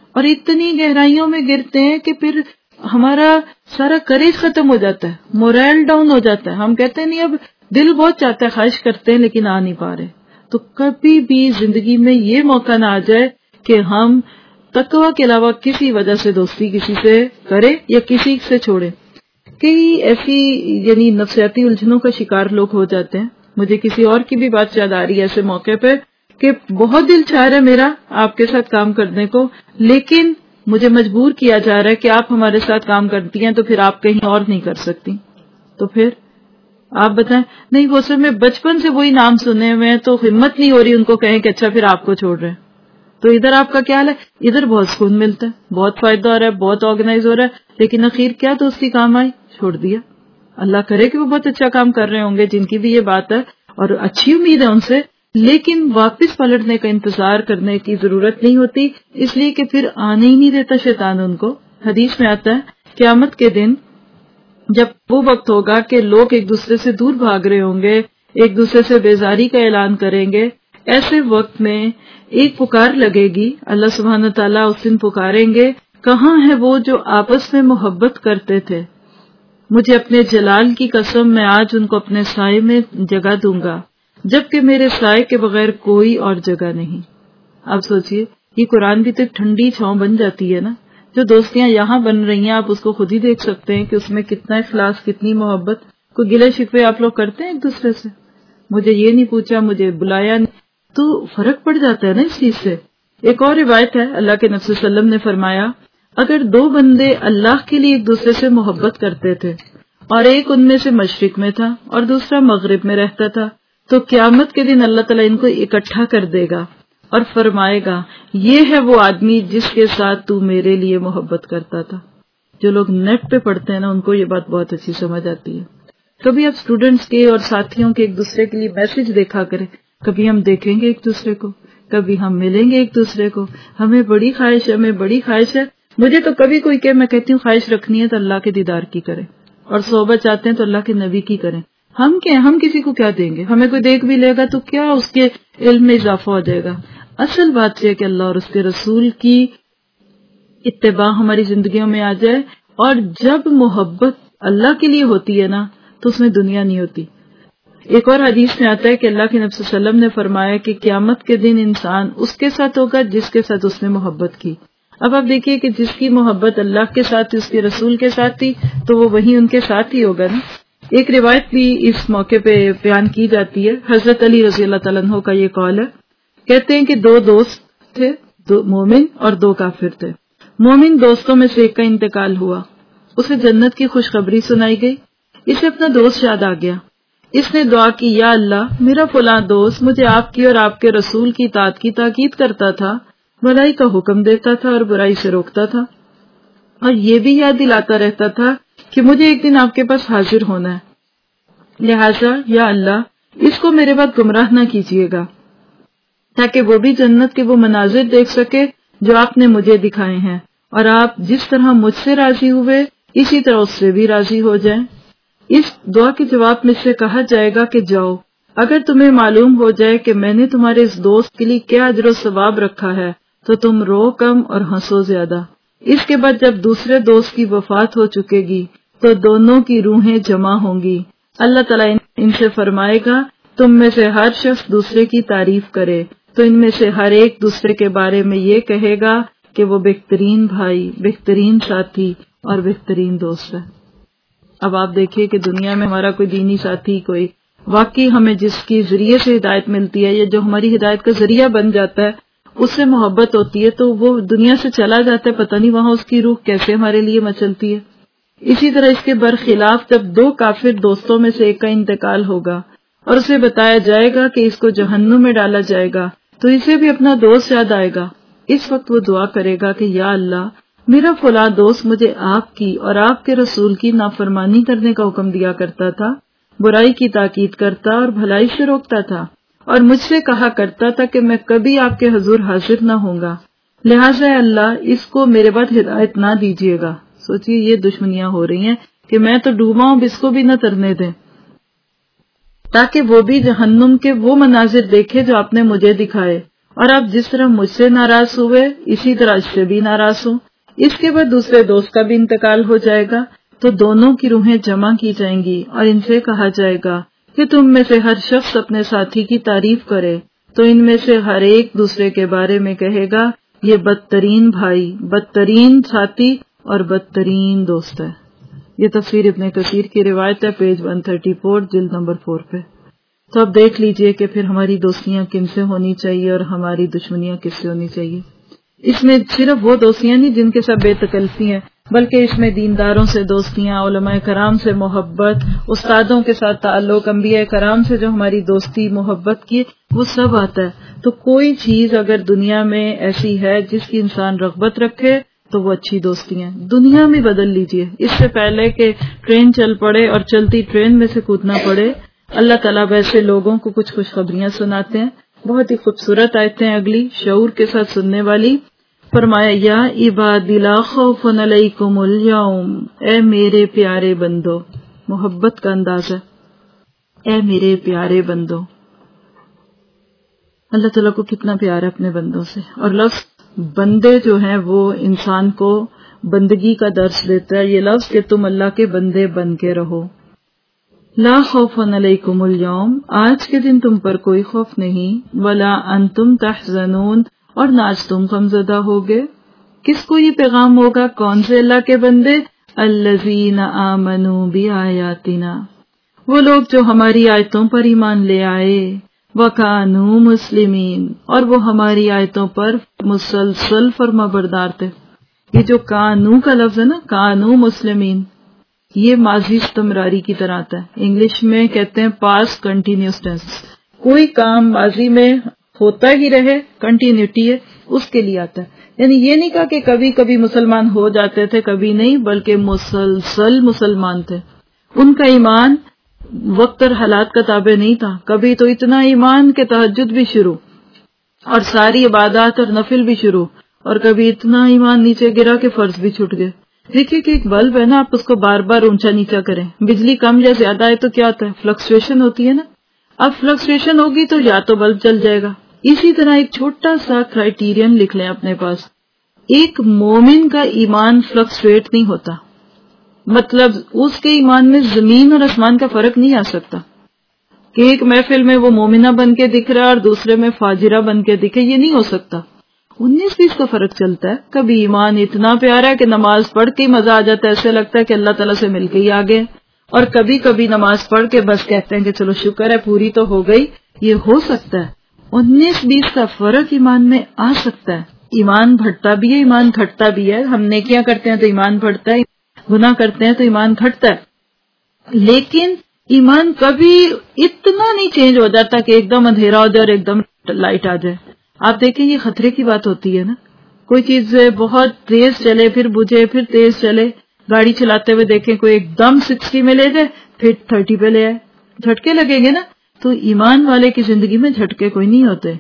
اور اتنی گہرائیوں میں گرتے ہیں کہ پھر ہمارا سارا کریج ختم ہو جاتا ہے, مورائل ڈاؤن ہو جاتا ہے. ہم کہتے ہیں نہیں, اب دل بہت چاہتا ہے, خواہش کرتے ہیں لیکن آ نہیں پا رہے. تو کبھی بھی زندگی میں یہ موقع نہ آ جائے کہ ہم تقوی کے علاوہ کسی وجہ سے دوستی کسی سے کریں یا کسی سے چھوڑیں. کئی ایسی یعنی نفسیاتی الجھنوں کا شکار لوگ ہو جاتے ہیں. مجھے کسی اور کی بھی بات یاد آ رہی ہے ایسے موقع پہ کہ بہت دل چاہ رہا ہے میرا آپ کے ساتھ کام کرنے کو, لیکن مجھے مجبور کیا جا رہا ہے کہ آپ ہمارے ساتھ کام کرتی ہیں تو پھر آپ کہیں اور نہیں کر سکتی. تو پھر آپ بتائیں, نہیں وہ سب میں بچپن سے وہی نام سنے ہوئے ہیں تو ہمت نہیں ہو رہی ان کو کہیں کہ اچھا پھر آپ کو چھوڑ رہے ہیں. تو ادھر آپ کا کیا حال ہے, ادھر بہت سکون ملتا ہے, بہت فائدہ ہو رہا ہے, بہت آرگنائز ہو رہا ہے, لیکن اخیر کیا دوستی کام آئی, چھوڑ دیا. اللہ کرے کہ وہ بہت اچھا کام کر رہے ہوں گے جن کی بھی یہ بات ہے اور اچھی امید ہے ان سے, لیکن واپس پلٹنے کا انتظار کرنے کی ضرورت نہیں ہوتی, اس لیے کہ پھر آنے ہی نہیں دیتا شیطان ان کو. حدیث میں آتا ہے قیامت کے دن جب وہ وقت ہوگا کہ لوگ ایک دوسرے سے دور بھاگ رہے ہوں گے, ایک دوسرے سے بیزاری کا اعلان کریں گے, ایسے وقت میں ایک پکار لگے گی, اللہ سبحانہ تعالیٰ اس دن پکاریں گے, کہاں ہے وہ جو آپس میں محبت کرتے تھے, مجھے اپنے جلال کی قسم میں آج ان کو اپنے سائے میں جگہ دوں گا, جبکہ میرے سائے کے بغیر کوئی اور جگہ نہیں. اب سوچئے یہ قرآن بھی تو ٹھنڈی چھاؤں بن جاتی ہے نا. جو دوستیاں یہاں بن رہی ہیں آپ اس کو خود ہی دیکھ سکتے ہیں کہ اس میں کتنا اخلاص, کتنی محبت. کوئی گلے شکوے آپ لوگ کرتے ہیں ایک دوسرے سے, مجھے یہ نہیں پوچھا, مجھے بلایا نہیں, تو فرق پڑ جاتا ہے نا اس چیز سے. ایک اور روایت ہے, اللہ کے نبی صلی اللہ علیہ وسلم نے فرمایا اگر دو بندے اللہ کے لیے ایک دوسرے سے محبت کرتے تھے اور ایک ان میں سے مشرق میں تھا اور دوسرا مغرب میں رہتا تھا, تو قیامت کے دن اللہ تعالیٰ ان کو اکٹھا کر دے گا اور فرمائے گا یہ ہے وہ آدمی جس کے ساتھ تو میرے لیے محبت کرتا تھا. جو لوگ نیٹ پہ پڑھتے ہیں نا ان کو یہ بات بہت اچھی سمجھ آتی ہے. کبھی آپ اسٹوڈینٹس کے اور ساتھیوں کے ایک دوسرے کے لیے میسج دیکھا کریں, کبھی ہم دیکھیں گے ایک دوسرے کو, کبھی ہم ملیں گے ایک دوسرے کو, ہمیں بڑی خواہش ہے, ہمیں بڑی خواہش ہے. مجھے تو کبھی کوئی کہ میں کہتی ہوں خواہش رکھنی ہے تو اللہ کے دیدار کی کریں, اور صحبت چاہتے ہیں تو اللہ کے نبی کی کریں. ہم کیا, ہم کسی کو کیا دیں گے, ہمیں کوئی دیکھ بھی لے گا تو کیا اس کے علم میں اضافہ ہو جائے گا. اصل بات یہ کہ اللہ اور اس کے رسول کی اتباع ہماری زندگیوں میں آ جائے, اور جب محبت اللہ کے لیے ہوتی ہے نا تو اس میں دنیا نہیں ہوتی. ایک اور حدیث میں آتا ہے کہ اللہ کے نبی صلی اللہ علیہ وسلم نے فرمایا کہ قیامت کے دن انسان اس کے ساتھ ہوگا جس کے ساتھ اس نے محبت کی. اب آپ دیکھیے کہ جس کی محبت اللہ کے ساتھ اس کے رسول کے ساتھ تھی تو وہ وہی ان کے ساتھ ہی ہوگا نا. ایک روایت بھی اس موقع پہ بیان کی جاتی ہے. حضرت علی رضی اللہ تعالیٰ عنہ کا یہ قول ہے, کہتے ہیں کہ دو دوست تھے, دو مومن اور دو کافر تھے. مومن دوستوں میں سے ایک کا انتقال ہوا, اسے جنت کی خوشخبری سنائی گئی, اسے اپنا دوست یاد آ گیا. اس نے دعا کی, یا اللہ میرا فلاں دوست مجھے آپ کی اور آپ کے رسول کی اطاعت کی تاکید کرتا تھا, بھلائی کا حکم دیتا تھا اور برائی سے روکتا تھا, اور یہ بھی یاد دلاتا رہتا تھا کہ مجھے ایک دن آپ کے پاس حاضر ہونا ہے, لہٰذا یا اللہ اس کو میرے بعد گمراہ نہ کیجیے گا, تاکہ وہ بھی جنت کے وہ مناظر دیکھ سکے جو آپ نے مجھے دکھائے ہیں, اور آپ جس طرح مجھ سے راضی ہوئے اسی طرح اس سے بھی راضی ہو جائیں. اس دعا کے جواب میں سے کہا جائے گا کہ جاؤ, اگر تمہیں معلوم ہو جائے کہ میں نے تمہارے اس دوست کے لیے کیا اجر و ثواب رکھا ہے تو تم رو کم اور ہنسو زیادہ. اس کے بعد جب دوسرے دوست کی وفات ہو چکے گی تو دونوں کی روحیں جمع ہوں گی. اللہ تعالیٰ ان سے فرمائے گا تم میں سے ہر شخص دوسرے کی تعریف کرے, تو ان میں سے ہر ایک دوسرے کے بارے میں یہ کہے گا کہ وہ بہترین بھائی, بہترین ساتھی اور بہترین دوست ہے. اب آپ دیکھیے کہ دنیا میں ہمارا کوئی دینی ساتھی, کوئی واقعی ہمیں جس کی ذریعے سے ہدایت ملتی ہے یا جو ہماری ہدایت کا ذریعہ بن جاتا ہے, اس سے محبت ہوتی ہے تو وہ دنیا سے چلا جاتا ہے, پتہ نہیں وہاں اس کی روح کیسے ہمارے لیے مچلتی ہے. اسی طرح اس کے برخلاف جب دو کافر دوستوں میں سے ایک کا انتقال ہوگا اور اسے بتایا جائے گا کہ اس کو جہنم میں ڈالا جائے گا تو اسے بھی اپنا دوست یاد آئے گا. اس وقت وہ دعا کرے گا کہ یا اللہ میرا فلاں دوست مجھے آپ کی اور آپ کے رسول کی نافرمانی کرنے کا حکم دیا کرتا تھا, برائی کی تاکید کرتا اور بھلائی سے روکتا تھا, اور مجھ سے کہا کرتا تھا کہ میں کبھی آپ کے حضور حاضر نہ ہوں گا, لہٰذا اللہ اس کو میرے بعد ہدایت نہ دیجیے گا. سوچئے یہ دشمنیاں ہو رہی ہیں کہ میں تو ڈوبا ہوں, اس کو بھی نہ ترنے دیں, تاکہ وہ بھی جہنم کے وہ مناظر دیکھے جو آپ نے مجھے دکھائے, اور آپ جس طرح مجھ سے ناراض ہوئے اسی طرح اس سے بھی ناراض ہوں. اس کے بعد دوسرے دوست کا بھی انتقال ہو جائے گا تو دونوں کی روحیں جمع کی جائیں گی اور ان سے کہا جائے گا کہ تم میں سے ہر شخص اپنے ساتھی کی تعریف کرے. تو ان میں سے ہر ایک دوسرے کے بارے میں کہے گا یہ بدترین بھائی، بدترین ساتھی اور بدترین دوست ہے. یہ تفسیر ابن کثیر کی روایت ہے، پیج 134 جلد نمبر 4 پہ. تو اب دیکھ لیجئے کہ پھر ہماری دوستیاں کن سے ہونی چاہیے اور ہماری دشمنیاں کس سے ہونی چاہیے. اس میں صرف وہ دوستیاں نہیں جن کے ساتھ بے تکلفی ہیں، بلکہ اس میں دینداروں سے دوستیاں، علماء کرام سے محبت، استادوں کے ساتھ تعلق، انبیاء کرام سے جو ہماری دوستی محبت کی، وہ سب آتا ہے. تو کوئی چیز اگر دنیا میں ایسی ہے جس کی انسان رغبت رکھے تو وہ اچھی دوستی ہیں. دنیا میں بدل لیجئے، اس سے پہلے کہ ٹرین چل پڑے اور چلتی ٹرین میں سے کودنا پڑے، اللہ تعالیٰ ویسے لوگوں کو کچھ خوشخبریاں سناتے ہیں. بہت ہی خوبصورت آیتیں اگلی شعور کے ساتھ سننے والی. فرمایا یا عبادی لا خوف علیکم اليوم، اے میرے پیارے بندو، محبت کا انداز ہے، اے میرے پیارے بندو. اللہ تعالیٰ کو کتنا پیار ہے اپنے بندوں سے. اور لفظ بندے جو ہیں وہ انسان کو بندگی کا درس دیتا ہے. یہ لفظ کہ تم اللہ کے بندے بن کے رہو. لا خوف علیکم اليوم، آج کے دن تم پر کوئی خوف نہیں، ولا انتم تحزنون، اور نہ آج تم غمزدہ ہوگے. کس کو یہ پیغام ہوگا؟ کون سے اللہ کے بندے؟ الذین آمنوا بآیاتنا، وہ لوگ جو ہماری آیتوں پر ایمان لے آئے، وکانوا مسلمین، اور وہ ہماری آیتوں پر مسلسل فرما بردار تھے. یہ جو کانو کا لفظ ہے نا، کانو مسلمین، یہ ماضی استمراری کی طرح آتا ہے. انگلش میں کہتے ہیں پاسٹ کنٹینیوس ٹینس. کوئی کام ماضی میں ہوتا ہی رہے، کنٹینیوٹی ہے، اس کے لیے آتا ہے. یعنی یہ نہیں کہا کہ کبھی کبھی مسلمان ہو جاتے تھے کبھی نہیں، بلکہ مسلسل مسلمان تھے. ان کا ایمان وقت اور حالات کا تابع نہیں تھا. کبھی تو اتنا ایمان کہ تہجد بھی شروع اور ساری عبادات اور نفل بھی شروع، اور کبھی اتنا ایمان نیچے گرا کہ فرض بھی چھوٹ گئے. دیکھیے کہ ایک بلب ہے نا، آپ اس کو بار بار اونچا نیچا کریں، بجلی کم یا زیادہ ہے تو کیا ہوتا ہے؟ فلکچویشن ہوتی ہے نا. اب فلکچویشن ہوگی تو یا تو بلب جل جائے گا. اسی طرح ایک چھوٹا سا کرائیٹیرین لکھ لیں اپنے پاس. ایک مومن کا ایمان فلکچویٹ نہیں ہوتا، مطلب اس کے ایمان میں زمین اور آسمان کا فرق نہیں آ سکتا کہ ایک محفل میں وہ مومنہ بن کے دکھ رہا ہے اور دوسرے میں فاجرہ بن کے دکھے. یہ نہیں ہو سکتا. 19-20 کا فرق چلتا ہے. کبھی ایمان اتنا پیارا ہے کہ نماز پڑھ کے مزہ آ جاتا ہے، ایسے لگتا ہے کہ اللہ تعالیٰ سے مل کے ہی آ گئے، اور کبھی کبھی نماز پڑھ کے بس کہتے ہیں کہ چلو شکر ہے پوری تو ہو گئی. یہ ہو سکتا ہے. 19-20 کا فرق ایمان میں آ سکتا ہے. ایمان بڑھتا بھی ہے، ایمان گھٹتا بھی ہے. ہم نیکیاں کرتے ہیں تو ایمان بڑھتا ہے، گناہ کرتے ہیں تو ایمان گھٹتا ہے. لیکن ایمان کبھی اتنا نہیں چینج ہو جاتا کہ ایک دم اندھیرا ہو جائے اور ایک دم لائٹ آ جائے. آپ دیکھیں یہ خطرے کی بات ہوتی ہے نا. کوئی چیز بہت تیز چلے پھر بجھے پھر تیز چلے. گاڑی چلاتے ہوئے دیکھیں کوئی ایک دم 60 میں لے جائے پھر 30 پہ لے آئے، جھٹکے لگیں گے نا. تو ایمان والے کی زندگی میں جھٹکے کوئی نہیں ہوتے.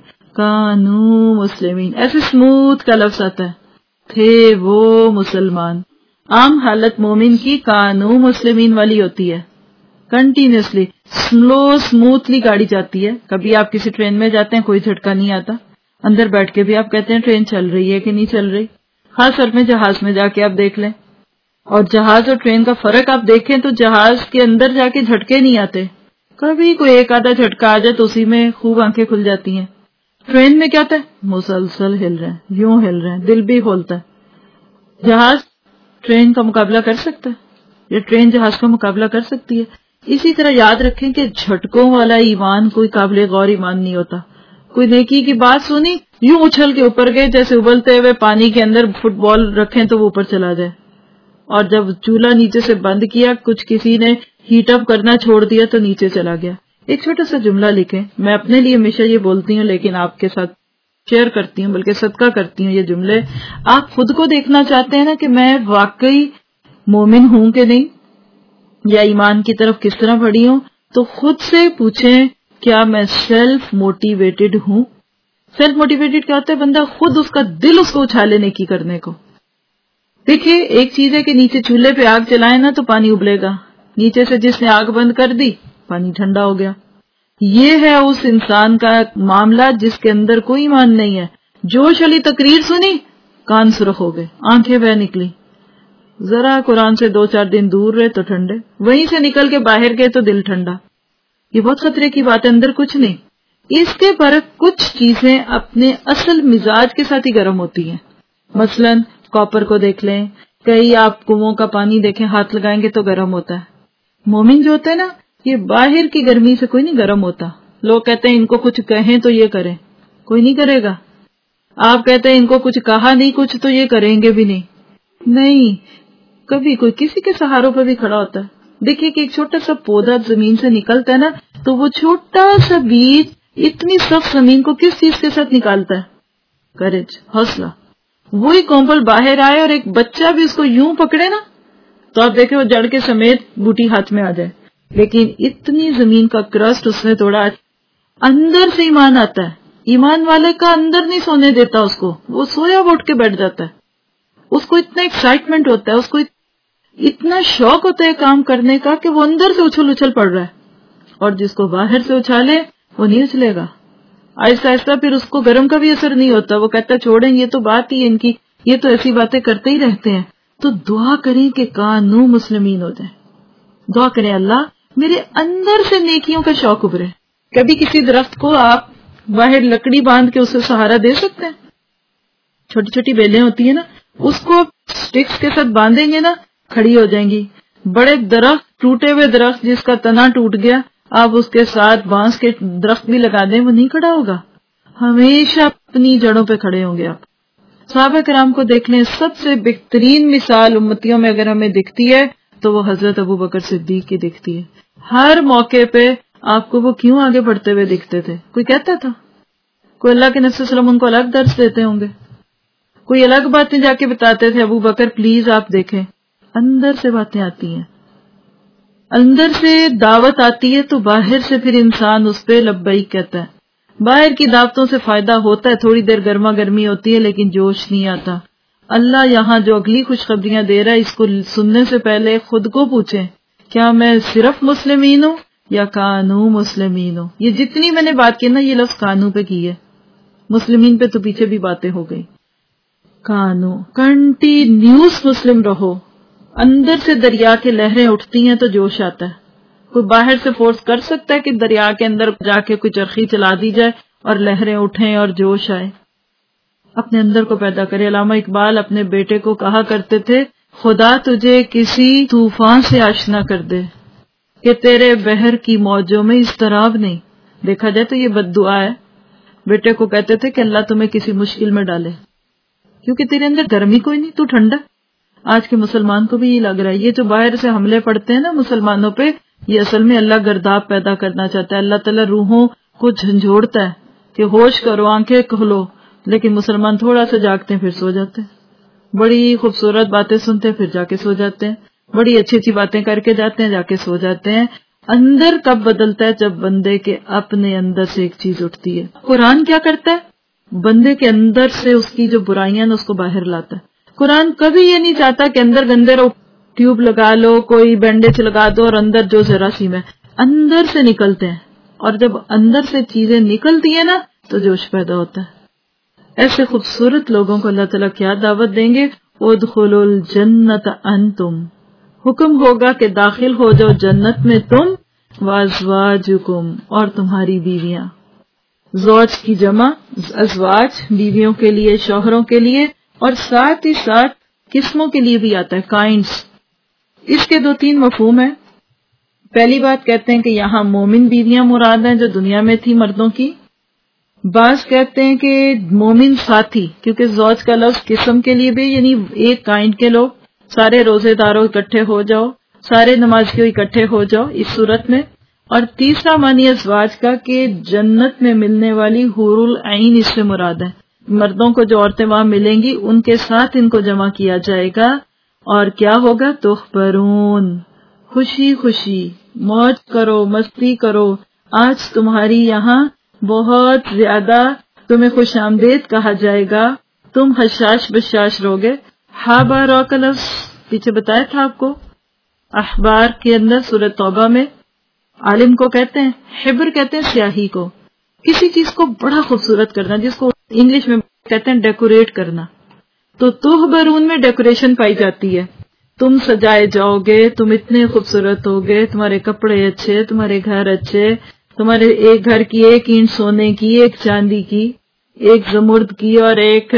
کانو مسلمین، ایسے سموتھ کا لفظ آتا ہے، تھے وہ مسلمان. عام حالت مومن کی کانو مسلمین والی ہوتی ہے، کنٹینیوسلی سلو سموتھلی گاڑی جاتی ہے. کبھی آپ کسی ٹرین میں جاتے ہیں کوئی جھٹکا نہیں آتا، اندر بیٹھ کے بھی آپ کہتے ہیں ٹرین چل رہی ہے کہ نہیں چل رہی. خاص طور میں جہاز میں جا کے آپ دیکھ لیں، اور جہاز اور ٹرین کا فرق آپ دیکھیں تو جہاز کے اندر جا کے جھٹکے نہیں آتے. کبھی کوئی ایک آدھا جھٹکا آ جائے تو اسی میں خوب آنکھیں کھل جاتی ہیں. ٹرین میں کیا ہوتا ہے؟ مسلسل ہل رہے ہیں، یوں ہل رہے ہیں، دل بھی کھولتا ہے. جہاز ٹرین کا مقابلہ کر سکتا ہے یا ٹرین جہاز کا مقابلہ کر سکتی ہے؟ اسی طرح یاد رکھیں کہ جھٹکوں والا ایمان کوئی قابل غور ایمان نہیں ہوتا. کوئی نیکی کی بات سنی، یوں اچھل کے اوپر گئے جیسے ابلتے ہوئے پانی کے اندر فٹ بال رکھیں تو وہ اوپر چلا جائے. اور جب چولہا نیچے سے بند کیا، کچھ کسی نے ہیٹ اپ کرنا چھوڑ دیا تو نیچے چلا گیا. ایک چھوٹا سا جملہ لکھیں. میں اپنے لیے ہمیشہ یہ بولتی ہوں لیکن آپ کے ساتھ شیئر کرتی ہوں، بلکہ صدقہ کرتی ہوں یہ جملے. آپ خود کو دیکھنا چاہتے ہیں نا کہ میں واقعی مومن ہوں کہ نہیں، یا ایمان کی طرف کس طرح بڑھی ہوں، تو خود سے پوچھیں کیا میں سیلف موٹیویٹڈ ہوں. سیلف موٹیویٹڈ کیا ہوتا ہے؟ بندہ خود اس کا دل اس کو اچھالے نیکی کرنے کو. دیکھیے ایک چیز ہے کہ نیچے چولہے پہ آگ چلائے نا تو پانی ابلے گا، نیچے سے جس نے آگ بند کر دی پانی ٹھنڈا ہو گیا. یہ ہے اس انسان کا معاملہ جس کے اندر کوئی ایمان نہیں ہے. جوش علی تقریر سنی، کان سرخ ہو گئے، آنکھیں بہ نکلی. ذرا قرآن سے 2-4 دن دور رہے تو ٹھنڈے، وہیں سے نکل کے باہر گئے تو دل ٹھنڈا. یہ بہت خطرے کی بات ہے، اندر کچھ نہیں. اس کے برعکس کچھ چیزیں اپنے اصل مزاج کے ساتھ ہی گرم ہوتی ہیں. مثلا کاپر کو دیکھ لیں، کئی آپ کنووں کا پانی دیکھیں، ہاتھ لگائیں گے تو گرم ہوتا ہے. مومن جو ہوتا ہے نا، یہ باہر کی گرمی سے کوئی نہیں گرم ہوتا. لوگ کہتے ہیں ان کو کچھ کہیں تو یہ کریں، کوئی نہیں کرے گا. آپ کہتے ہیں ان کو کچھ کہا نہیں کچھ تو یہ کریں گے بھی نہیں. کبھی کوئی کسی کے سہاروں پہ بھی کھڑا ہوتا ہے. دیکھیے کہ ایک چھوٹا سا پودا زمین سے نکلتا ہے نا، تو وہ چھوٹا سا بیج اتنی سخت زمین کو کس چیز کے ساتھ نکالتا ہے؟ کریج، حوصلہ. وہی کومپل باہر آئے اور ایک بچہ بھی اس کو یوں پکڑے نا تو آپ دیکھیں وہ جڑ کے سمیت بوٹی ہاتھ میں آ جائے. لیکن اتنی زمین کا کرسٹ اس نے توڑا. اندر سے ایمان آتا ہے. ایمان والے کا اندر نہیں سونے دیتا اس کو، وہ سویا وہ اٹھ کے بیٹھ جاتا ہے. اس کو اتنا ایکسائٹمنٹ ہوتا ہے، اس کو اتنا شوق ہوتا ہے کام کرنے کا کہ وہ اندر سے اچھل اچھل پڑ رہا ہے. اور جس کو باہر سے اچھالے وہ نہیں اچھلے گا. آہستہ آہستہ پھر اس کو گرم کا بھی اثر نہیں ہوتا. وہ کہتا ہے چھوڑیں، یہ تو بات ہی ہے ان کی، یہ تو ایسی باتیں کرتے ہی رہتے ہیں. تو دعا کریں کہ کانو مسلمین ہو جائیں. دعا کریں اللہ میرے اندر سے نیکیوں کا شوق ابھرے. کبھی کسی درخت کو آپ باہر لکڑی باندھ کے اسے سہارا دے سکتے ہیں؟ چھوٹی چھوٹی بیلیں ہوتی ہیں نا، اس کو سٹکس کے ساتھ باندھیں گے نا، کھڑی ہو جائیں گی. بڑے درخت، ٹوٹے ہوئے درخت جس کا تنا ٹوٹ گیا، آپ اس کے ساتھ بانس کے درخت بھی لگا دیں، وہ نہیں کھڑا ہوگا. ہمیشہ اپنی جڑوں پہ کھڑے ہوں گے آپ. صحابہ کرام کو دیکھ لیں، سب سے بہترین مثال امتیوں میں اگر ہمیں دکھتی ہے تو وہ حضرت ابو بکر صدیق کی دکھتی ہے. ہر موقع پہ آپ کو وہ کیوں آگے بڑھتے ہوئے دکھتے تھے؟ کوئی کہتا تھا؟ کوئی اللہ کے نبی صلی اللہ علیہ وسلم ان کو الگ درس دیتے ہوں گے، کوئی الگ باتیں جا کے بتاتے تھے ابو بکر پلیز آپ دیکھیں. اندر سے باتیں آتی ہیں، اندر سے دعوت آتی ہے تو باہر سے پھر انسان اس پہ لبیک کہتا ہے. باہر کی دعوتوں سے فائدہ ہوتا ہے، تھوڑی دیر گرما گرمی ہوتی ہے لیکن جوش نہیں آتا. اللہ یہاں جو اگلی خوشخبریاں دے رہا ہے، اس کو سننے سے پہلے خود کو پوچھیں کیا میں صرف مسلمین ہوں یا کانو مسلمین ہوں. یہ جتنی میں نے بات کی نا، یہ لفظ کانو پہ کی ہے، مسلمین پہ تو پیچھے بھی باتیں ہو گئی. کانو کنٹینیوس مسلم رہو. اندر سے دریا کی لہریں اٹھتی ہیں تو جوش آتا ہے. کوئی باہر سے فورس کر سکتا ہے کہ دریا کے اندر جا کے کوئی چرخی چلا دی جائے اور لہریں اٹھیں اور جوش آئے؟ اپنے اندر کو پیدا کرے. علامہ اقبال اپنے بیٹے کو کہا کرتے تھے خدا تجھے کسی طوفان سے آشنا کر دے کہ تیرے بحر کی موجوں میں اضطراب نہیں. دیکھا جائے تو یہ بد دعا ہے. بیٹے کو کہتے تھے کہ اللہ تمہیں کسی مشکل میں ڈالے کیونکہ تیرے اندر گرمی کوئی نہیں، تو ٹھنڈا. آج کے مسلمان کو بھی یہ لگ رہا ہے، یہ جو باہر سے حملے پڑتے ہیں نا مسلمانوں پہ، یہ اصل میں اللہ گرداب پیدا کرنا چاہتا ہے. اللہ تعالیٰ روحوں کو جھنجھوڑتا ہے کہ ہوش کرو، آنکھیں کھولو، لیکن مسلمان تھوڑا سا جاگتے ہیں پھر سو جاتے ہیں. بڑی خوبصورت باتیں سنتے ہیں پھر جا کے سو جاتے ہیں، بڑی اچھی اچھی باتیں کر کے جاتے ہیں، جا کے سو جاتے ہیں. اندر کب بدلتا ہے؟ جب بندے کے اپنے اندر سے ایک چیز اٹھتی ہے. قرآن کیا کرتا ہے؟ بندے کے اندر سے اس کی جو برائیاں ہیں اس کو باہر لاتا ہے. قرآن کبھی یہ نہیں چاہتا کہ اندر گندے رہو، ٹیوب لگا لو، کوئی بینڈیج لگا دو اور اندر جو جراثیم ہے اندر سے نکلتے ہیں. اور جب اندر سے چیزیں نکلتی ہیں نا تو جوش پیدا ہوتا ہے. ایسے خوبصورت لوگوں کو اللہ تعالیٰ کیا دعوت دیں گے؟ ادخلوا الجنت انتم، حکم ہوگا کہ داخل ہو جاؤ جنت میں تم، وازواجکم، اور تمہاری بیویاں. زوج کی جمع ازواج، بیویوں کے لیے، شوہروں کے لیے، اور ساتھ ہی ساتھ قسموں کے لیے بھی آتا ہے، کائنڈز. اس کے 2-3 مفہوم ہیں. پہلی بات کہتے ہیں کہ یہاں مومن بیویاں مراد ہیں جو دنیا میں تھی مردوں کی. بعض کہتے ہیں کہ مومن ساتھی، کیونکہ زوج کا لفظ قسم کے لیے بھی، یعنی ایک کائنڈ کے لوگ، سارے روزے داروں اکٹھے ہو جاؤ، سارے نمازیوں اکٹھے ہو جاؤ اس صورت میں. اور تیسرا معنی ازواج کا کہ جنت میں ملنے والی حور العین اس سے مراد ہے. مردوں کو جو عورتیں وہاں ملیں گی ان کے ساتھ ان کو جمع کیا جائے گا. اور کیا ہوگا؟ تخبرون، خوشی خوشی موج کرو، مستی کرو. آج تمہاری یہاں بہت زیادہ تمہیں خوش آمدید کہا جائے گا، تم حشاش بشاش روگے. ہابارا کا لفظ پیچھے بتایا تھا آپ کو، احبار کے اندر سورۃ توبہ میں. عالم کو کہتے ہیں، حبر کہتے ہیں سیاہی کو، کسی چیز کو بڑا خوبصورت کرنا، جس کو انگلش میں کہتے ہیں ڈیکوریٹ کرنا. تو تحبرون میں ڈیکوریشن پائی جاتی ہے. تم سجائے جاؤ گے، تم اتنے خوبصورت ہوگے، تمہارے کپڑے اچھے، تمہارے گھر اچھے، تمہارے ایک گھر کی ایک اینٹ سونے کی، ایک چاندی کی، ایک زمرد کی اور ایک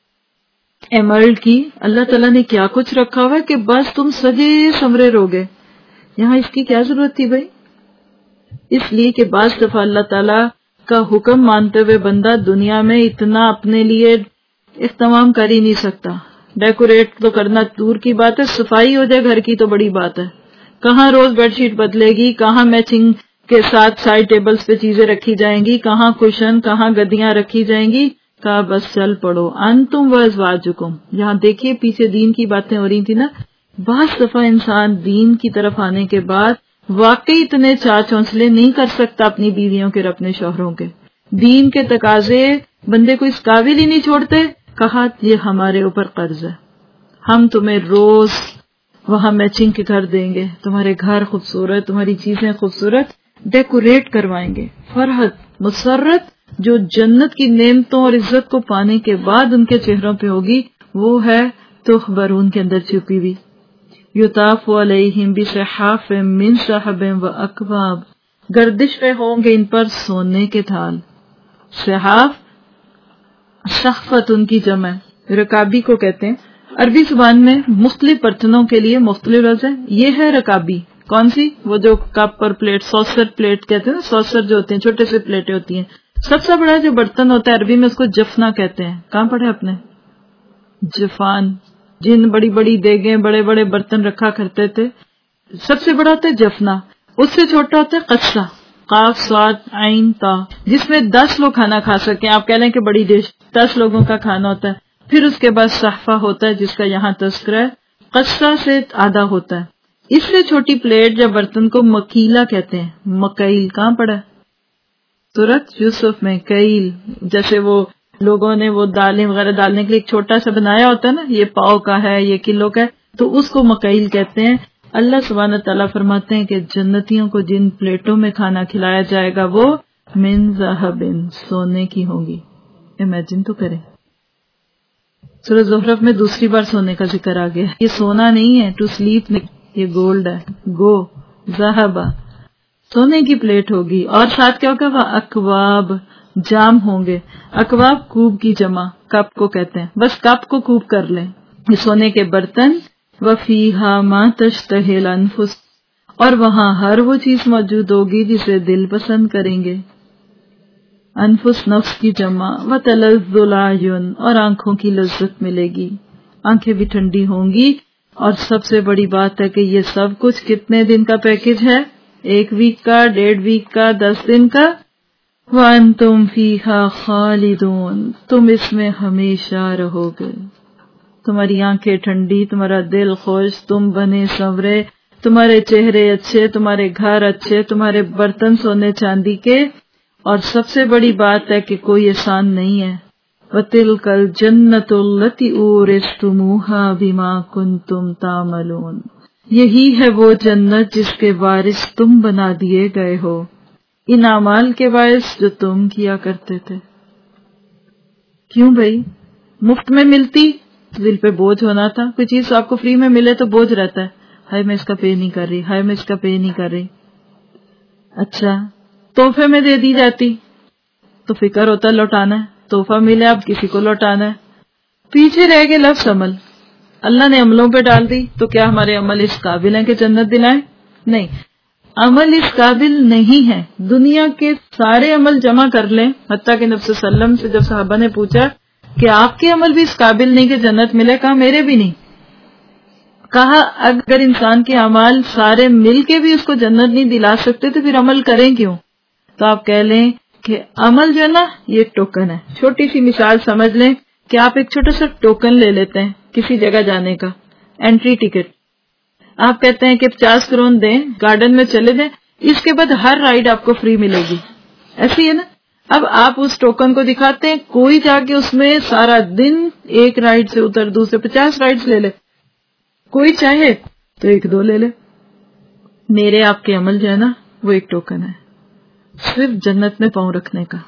ایمرلڈ کی. اللہ تعالیٰ نے کیا کچھ رکھا ہوا ہے کہ بس تم سجے سمرے رہوگے. یہاں اس کی کیا ضرورت تھی بھائی؟ اس لیے کہ بعض دفعہ اللہ تعالیٰ کا حکم مانتے ہوئے بندہ دنیا میں اتنا اپنے لیے اہتمام کر ہی نہیں سکتا. ڈیکوریٹ تو کرنا دور کی بات ہے، صفائی ہو جائے گھر کی تو بڑی بات ہے. کہاں روز بیڈ شیٹ بدلے گی، کہاں میچنگ کے ساتھ سائڈ ٹیبلز پہ چیزیں رکھی جائیں گی، کہاں کشن، کہاں گدیاں رکھی جائیں گی. کہا بس چل پڑو انتم و ازواجکم. یہاں دیکھیے پیچھے دین کی باتیں ہو رہی تھی نا. بعض دفعہ انسان دین کی طرف آنے کے بعد واقعی اتنے چار چونچلے نہیں کر سکتا اپنی بیویوں کے اور اپنے شوہروں کے. دین کے تقاضے بندے کو اس قابل ہی نہیں چھوڑتے. کہا یہ ہمارے اوپر قرض ہے، ہم تمہیں روز وہاں میچنگ کے گھر دیں گے، تمہارے گھر خوبصورت، تمہاری چیزیں خوبصورت ڈیکوریٹ کروائیں گے. فرحت مسرت جو جنت کی نعمتوں اور عزت کو پانے کے بعد ان کے چہروں پہ ہوگی وہ ہے تحبرون کے اندر چھپی ہوئی. یطاف علیہم بصحاف من ذہب واکواب، گردش پہ ہوں گے ان پر سونے کے تھال. صحاف صحفت ان کی جمع ہے، رکابی کو کہتے ہیں. عربی زبان میں مختلف برتنوں کے لیے مختلف لفظ ہے. یہ ہے رکابی. کون سی؟ وہ جو کپ اور پلیٹ، سوسر پلیٹ کہتے ہیں نا، سوسر جو ہوتے ہیں چھوٹے سے پلیٹیں ہوتی ہیں. سب سے بڑا جو برتن ہوتا ہے عربی میں اس کو جفنا کہتے ہیں. کہاں پڑھے آپ نے؟ جفان. جن بڑی بڑی دیگیں بڑے بڑے برتن رکھا کرتے تھے سب سے بڑا ہوتا ہے جفنا. اس سے چھوٹا ہوتا ہے قصہ، قاف صاد عین تا، جس میں 10 لوگ کھانا کھا سکیں. آپ کہہ لیں کہ بڑی ڈش 10 لوگوں کا کھانا ہوتا ہے. پھر اس کے بعد صحفہ ہوتا ہے جس کا یہاں تذکرہ ہے، قصہ سے آدھا ہوتا ہے. اس سے چھوٹی پلیٹ یا برتن کو مکیلا کہتے ہیں. مکیل کہاں پڑا ہے؟ سورۃ یوسف میں. کیل جیسے وہ لوگوں نے وہ دالیں وغیرہ ڈالنے کے لیے ایک چھوٹا سا بنایا ہوتا ہے نا، یہ پاؤ کا ہے، یہ کلو کا ہے، تو اس کو مکیل کہتے ہیں. اللہ سبحانہ تعالیٰ فرماتے ہیں کہ جنتیوں کو جن پلیٹوں میں کھانا کھلایا جائے گا وہ من ذہب، سونے کی ہوں گی. امیجن تو کریں. سورۃ زخرف میں دوسری بار سونے کا ذکر آ گیا. یہ سونا نہیں ہے ٹو سلیپ نہیں، یہ گولڈ ہے. گو ذہبا، سونے کی پلیٹ ہوگی. اور ساتھ کیا ہوگا؟ وہ اکواب، جام ہوں گے. اکواب کوب کی جمع، کپ کو کہتے ہیں. بس کپ کو کوب کر لیں. یہ سونے کے برتن. وَفِيهَا مَا تَشْتَهِي الْأَنفُسُ، اور وہاں ہر وہ چیز موجود ہوگی جسے دل پسند کریں گے. انفس نفس کی جمع. وَتَلَذُّ الْأَعْيُنُ، اور آنکھوں کی لذت ملے گی، آنکھیں بھی ٹھنڈی ہوں گی. اور سب سے بڑی بات ہے کہ یہ سب کچھ کتنے دن کا پیکج ہے؟ 1 ویک کا، 1.5 ویک کا، 10 دن کا. وَأَنْتُمْ فِيهَا خَالِدُونَ، تم اس میں ہمیشہ رہو گے. تمہاری آنکھیں ٹھنڈی، تمہارا دل خوش، تم بنے سنورے، تمہارے چہرے اچھے، تمہارے گھر اچھے، تمہارے برتن سونے چاندی کے. اور سب سے بڑی بات ہے کہ کوئی احسان نہیں ہے. وَتِلْكَ الْجَنَّةُ الَّتِي أُورِثْتُمُوهَا بِمَا كُنْتُمْ تَعْمَلُونَ، یہی ہے وہ جنت جس کے وارث تم بنا دیے گئے ہو ان اعمال کے باعث جو تم کیا کرتے تھے. کیوں بھائی؟ مفت میں ملتی تو دل پہ بوجھ ہونا تھا. کوئی چیز آپ کو فری میں ملے تو بوجھ رہتا ہے، ہائے میں اس کا پے نہیں کر رہی، ہائے میں اس کا پے نہیں کر رہی. اچھا تحفے میں دے دی جاتی تو فکر ہوتا ہے لوٹانا ہے. تحفہ ملے اب کسی کو لوٹانا ہے. پیچھے رہ گئے لفظ عمل. اللہ نے عملوں پہ ڈال دی تو کیا ہمارے عمل اس قابل ہیں کہ جنت دلائیں؟ نہیں، عمل اس قابل نہیں ہے. دنیا کے سارے عمل جمع کر لیں، حتیٰ کہ نبی صلی اللہ علیہ وسلم سے جب صحابہ نے پوچھا کہ آپ کے عمل بھی اس قابل نہیں کہ جنت ملے، کہا میرے بھی نہیں. کہا اگر انسان کے اعمال سارے مل کے بھی اس کو جنت نہیں دلا سکتے تو پھر عمل کریں کیوں؟ تو آپ کہہ لیں کہ عمل جو ہے نا یہ ایک ٹوکن ہے. چھوٹی سی مثال سمجھ لیں کہ آپ ایک چھوٹا سا ٹوکن لے لیتے ہیں کسی جگہ جانے کا، انٹری ٹکٹ. آپ کہتے ہیں کہ 50 کرون دیں، گارڈن میں چلے جائیں، اس کے بعد ہر رائڈ آپ کو فری ملے گی. ایسی ہے نا. اب آپ اس ٹوکن کو دکھاتے ہیں، کوئی جا کے اس میں سارا دن ایک رائڈ سے اتر دوسرے 50 رائڈز لے لے. کوئی چاہے تو 1-2 لے لے. میرے آپ کے عمل جو ہے نا وہ ایک ٹوکن ہے صرف جنت میں پاؤں رکھنے کا.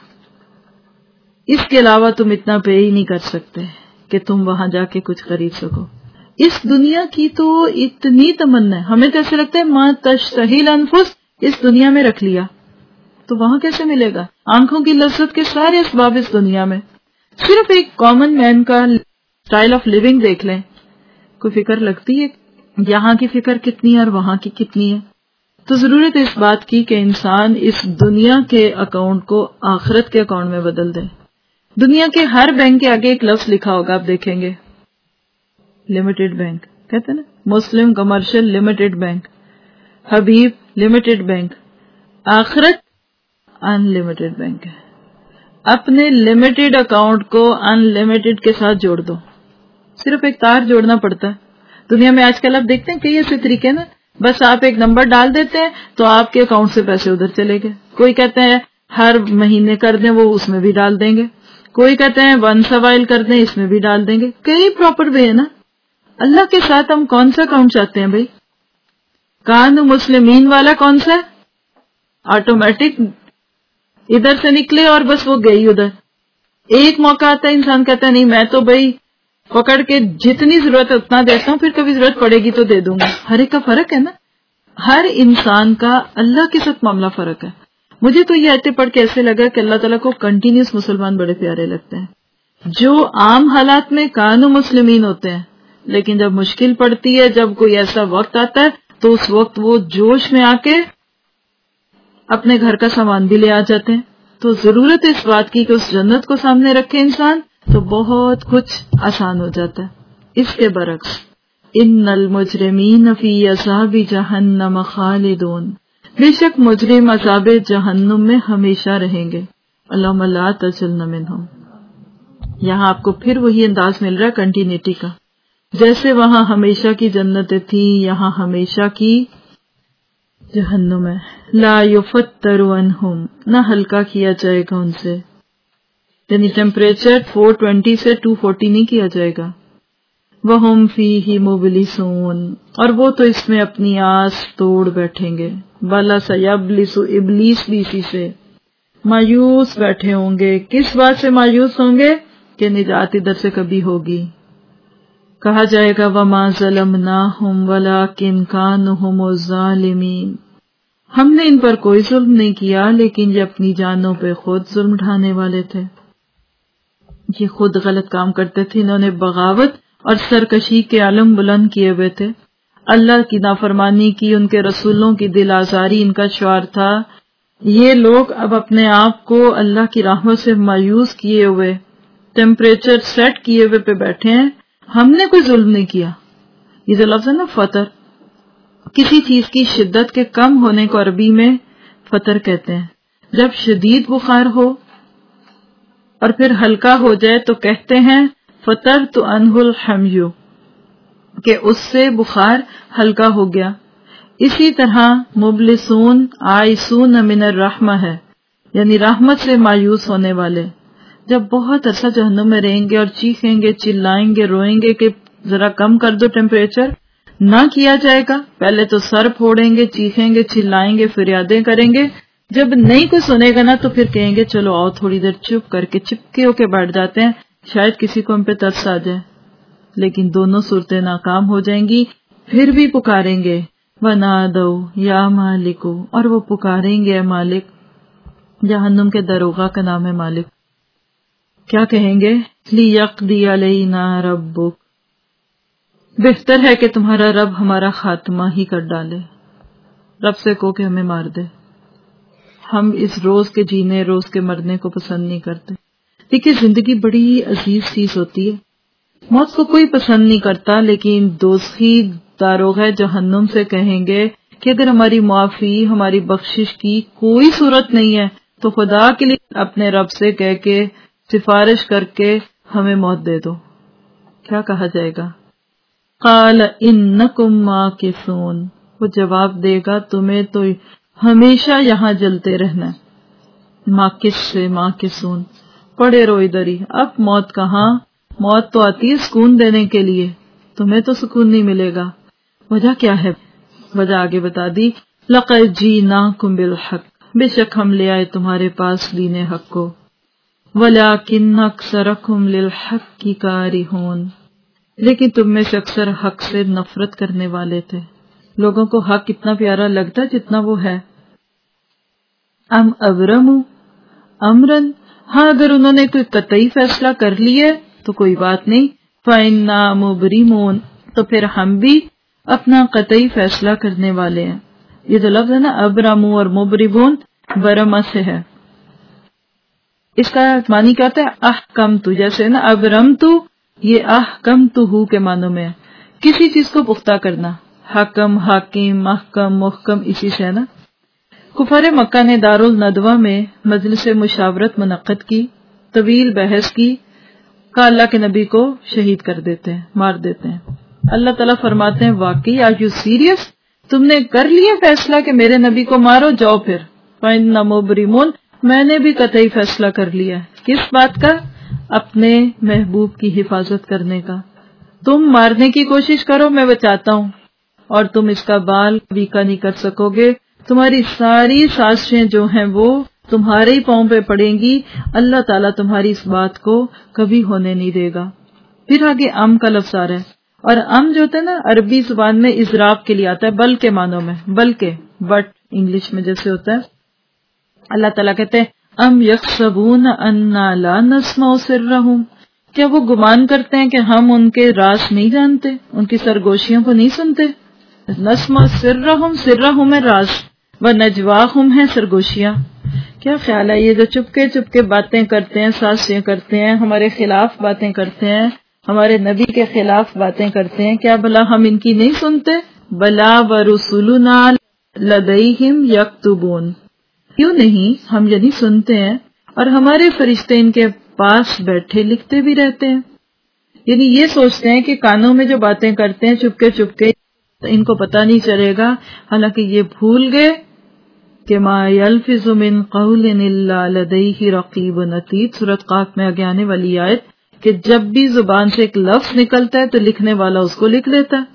اس کے علاوہ تم اتنا پے ہی نہیں کر سکتے کہ تم وہاں جا کے کچھ خرید سکو. اس دنیا کی تو اتنی تمنا ہے, ہمیں تو ایسے لگتا ہے ما تشتہی الانفس اس دنیا میں رکھ لیا, تو وہاں کیسے ملے گا؟ آنکھوں کی لذت کے سارے اسباب اس دنیا میں. صرف ایک کامن مین کا اسٹائل آف لیونگ دیکھ لیں, کوئی فکر لگتی ہے یہاں کی فکر کتنی ہے اور وہاں کی کتنی ہے. تو ضرورت ہے اس بات کی کہ انسان اس دنیا کے اکاؤنٹ کو آخرت کے اکاؤنٹ میں بدل دے. دنیا کے ہر بینک کے آگے ایک لفظ لکھا ہوگا, آپ دیکھیں گے لمیٹڈ بینک کہتے ہیں نا, Muslim commercial limited bank, Habib limited bank, آخرت ان لمیٹڈ بینک ہے. اپنے لمیٹڈ اکاؤنٹ کو ان لمیٹڈ کے ساتھ جوڑ دو, صرف ایک تار جوڑنا پڑتا ہے. دنیا میں آج کل آپ دیکھتے ہیں کئی ایسے طریقے نا, بس آپ ایک نمبر ڈال دیتے ہیں تو آپ کے اکاؤنٹ سے پیسے ادھر چلے گئے. کوئی کہتے ہیں ہر مہینے کر دیں, وہ اس میں بھی ڈال دیں گے. کوئی کہتے ہیں ونس اوائل کر دیں, اس میں بھی ڈال دیں گے. کئی پراپر وے ہے نا. اللہ کے ساتھ ہم کون سا اکاؤنٹ چاہتے ہیں بھائی؟ کان مسلمین والا کون سا ہے؟ آٹومیٹک ادھر سے نکلے اور بس وہ گئی ادھر. ایک موقع آتا ہے انسان کہتا ہے نہیں میں تو بھائی پکڑ کے جتنی ضرورت ہے اتنا دیتا ہوں, پھر کبھی ضرورت پڑے گی تو دے دوں گا. ہر ایک کا فرق ہے نا, ہر انسان کا اللہ کے ساتھ معاملہ فرق ہے. مجھے تو یہ آیتیں پڑھ کے ایسے لگا کہ اللہ تعالیٰ کو کنٹینیوس مسلمان بڑے پیارے لگتے ہیں, جو عام حالات میں کانو مسلمین ہوتے ہیں, لیکن جب مشکل پڑتی ہے, جب کوئی ایسا وقت آتا ہے تو اس وقت وہ جوش میں آ کے اپنے گھر کا سامان بھی لے آ جاتے ہیں. تو ضرورت ہے اس بات کی کہ اس جنت کو سامنے رکھے انسان تو بہت کچھ آسان ہو جاتا ہے. اس کے برعکس ان المجرمین فی عذاب جہنم خالدون, بے شک مجرم عذاب جہنم میں ہمیشہ رہیں گے. اللہم لا تجعلنا منہم. یہاں آپ کو پھر وہی انداز مل رہا ہے کنٹینیوٹی کا, جیسے وہاں ہمیشہ کی جنتیں تھی یہاں ہمیشہ کی جہنم ہے. لا یفتر عنہم, نہ ہلکا کیا جائے گا ان سے, یعنی ٹیمپریچر 420 سے 240 نہیں کیا جائے گا. وَهُمْ فِيهِ مُبْلِسُونَ, اور وہ تو اس میں اپنی آس توڑ بیٹھیں گے. بَلَا سَيَبْلِسُ, ابلیس بھی اسی سے مایوس بیٹھے ہوں گے. کس بات سے مایوس ہوں گے؟ کہ نجات ادھر سے کبھی ہوگی. کہا جائے گا وَمَا ظَلَمْنَاهُمْ وَلَكِنْ كَانُوا هُمُ الظَّالِمِينَ, ہم نے ان پر کوئی ظلم نہیں کیا لیکن یہ اپنی جانوں پہ خود ظلم ڈھانے والے تھے. یہ خود غلط کام کرتے تھے, انہوں نے بغاوت اور سرکشی کے عالم بلند کیے ہوئے تھے. اللہ کی نافرمانی کی, ان کے رسولوں کی دل آزاری ان کا شعار تھا. یہ لوگ اب اپنے آپ کو اللہ کی رحمت سے مایوس کیے ہوئے, ٹیمپریچر سیٹ کیے ہوئے پہ بیٹھے ہیں. ہم نے کوئی ظلم نہیں کیا. یہ جو لفظ ہے نا فطر, کسی چیز کی شدت کے کم ہونے کو عربی میں فطر کہتے ہیں. جب شدید بخار ہو اور پھر ہلکا ہو جائے تو کہتے ہیں فطر تو انہ الحمیو, کہ اس سے بخار ہلکا ہو گیا. اسی طرح مبلسون آئسون من الرحمہ ہے, یعنی رحمت سے مایوس ہونے والے. جب بہت عرصہ جہنم میں رہیں گے اور چیخیں گے, چلائیں گے, روئیں گے کہ ذرا کم کر دو ٹیمپریچر, نہ کیا جائے گا. پہلے تو سر پھوڑیں گے, چیخیں گے, چلائیں گے, فریادیں کریں گے. جب نہیں کوئی سنے گا نا تو پھر کہیں گے چلو آؤ تھوڑی دیر چپ کر کے چپکے ہو کے بیٹھ جاتے ہیں, شاید کسی کو ہم پہ ترس آ جائے. لیکن دونوں صورتیں ناکام ہو جائیں گی. پھر بھی پکاریں گے وَنَادَوْا یا مالکو, اور وہ پکاریں گے اے مالک. جہنم کے دروغہ کا نام ہے مالک. کیا کہیں گے؟ لِيَقْضِيَ عَلَيْنَا رَبُّكَ, بہتر ہے کہ تمہارا رب ہمارا خاتمہ ہی کر ڈالے. رب سے کہو کہ ہمیں مار دے. ہم اس روز کے جینے, روز کے مرنے کو پسند نہیں کرتے. دیکھیے زندگی بڑی عزیز چیز ہوتی ہے. موت کو کوئی پسند نہیں کرتا, لیکن دوزخی داروغہ جہنم سے کہیں گے کہ اگر ہماری معافی, ہماری بخشش کی کوئی صورت نہیں ہے تو خدا کے لیے اپنے رب سے کہہ کے سفارش کر کے ہمیں موت دے دو. کیا کہا جائے گا؟ قال انکم ماکثون, وہ جواب دے گا تمہیں تو ہمیشہ یہاں جلتے رہنا ہے. ماکث سے ماکثون, پڑے رہو ادھر ہی. اب موت کہاں؟ موت تو آتی ہے سکون دینے کے لیے, تمہیں تو سکون نہیں ملے گا. وجہ کیا ہے؟ وجہ آگے بتا دی. لقد جئناکم بالحق، بے شک ہم لے آئے تمہارے پاس دین حق کو، ولکن اکثرکم للحق کارہون، لیکن تم میں سے اکثر حق سے نفرت کرنے والے تھے۔ لوگوں کو حق اتنا پیارا لگتا جتنا وہ ہے۔ ام ابرموا امرن، ہاں اگر انہوں نے کوئی قطعی فیصلہ کر لیا تو کوئی بات نہیں، فإنا مبرمون، تو پھر ہم بھی اپنا قطعی فیصلہ کرنے والے ہیں۔ یہ جو لفظ ہے نا ابرموا اور مبرمون، برما سے ہے۔ اس کا معنی کیا ہوتا ہے؟ احکمت، جیسے نا ابرمت، یہ احکمتہ کے معنوں میں ہے، کسی چیز کو پختہ کرنا، حکم، حاکم، محکم، محکم، اسی سے ہے نا۔ کفار مکہ نے دارالندوہ میں مجلس مشاورت منعقد کی، طویل بحث کی، کہ اللہ کے نبی کو شہید کر دیتے ہیں، مار دیتے ہیں۔ اللہ تعالیٰ فرماتے ہیں واقعی آر یو سیریس، تم نے کر لیا فیصلہ کہ میرے نبی کو مارو، جاؤ پھر۔ فإنا مبرمون، میں نے بھی قطعی فیصلہ کر لیا ہے۔ کس بات کا؟ اپنے محبوب کی حفاظت کرنے کا۔ تم مارنے کی کوشش کرو، میں بچاتا ہوں، اور تم اس کا بال بیکا نہیں کر سکو گے۔ تمہاری ساری سازشیں جو ہیں وہ تمہارے ہی پاؤں پہ پڑیں گی، اللہ تعالیٰ تمہاری اس بات کو کبھی ہونے نہیں دے گا۔ پھر آگے ام کا لفظ آ رہا ہے، اور ام جو ہوتا ہے نا عربی زبان میں اضراب کے لیے آتا ہے، بل کے معنوں میں، بلکہ، بٹ انگلش میں جیسے ہوتا ہے۔ اللہ تعالیٰ کہتے ہیں ام یحسبون انا لا نسمع سرہم، کیا وہ گمان کرتے ہیں کہ ہم ان کے راز نہیں جانتے، ان کی سرگوشیوں کو نہیں سنتے؟ نسمع سرہم، سرہم ہے راز، ونجواہم ہے سرگوشیاں۔ کیا خیال ہے یہ جو چپکے چپکے باتیں کرتے ہیں، سازشیں کرتے ہیں، ہمارے خلاف باتیں کرتے ہیں، ہمارے نبی کے خلاف باتیں کرتے ہیں، کیا بلا ہم ان کی نہیں سنتے؟ بلا ورسلنا لدیہم یکتبون، کیوں نہیں، ہم یعنی سنتے ہیں، اور ہمارے فرشتے ان کے پاس بیٹھے لکھتے بھی رہتے ہیں۔ یعنی یہ سوچتے ہیں کہ کانوں میں جو باتیں کرتے ہیں چپکے چپکے، ان کو پتہ نہیں چلے گا، حالانکہ یہ بھول گئے کہ ما یلفظ من قول الا لدیہ رقیب عتید، سورۃ قاف میں آگے آنے والی آیت کہ جب بھی زبان سے ایک لفظ نکلتا ہے تو لکھنے والا اس کو لکھ لیتا ہے۔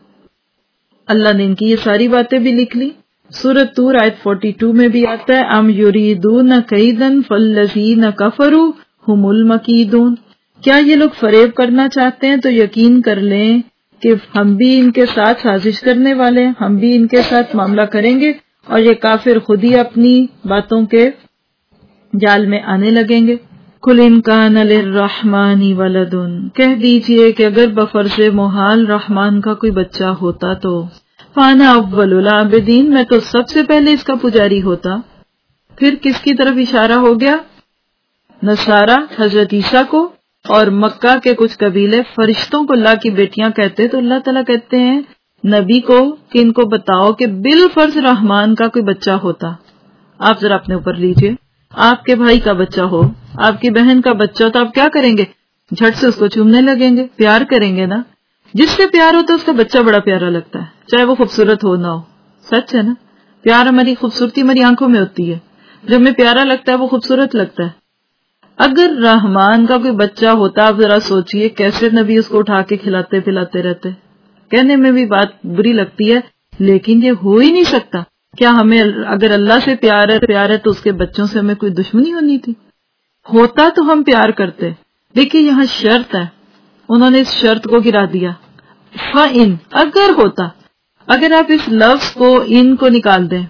اللہ نے ان کی یہ ساری باتیں بھی لکھ لی۔ سورۃ طور آیت 42 میں بھی آتا ہے ام یریدون کیدا فالذین کفروا هم المکیدون، کیا یہ لوگ فریب کرنا چاہتے ہیں تو یقین کر لیں کہ ہم بھی ان کے ساتھ سازش کرنے والے ہیں، ہم بھی ان کے ساتھ معاملہ کریں گے، اور یہ کافر خود ہی اپنی باتوں کے جال میں آنے لگیں گے۔ قل ان کان للرحمن ولد، کہہ دیجئے کہ اگر بفرض محال رحمان کا کوئی بچہ ہوتا تو فانا اول العابدین، میں تو سب سے پہلے اس کا پجاری ہوتا۔ پھر کس کی طرف اشارہ ہو گیا؟ نصارہ حضرت عیسیٰ کو، اور مکہ کے کچھ قبیلے فرشتوں کو اللہ کی بیٹیاں کہتے، تو اللہ تعالیٰ کہتے ہیں نبی کو کہ ان کو بتاؤ کہ بالفرض رحمان کا کوئی بچہ ہوتا، آپ ذرا اپنے اوپر لیجئے، آپ کے بھائی کا بچہ ہو، آپ کی بہن کا بچہ ہو، تو آپ کیا کریں گے؟ جھٹ سے اس کو چومنے لگیں گے، پیار کریں گے نا۔ جس سے پیار ہوتا ہے اس کا بچہ بڑا پیارا لگتا ہے، چاہے وہ خوبصورت ہو نہ ہو۔ سچ ہے نا، پیار ہماری خوبصورتی ہماری آنکھوں میں ہوتی ہے، جب ہمیں پیارا لگتا ہے وہ خوبصورت لگتا ہے۔ اگر رحمان کا کوئی بچہ ہوتا، آپ ذرا سوچئے کیسے نبی اس کو اٹھا کے کھلاتے پلاتے رہتے۔ کہنے میں بھی بات بری لگتی ہے، لیکن یہ ہو ہی نہیں سکتا۔ کیا ہمیں اگر اللہ سے پیار ہے تو اس کے بچوں سے ہمیں کوئی دشمنی ہونی تھی؟ ہوتا تو ہم پیار کرتے۔ دیکھیے یہاں شرط ہے، انہوں نے اس شرط کو گرا دیا، فَإِن، اگر ہوتا، اگر آپ اس لفظ کو ان کو نکال دیں،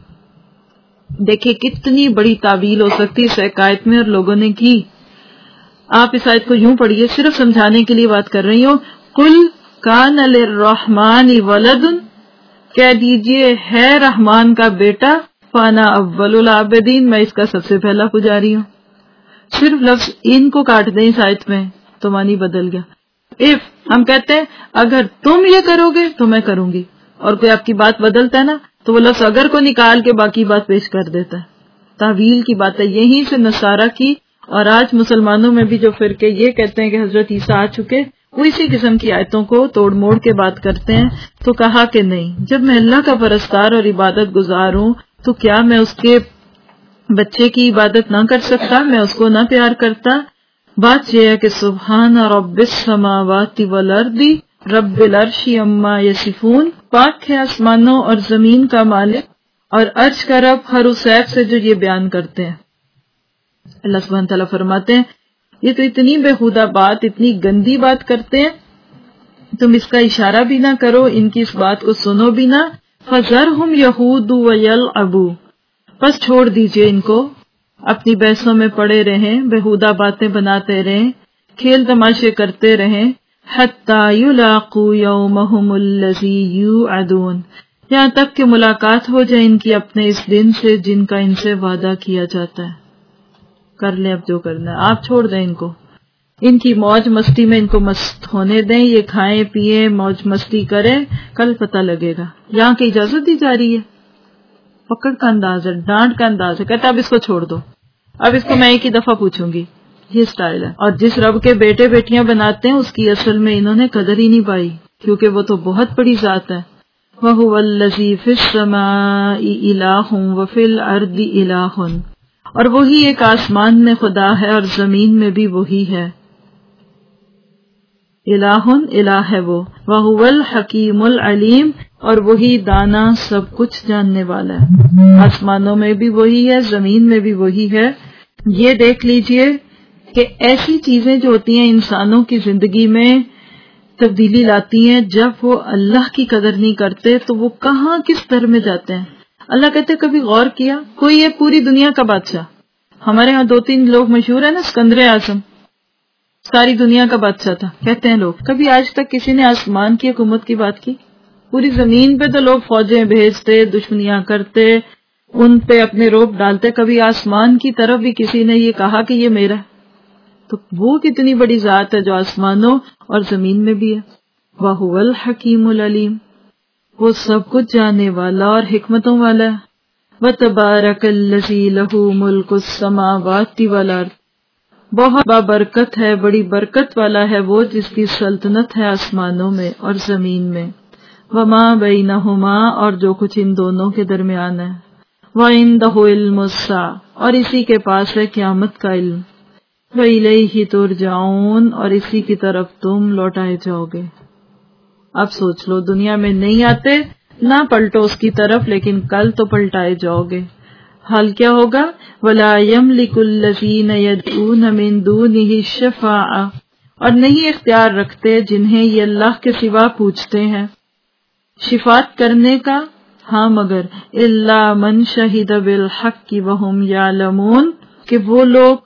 دیکھیں کتنی بڑی تعویل ہو سکتی اس حکایت میں، اور لوگوں نے کی۔ آپ اس آیت کو یوں پڑھیے، صرف سمجھانے کے لیے بات کر رہی ہوں۔ قل کان للرحمن ولد، کہہ دیجئے ہے رحمان کا بیٹا، فانا اول العابدین، میں اس کا سب سے پہلا پجاری ہوں۔ صرف لفظ ان کو کاٹ دیں اس آیت میں تو معنی بدل گیا۔ اف، ہم کہتے ہیں اگر تم یہ کرو گے تو میں کروں گی، اور کوئی آپ کی بات بدلتا ہے نا تو وہ لفظ اگر کو نکال کے باقی بات پیش کر دیتا ہے۔ تعویل کی بات ہے، یہیں سے نصارہ کی، اور آج مسلمانوں میں بھی جو فرقے یہ کہتے ہیں کہ حضرت عیسیٰ آ چکے، وہ اسی قسم کی آیتوں کو توڑ موڑ کے بات کرتے ہیں۔ تو کہا کہ نہیں، جب میں اللہ کا پرستار اور عبادت گزار ہوں تو کیا میں اس کے بچے کی عبادت نہ کر سکتا، میں اس کو نہ پیار کرتا؟ بات یہ ہے کہ سبحان رب السماوات والارض رب العرش عما یصفون، پاک ہے آسمانوں اور زمین کا مالک اور عرش کا رب ہر اس عیب سے جو یہ بیان کرتے ہیں۔ اللہ سبحانہ تعالیٰ فرماتے ہیں یہ تو اتنی بیہودہ بات، اتنی گندی بات کرتے ہیں، تم اس کا اشارہ بھی نہ کرو، ان کی اس بات کو سنو بھی نہ۔ فَذَرْهُمْ يَخُوضُوا وَيَلْعَبُوا، پس چھوڑ دیجئے ان کو، اپنی بحثوں میں پڑے رہیں، بیہودہ باتیں بناتے رہیں، کھیل تماشے کرتے رہیں، حَتَّى يُلَاقُوا يَوْمَهُمُ الَّذِي يُوعَدُونَ، یہاں تک کہ ملاقات ہو جائے ان کی اپنے اس دن سے جن کا ان سے وعدہ کیا جاتا ہے۔ کر لیں اب جو کرنا ہے، آپ چھوڑ دیں ان کو، ان کی موج مستی میں ان کو مست ہونے دیں، یہ کھائیں پیئیں موج مستی کریں، کل پتہ لگے گا۔ یہاں کی اجازت دی جا رہی ہے، پکڑ کا انداز ہے، ڈانٹ کا انداز ہے، کہتا اب اس کو چھوڑ دو، اب اس کو میں ایک ہی دفعہ پوچھوں گی، یہ سٹائل ہے۔ اور جس رب کے بیٹے بیٹیاں بناتے ہیں اس کی اصل میں انہوں نے قدر ہی نہیں پائی، کیونکہ وہ تو بہت بڑی ذات ہے۔ وَهُوَ الَّذِي فِي السَّمَاءِ إِلَٰهٌ وَفِي الْأَرْضِ إِلَٰهٌ، اور وہی ایک آسمان میں خدا ہے اور زمین میں بھی وہی ہے۔ الہٌ، الہ ہے وہ، وَهُوَ الْحَكِيمُ الْعَلِيمُ، اور وہی دانا سب کچھ جاننے والا ہے۔ آسمانوں میں بھی وہی ہے، زمین میں بھی وہی ہے۔ یہ دیکھ لیجئے کہ ایسی چیزیں جو ہوتی ہیں انسانوں کی زندگی میں تبدیلی لاتی ہیں، جب وہ اللہ کی قدر نہیں کرتے تو وہ کہاں کس در میں جاتے ہیں۔ اللہ کہتے کبھی غور کیا، کوئی ہے پوری دنیا کا بادشاہ، ہمارے ہاں 2-3 لوگ مشہور ہیں نا، اسکندر اعظم ساری دنیا کا بادشاہ تھا کہتے ہیں لوگ، کبھی آج تک کسی نے آسمان کی حکومت کی بات کی؟ پوری زمین پہ تو لوگ فوجیں بھیجتے، دشمنیاں کرتے، ان پہ اپنے روب ڈالتے، کبھی آسمان کی طرف بھی کسی نے یہ کہا کہ یہ میرا ہے؟ تو وہ کتنی بڑی ذات ہے جو آسمانوں اور زمین میں بھی ہے۔ وَهُوَ الْحَكِيمُ الْعَلِيمُ، وہ سب کچھ جاننے والا اور حکمتوں والا ہے۔ وَتَبَارَكَ الَّذِي لَهُ مُلْكُ السَّمَاوَاتِ وَالْأَرْضِ، بہت بابرکت ہے، بڑی برکت والا ہے وہ جس کی سلطنت ہے آسمانوں میں اور زمین میں۔ وَمَا بَيْنَهُمَا، اور جو کچھ ان دونوں کے درمیان ہے۔ وَعِندَهُ عِلْمُ السَّاعَةِ، اور اسی کے پاس ہے قیامت کا علم۔ وَإِلَيْهِ تُرْجَعُونَ، اور اسی کی طرف تم لوٹائے جاؤ گے۔ اب سوچ لو، دنیا میں نہیں آتے نہ پلٹو اس کی طرف، لیکن کل تو پلٹائے جاؤ گے۔ حال کیا ہوگا؟ وَلَا يَمْلِكُ الَّذِينَ يَدْعُونَ مِن دُونِهِ الشَّفَاعَةَ، اور نہیں اختیار رکھتے جنہیں یہ اللہ کے سوا پوچھتے ہیں شفاعت کرنے کا، ہاں مگر إِلَّا مَن شَهِدَ بِالْحَقِّ وَهُمْ يَعْلَمُونَ، کہ وہ لوگ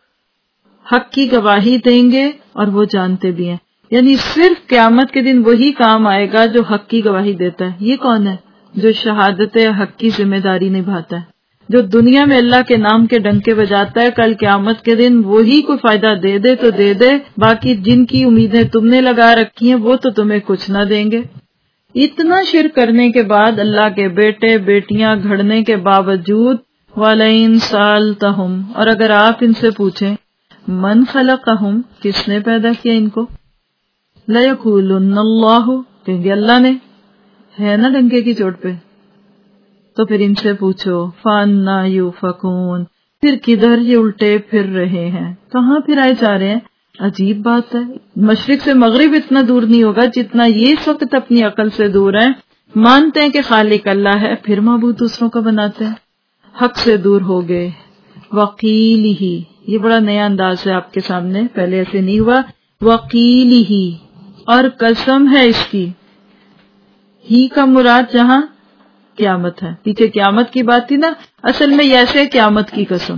حق کی گواہی دیں گے اور وہ جانتے بھی ہیں۔ یعنی صرف قیامت کے دن وہی کام آئے گا جو حق کی گواہی دیتا ہے۔ یہ کون ہے؟ جو شہادت حق کی ذمہ داری نبھاتا ہے، جو دنیا میں اللہ کے نام کے ڈنکے بجاتا ہے، کل قیامت کے دن وہی کوئی فائدہ دے دے تو دے دے، باقی جن کی امیدیں تم نے لگا رکھی ہیں وہ تو تمہیں کچھ نہ دیں گے۔ اتنا شرک کرنے کے بعد، اللہ کے بیٹے بیٹیاں گھڑنے کے باوجود، وَلَئِن سَأَلْتَهُمْ، اور اگر آپ ان سے پوچھیں، من خلقہم، کس نے پیدا کیا ان کو، لَيَقُولُنَّ اللَّهُ، کہیں گے اللہ نے، ہے نا ڈنکے کی چوٹ پہ۔ تو پھر ان سے پوچھو، فَأَنَّىٰ يُؤْفَكُونَ، پھر کدھر یہ الٹے پھر رہے ہیں، کہاں پھر آئے جا رہے ہیں؟ عجیب بات ہے، مشرق سے مغرب اتنا دور نہیں ہوگا جتنا یہ اس وقت اپنی عقل سے دور ہیں، مانتے ہیں کہ خالق اللہ ہے، پھر معبود دوسروں کا بناتے ہیں، حق سے دور ہو گئے۔ وَقِيلِهِ، یہ بڑا نیا انداز ہے آپ کے سامنے، پہلے ایسے نہیں ہوا۔ وَقِيلِهِ، اور قسم ہے اس کی، ہی کا مراد جہاں قیامت ہے، پیچھے قیامت کی بات تھی نا، اصل میں ایسے قیامت کی قسم،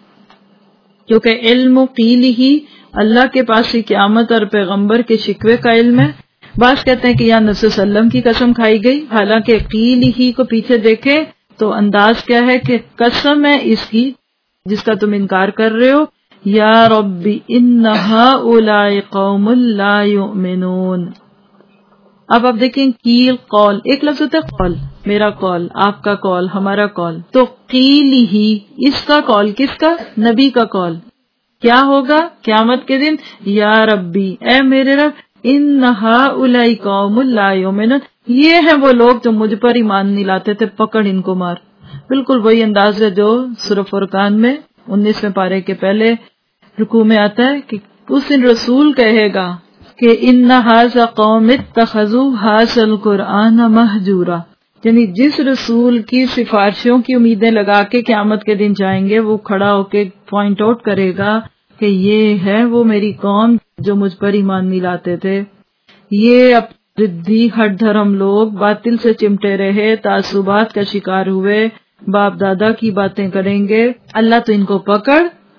کیونکہ علم قیلہ، اللہ کے پاس ہی قیامت اور پیغمبر کے شکوے کا علم ہے۔ بعض کہتے ہیں کہ یہاں نبی صلی اللہ علیہ وسلم کی قسم کھائی گئی، حالانکہ قیلہ کو پیچھے دیکھے تو انداز کیا ہے کہ قسم ہے اس کی جس کا تم انکار کر رہے ہو۔ یا رب ان ہؤلاء قوم لا یؤمنون۔ اب آپ دیکھیں، قیل قول، ایک لفظ ہوتا ہے قول، میرا قول، آپ کا قول، ہمارا قول، تو قیل ہی، اس کا قول، کس کا؟ نبی کا قول۔ کیا ہوگا قیامت کے دن؟ یا ربی، اے میرے رب، ان ہؤلاء قوم لا یؤمنون، یہ ہیں وہ لوگ جو مجھ پر ایمان نہیں لاتے تھے، پکڑ ان کو مار۔ بالکل وہی انداز ہے جو سورہ فرقان میں 19ویں پارے کے پہلے رکوع میں آتا ہے کہ اس دن رسول کہے گا کہ ان ھذا قوم اتخذوا ھذا القرآن مہجورا، یعنی جس رسول کی سفارشوں کی امیدیں لگا کے قیامت کے دن جائیں گے، وہ کھڑا ہو کے پوائنٹ آؤٹ کرے گا کہ یہ ہے وہ میری قوم جو مجھ پر ایمان نہیں لاتے تھے، یہ ردی ہٹ دھرم لوگ باطل سے چمٹے رہے، تعصبات کا شکار ہوئے، باپ دادا کی باتیں کریں گے، اللہ تو ان کو پکڑ،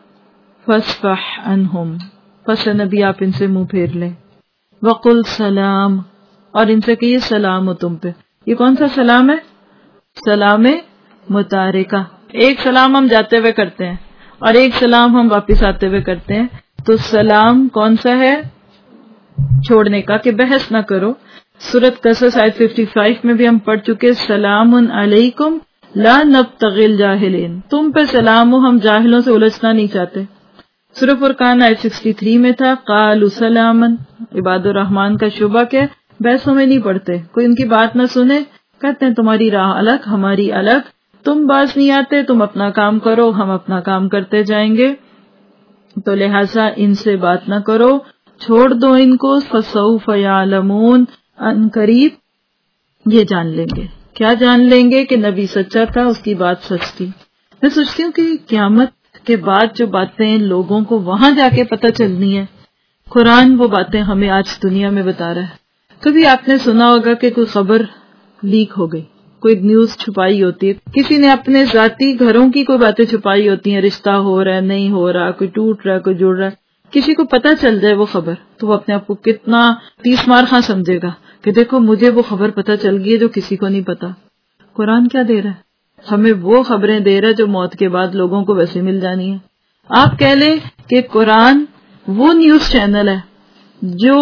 فاصفح عنہم، پس نبی آپ ان سے منہ پھیر لیں، وقل سلام، اور ان سے کہیے سلام ہو تم پہ۔ یہ کون سا سلام ہے؟ سلام متارکہ، ایک سلام ہم جاتے ہوئے کرتے ہیں اور ایک سلام ہم واپس آتے ہوئے کرتے ہیں، تو سلام کون سا ہے؟ چھوڑنے کا، کہ بحث نہ کرو۔ سورۃ قصص آیت 55 میں بھی ہم پڑھ چکے، سلام علیکم لا نبتغی الجاہلین، تم پہ سلام ہو، ہم جاہلوں سے الجھنا نہیں چاہتے۔ سورۃ فرقان آیت 63 میں تھا، قالوا سلاما، عباد الرحمن کا شعبہ کیا؟ بحثوں میں نہیں پڑھتے، کوئی ان کی بات نہ سنے، کہتے ہیں تمہاری راہ الگ ہماری الگ، تم باز نہیں آتے، تم اپنا کام کرو، ہم اپنا کام کرتے جائیں گے، تو لہٰذا ان سے بات نہ کرو، چھوڑ دو ان کو، فسوف یعلمون، ان قریب یہ جان لیں گے۔ کیا جان لیں گے؟ کہ نبی سچا تھا، اس کی بات سچ تھی۔ میں سوچتی ہوں کہ قیامت کے بعد جو باتیں لوگوں کو وہاں جا کے پتہ چلنی ہے، قرآن وہ باتیں ہمیں آج دنیا میں بتا رہا ہے۔ کبھی آپ نے سنا ہوگا کہ کوئی خبر لیک ہو گئی، کوئی نیوز چھپائی ہوتی ہے، کسی نے اپنے ذاتی گھروں کی کوئی باتیں چھپائی ہوتی ہیں، رشتہ ہو رہا ہے نہیں ہو رہا، کوئی ٹوٹ رہا ہے کوئی جڑ رہا ہے، کسی کو پتہ چل جائے وہ خبر، تو وہ اپنے آپ کو کتنا تیس مار خاں سمجھے گا کہ دیکھو مجھے وہ خبر پتہ چل گئی ہے جو کسی کو نہیں پتا۔ قرآن کیا دے رہا ہے؟ ہمیں وہ خبریں دے رہا ہے جو موت کے بعد لوگوں کو ویسے مل جانی ہے۔ آپ کہہ لیں کہ قرآن وہ نیوز چینل ہے جو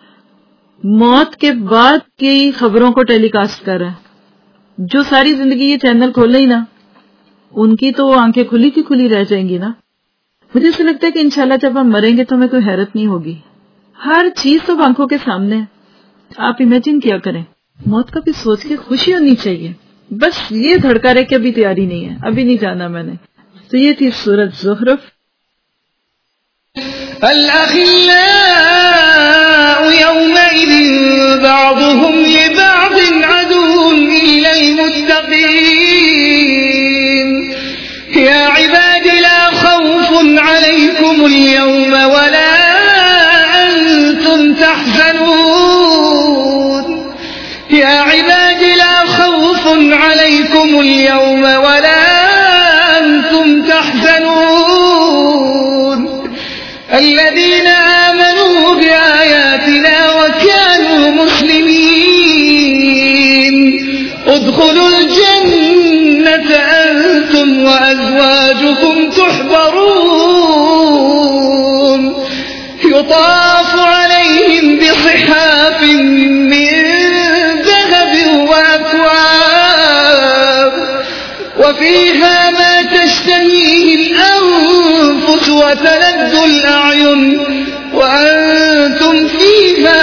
موت کے بعد کی خبروں کو ٹیلی کاسٹ کر رہا ہے۔ جو ساری زندگی یہ چینل کھولے ہی نا، ان کی تو آنکھیں کھلی کی کھلی رہ جائیں گی نا۔ مجھے ایسا لگتا ہے کہ انشاءاللہ جب ہم مریں گے تو ہمیں کوئی حیرت نہیں ہوگی، ہر چیز تو آنکھوں کے سامنے ہے۔ آپ امیجن کیا کریں، موت کا بھی سوچ کے خوشی ہونی چاہیے، بس یہ دھڑکا رہے کہ ابھی تیاری نہیں ہے، ابھی نہیں جانا میں نے۔ تو یہ تھی سورۃ زخرف۔ الأخلاء يومئذ بعضهم لبعض عدو إلا المتقين يا عباد لا خوف عليكم اليوم ولا أنتم تحزنون يا عباد لا خوف عليكم اليوم ولا أنتم تحزنون الذين آمنوا بآياتنا وكانوا مسلمين ادخلوا الجنة أنتم وأزواجكم تحبرون يطاف عليهم بصحاف من ذهب وأكواب وفيها ما تشتهيه الأنفس وتلذ الأعين وأنتم فيها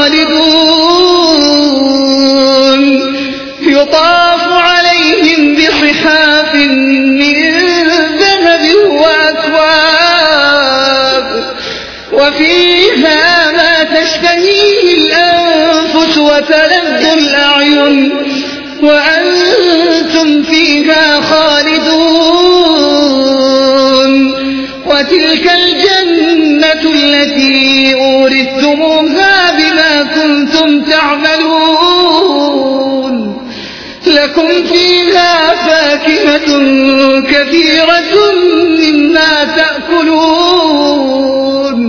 خالدون يطاف عليهم بصحاف من ذهب وأكواب وفيها ما تشتهيه الأنفس وتلذ الأعين وأنتم فيها خالدون وتلك الجنة التي أورثتموها بما كنتم تعملون لكم فيها فاكهة كثيرة مما تأكلون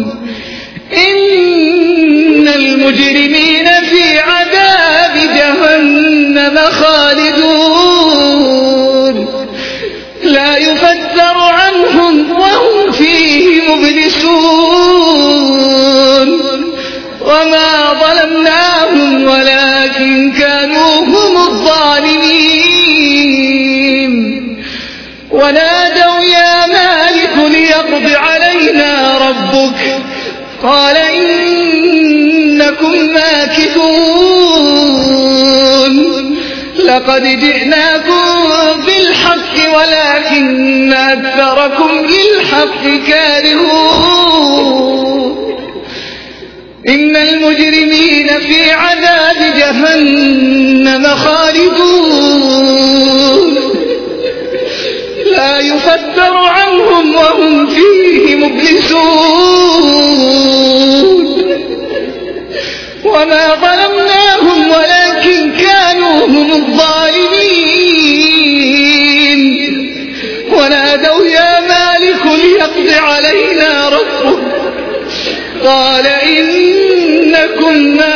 إن المجرمين في عذاب جهنم خالدون لا يفتر عنهم وهم فيه مبلسون وما ظلمناهم ولكن كانوا هم الظالمين ونادوا يا مالك ليقض علينا ربك قال إنكم ماكثون لقد جئناكم بالحق ولكن أكثركم للحق كارهون إن المجرمين في عذاب جهنم خالدون لا يفتر عنهم وهم فيه مبلسون وما ظلمناهم ولكن كانوا هم الظالمين ونادوا يا مالك ليقض علينا ربك قال إنكم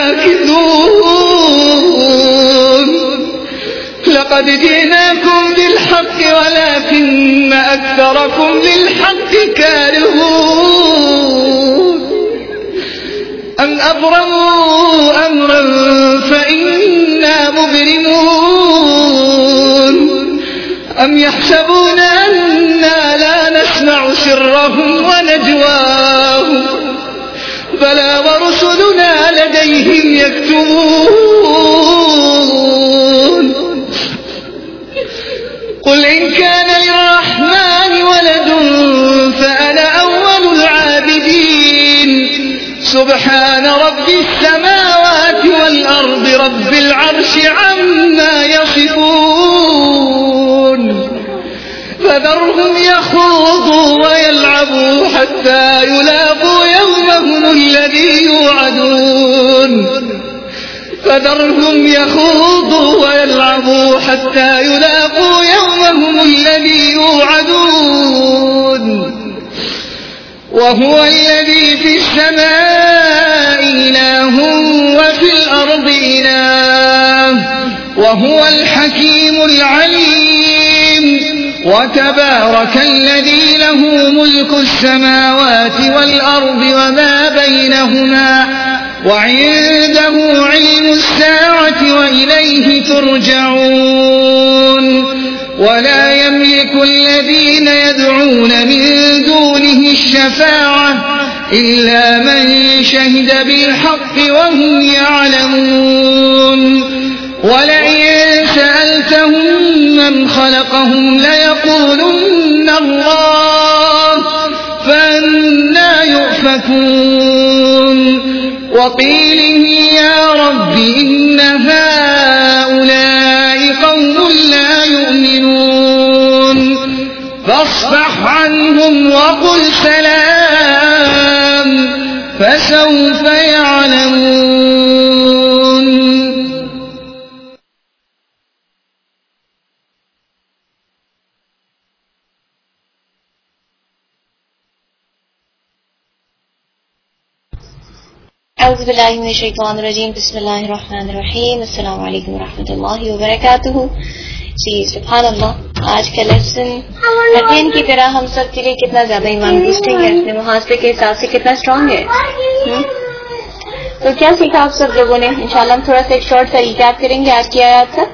ماكثون لقد جئناكم بالحق ولكن أكثركم للحق كارهون أم أبرموا أمرا فإنا مبرمون أم يحسبون أنا لا نسمع سرهم ونجواهم بلى ورسلنا لديهم يكتبون قل إن كان للرحمن ولد فأنا أول العابدين سبحان رب السماوات والأرض رب العرش عما يصفون فذرهم يخوضوا ويلعبوا حتى يلاقوا يومهم الذي يوعدون فذرهم يخوضوا ويلعبوا حتى يلاقوا يومهم الذي يوعدون وهو الذي في السماء إله وفي الأرض إله وهو الحكيم العليم وتبارك الذي له ملك السماوات والأرض وما بينهما وعنده علم الساعة وإليه ترجعون ولا يملك الذين يدعون من دونه الشفاعة إلا من شهد بالحق وهم يعلمون ولئن سألتهم من خلقهم ليقولن الله فأنى يؤفكون وقيله يا رب إن هؤلاء قوم لا يؤمنون فاصفح عنهم وقل سلام فسوف يعلمون. أعوذ بالله من الشैतान الرजीम बिस्मिल्लाहिर्रहमानिर्रहीम अस्सलाम वालेकुम रहमतुल्लाहि व बरकातुहू। जी सुभान अल्लाह, आज का लेसन अध्ययन की तरह हम सब के लिए कितना ज्यादा ईमान बूस्टिंग है, अपने मुहासबे के हिसाब से कितना स्ट्रांग है। तो क्या सीखा आप सब लोगों ने? इंशाल्लाह हम थोड़ा सा एक शॉर्ट सा रिकैप करेंगे आज की आयत का।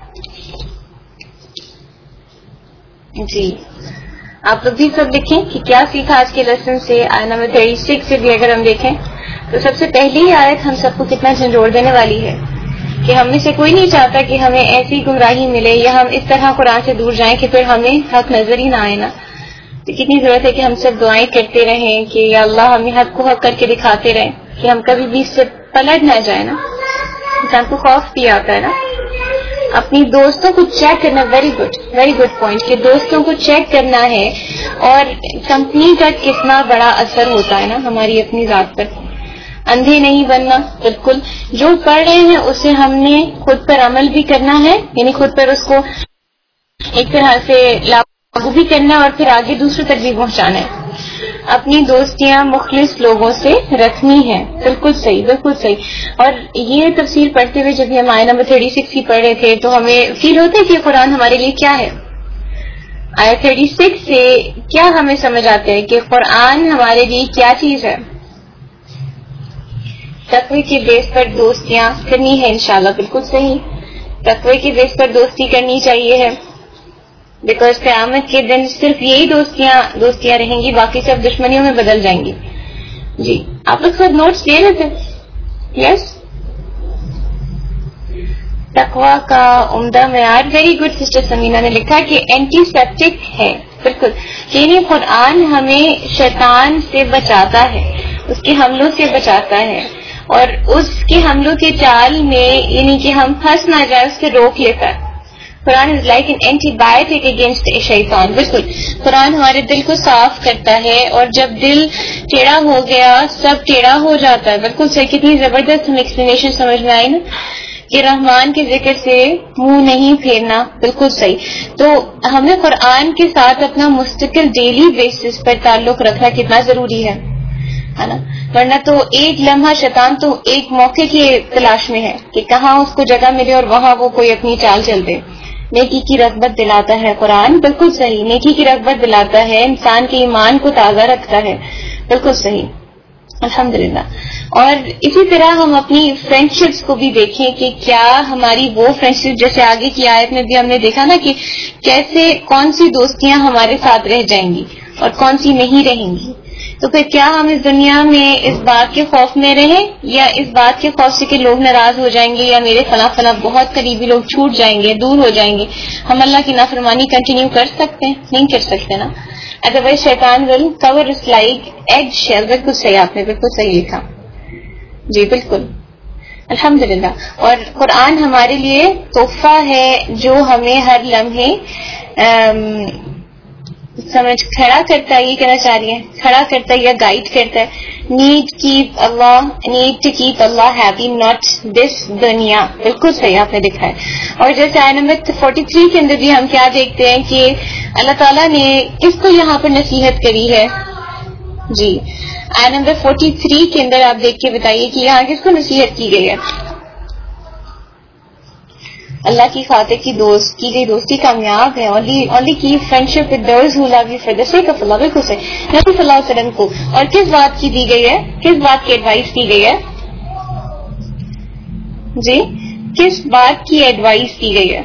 जी आप लोग भी सब देखें कि क्या सीखा आज के लेसन से। आयत नंबर 36 से भी अगर हम देखें तो सबसे पहली आयत हम सबको कितना झंझोड़ देने वाली है कि हम में से कोई नहीं चाहता कि हमें ऐसी गुमराही मिले या हम इस तरह कुरान से दूर जाएं कि फिर हमें हक नजर ही ना आए ना। तो कितनी जरूरत है कि हम सब दुआएं करते रहें कि या अल्लाह हमें हक को हक करके दिखाते रहें कि हम कभी भी इससे पलट ना जाए ना। इंसान को खौफ भी आता है ना। अपनी दोस्तों को चेक करना, वेरी गुड पॉइंट, कि दोस्तों को चेक करना है और कंपनी का कितना बड़ा असर होता है ना हमारी अपनी जात पर। अंधे नहीं बनना, बिल्कुल जो पढ़ रहे हैं उसे हमने खुद पर अमल भी करना है, यानी खुद पर उसको एक तरह से लागू भी करना है और फिर आगे दूसरों तक भी पहुंचाना है। अपनी दोस्तियां मुखलिस लोगों से रखनी है, बिल्कुल सही। और ये तफसीर पढ़ते हुए जब हम आयत नंबर 36 की पढ़ रहे थे तो हमें फील होता है कि कुरान हमारे लिए क्या है। आयत 36 से क्या हमें समझ आता है कि कुरान हमारे लिए क्या चीज है। तकवे के बेस पर दोस्तियां करनी है इंशाल्लाह, बिल्कुल सही। तकवे के बेस पर दोस्ती करनी चाहिए है, बिकॉज क़यामत के दिन सिर्फ यही दोस्तियां रहेंगी, बाकी सब दुश्मनियों में बदल जाएंगी। जी आप लोग सब नोट्स ले रहे थे? यस। तकवा का उम्दा मेयार, वेरी गुड सिस्टर समीना ने लिखा कि एंटीसेप्टिक है, बिल्कुल। यानी कुरान हमें शैतान से बचाता है, उसके हमलों से बचाता है। اور اس کے حملوں کے چال میں یعنی کہ ہم پھنس نہ جائے اس سے روک لیتا ہے. قرآن is like an antibiotic against شیطان. بالکل قرآن ہمارے دل کو صاف کرتا ہے, اور جب دل ٹیڑھا ہو گیا سب ٹیڑھا ہو جاتا ہے. بالکل صحیح, کتنی زبردست ہم ایکسپلینیشن سمجھ میں آئی نا کہ رحمان کے ذکر سے منہ نہیں پھیرنا. بالکل صحیح. تو ہمیں قرآن کے ساتھ اپنا مستقل ڈیلی بیسس پر تعلق رکھنا کتنا ضروری ہے نا, ورنہ تو ایک لمحہ شیطان تو ایک موقع کی تلاش میں ہے کہ کہاں اس کو جگہ ملے اور وہاں وہ کوئی اپنی چال چل دے. نیکی کی رغبت دلاتا ہے قرآن. بالکل صحیح, نیکی کی رغبت دلاتا ہے, انسان کے ایمان کو تازہ رکھتا ہے. بالکل صحیح, الحمدللہ. اور اسی طرح ہم اپنی فرینڈ شپس کو بھی دیکھیں کہ کیا ہماری وہ فرینڈ شپ, جیسے آگے کی آیت میں بھی ہم نے دیکھا نا کہ کیسے کون سی دوستیاں ہمارے ساتھ رہ جائیں گی اور کون سی نہیں رہیں گی. تو پھر کیا ہم اس دنیا میں اس بات کے خوف میں رہیں یا اس بات کے خوف سے کہ لوگ ناراض ہو جائیں گے یا میرے فلاں فلاں بہت قریبی لوگ چھوٹ جائیں گے, دور ہو جائیں گے, ہم اللہ کی نافرمانی کنٹینیو کر سکتے ہیں؟ نہیں کر سکتے نا. ادروائز شیطان will cover us like egg shell. بالکل صحیح, آپ نے بالکل صحیح لکھا. جی بالکل, الحمدللہ. اور قرآن ہمارے لیے تحفہ ہے جو ہمیں ہر لمحے سمجھ کھڑا کرتا ہے. یہ کہنا چاہ رہی ہے کھڑا کرتا ہے یا گائیڈ کرتا ہے. Need to keep Allah happy not this دنیا. بالکل صحیح آپ نے لکھا ہے. اور جیسے آیت نمبر 43 کے اندر بھی ہم کیا دیکھتے ہیں کہ اللہ تعالیٰ نے کس کو یہاں پر نصیحت کری ہے. جی آیت نمبر 43 کے اندر آپ دیکھ کے بتائیے کہ یہاں کس کو نصیحت کی گئی ہے. اللہ کی خاطر کی گئی دوستی کامیاب ہے. only keep friendship with those who love you for the sake of Allah. بالکل صحیح. نبی صلی اللہ علیہ وسلم کو اور کس بات کی دی گئی ہے, کس بات کی ایڈوائس کی گئی ہے, جی کس بات کی ایڈوائس کی گئی ہے.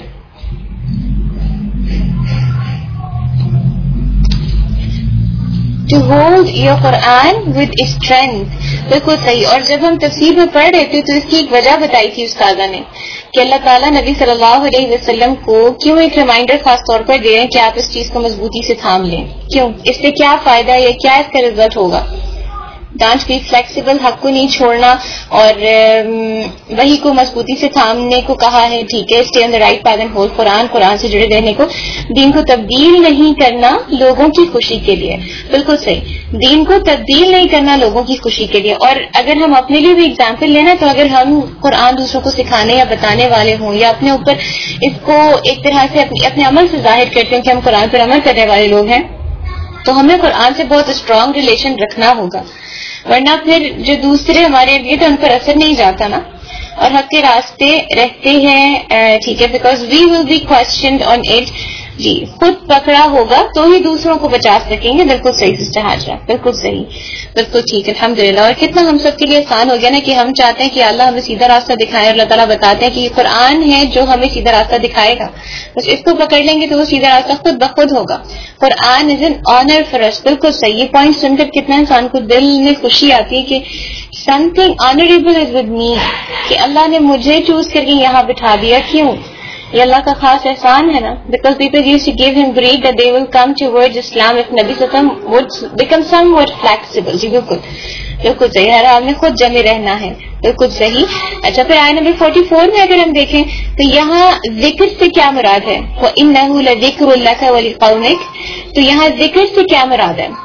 To hold your Quran with strength. بالکل صحیح. اور جب ہم تفسیر میں پڑھ رہے تھے تو اس کی ایک وجہ بتائی تھی استاذہ نے کہ اللہ تعالیٰ نبی صلی اللہ علیہ وسلم کو کیوں ایک ریمائنڈر خاص طور پر دے رہے ہیں کہ آپ اس چیز کو مضبوطی سے تھام لیں. کیوں, اس سے کیا فائدہ ہے, کیا اس کا رزلٹ ہوگا. ڈانٹ بی فلیکسیبل, حق کو نہیں چھوڑنا اور وہی کو مضبوطی سے تھامنے کو کہا ہے. ٹھیک ہے, stay on the right path and hold Quran سے جڑے رہنے کو. دین کو تبدیل نہیں کرنا لوگوں کی خوشی کے لیے. بالکل صحیح, دین کو تبدیل نہیں کرنا لوگوں کی خوشی کے لیے. اور اگر ہم اپنے لیے بھی اگزامپل لینا تو اگر ہم قرآن دوسروں کو سکھانے یا بتانے والے ہوں یا اپنے اوپر اس کو ایک طرح سے اپنے عمل سے ظاہر کرتے ہیں کہ ہم قرآن پر عمل کرنے والے لوگ ہیں, تو ہمیں قرآن سے بہت اسٹرانگ ریلیشن رکھنا ہوگا. ورنہ پھر جو دوسرے ہمارے لیے تو ان پر اثر نہیں جاتا نا, اور حق کے راستے رہتے ہیں. ٹھیک ہے, because we will be questioned on it. جی خود پکڑا ہوگا تو ہی دوسروں کو بچا سکیں گے. بالکل صحیح سسٹر حاجرہ, بالکل صحیح, بالکل ٹھیک, الحمدللہ. اور کتنا ہم سب کے لیے آسان ہو گیا نا کہ ہم چاہتے ہیں کہ اللہ ہمیں سیدھا راستہ دکھائے, اور اللہ تعالیٰ بتاتے ہیں کہ یہ قرآن ہے جو ہمیں سیدھا راستہ دکھائے گا. بس اس کو پکڑ لیں گے تو وہ سیدھا راستہ خود بخود ہوگا. Quran is an honour for us. بالکل صحیح. یہ پوائنٹ سن کر کتنا انسان کو دل میں خوشی آتی ہے کہ something honourable is with me, کہ اللہ نے مجھے چوز کر کے یہاں بٹھا دیا. کیوں, یہ اللہ کا خاص احسان ہے نا. Because people used to give him grade that they will come towards Islam if نبی صلی اللہ علیہ وسلم would become somewhat flexible. جی بالکل بالکل صحیح, ہر حال میں خود جمے رہنا ہے. بالکل صحیح. اچھا پھر آیت نمبر 44 میں اگر ہم دیکھیں تو یہاں ذکر سے کیا مراد ہے, وَإِنَّهُ لَذِكْرٌ لَكَ وَلِقَوْمِكَ. تو یہاں ذکر سے کیا مراد ہے.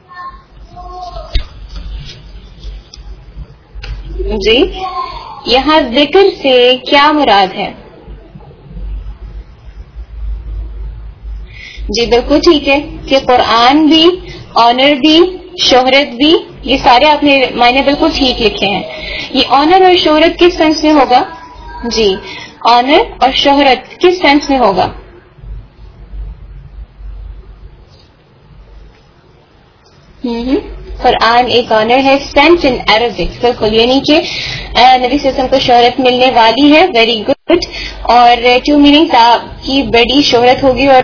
جی یہاں ذکر سے کیا مراد ہے. جی بالکل ٹھیک ہے کہ قرآن بھی, آنر بھی, شہرت بھی, یہ سارے آپ نے معنی بالکل ٹھیک لکھے ہیں. یہ آنر اور شہرت کس سینس میں ہوگا. جی آنر اور شہرت کس سینس میں ہوگا. قرآن ایک آنر ہے, سینٹ ان عربک. بالکل, یعنی کہ نبی صلی اللہ علیہ وسلم کو شہرت ملنے والی ہے. Very good. اور 2 میننگز آپ کی بڑی شہرت ہوگی اور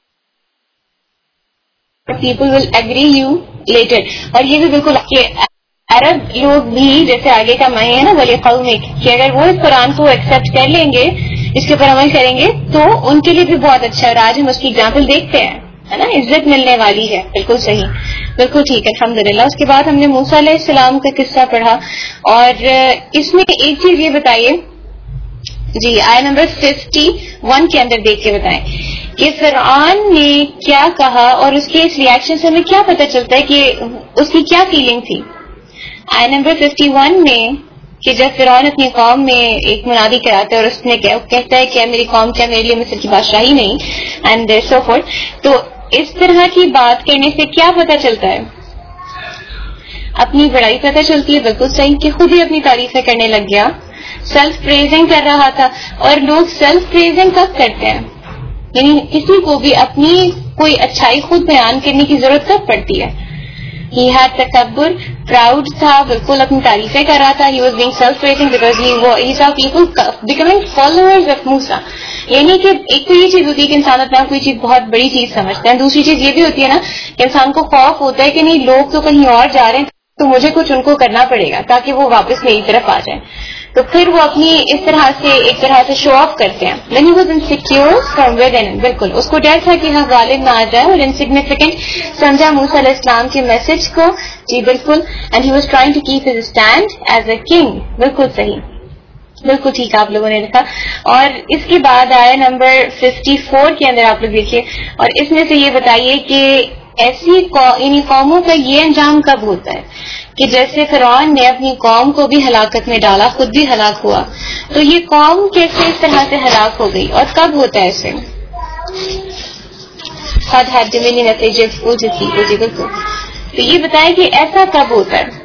people will agree you later. اور یہ بھی بالکل کہ عرب لوگ بھی جیسے آگے کا معنی ہے نا ولی قومک, کہ اگر وہ اس قرآن کو ایکسپٹ کر لیں گے, اس کے اوپر عمل کریں گے تو ان کے لیے بھی بہت اچھا ہے. اور آج ہم اس کی اگزامپل دیکھتے ہیں ہے نا, عزت ملنے والی ہے. بالکل صحیح, بالکل ٹھیک ہے, الحمدللہ. اس کے بعد ہم نے موسیٰ علیہ السلام کا قصہ پڑھا, اور اس میں ایک چیز یہ بتائیے جی, آیت نمبر 51 کے اندر دیکھ کے بتائیں کہ فرعون نے کیا کہا, اور اس کے اس ریئیکشن سے ہمیں کیا پتہ چلتا ہے کہ اس کی کیا فیلنگ تھی. آیت نمبر 51 میں کہ جب فرعون اپنی قوم میں ایک منادی کراتا ہے اور اس نے کہتا ہے کہ میری قوم کیا میرے لیے مصر کی بادشاہی نہیں, اینڈ سو فورتھ. تو اس طرح کی بات کرنے سے کیا پتہ چلتا ہے؟ اپنی بڑائی پتہ چلتی ہے. بالکل صحیح, کہ خود ہی اپنی تعریفیں کرنے لگ گیا, سیلف پریزنگ کر رہا تھا. اور لوگ سیلف پریزنگ کب کرتے ہیں؟ یعنی کسی کو بھی اپنی کوئی اچھائی خود بیان کرنے کی ضرورت کب پڑتی ہے؟ He had تکبر, پراؤڈ تھا, بالکل اپنی تعریفیں کر رہا تھا. He was being self-praising because he saw people becoming followers of Musa. یعنی کہ ایک تو یہ چیز ہوتی ہے کہ انسان اپنا کوئی چیز بہت بڑی چیز سمجھتا ہے, دوسری چیز یہ بھی ہوتی ہے نا کہ انسان کو خوف ہوتا ہے کہ نہیں لوگ تو کہیں اور جا رہے ہیں تو مجھے کچھ ان کو کرنا پڑے گا تاکہ وہ واپس میری طرف آ جائیں. تو پھر وہ اپنی اس طرح سے ایک طرح سے شو آف کرتے ہیں. When he was insecure from within, بالکل اس کو ڈر تھا کہ ہاں غالب نہ آ جائے, اور انسگنیفیکنٹ سمجھا موسیٰ علیہ السلام کے میسج کو. جی بالکل, and he was trying to keep his stand as a king. بالکل صحیح, بالکل ٹھیک آپ لوگوں نے لکھا. اور اس کے بعد آیا نمبر 54 کے اندر آپ لوگ دیکھیے, اور اس میں سے یہ بتائیے کہ ایسی یعنی قوموں کا یہ انجام کب ہوتا ہے کہ جیسے فرعون نے اپنی قوم کو بھی ہلاکت میں ڈالا, خود بھی ہلاک ہوا, تو یہ قوم کیسے اس طرح سے ہلاک ہو گئی اور کب ہوتا ہے ایسے؟ تو یہ بتائیں کہ ایسا کب ہوتا ہے؟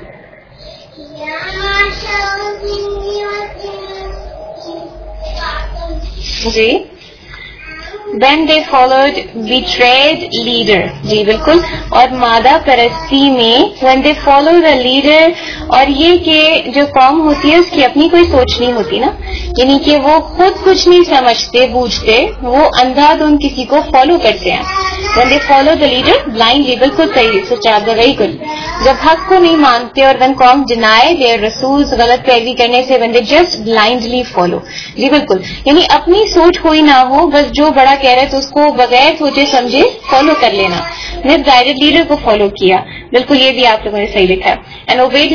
جی, when they followed betrayed leader. جی بالکل, اور مادہ پرستی میں when they follow the leader, اور یہ کہ جو قوم ہوتی ہے اس کی اپنی کوئی سوچ نہیں ہوتی نا, یعنی کہ وہ خود کچھ نہیں سمجھتے بوجھتے, وہ اندھا دھند کسی کو فالو کرتے ہیں. when they follow the leader blindly. بالکل صحیح, سچ وہی کل جب حق کو نہیں مانتے, اور when قوم deny their رسول, غلط پیروی کرنے سے when they just blindly follow. جی بالکل, یعنی اپنی سوچ کوئی نہ ہو, بس جو بڑا کہہ رہے تو اس کو بغیر سوچے سمجھے فالو کر لینا. مس گائیڈڈ لیڈر کو فالو کیا. بالکل یہ بھی آپ لوگوں نے صحیح لکھا ہے. And obeyed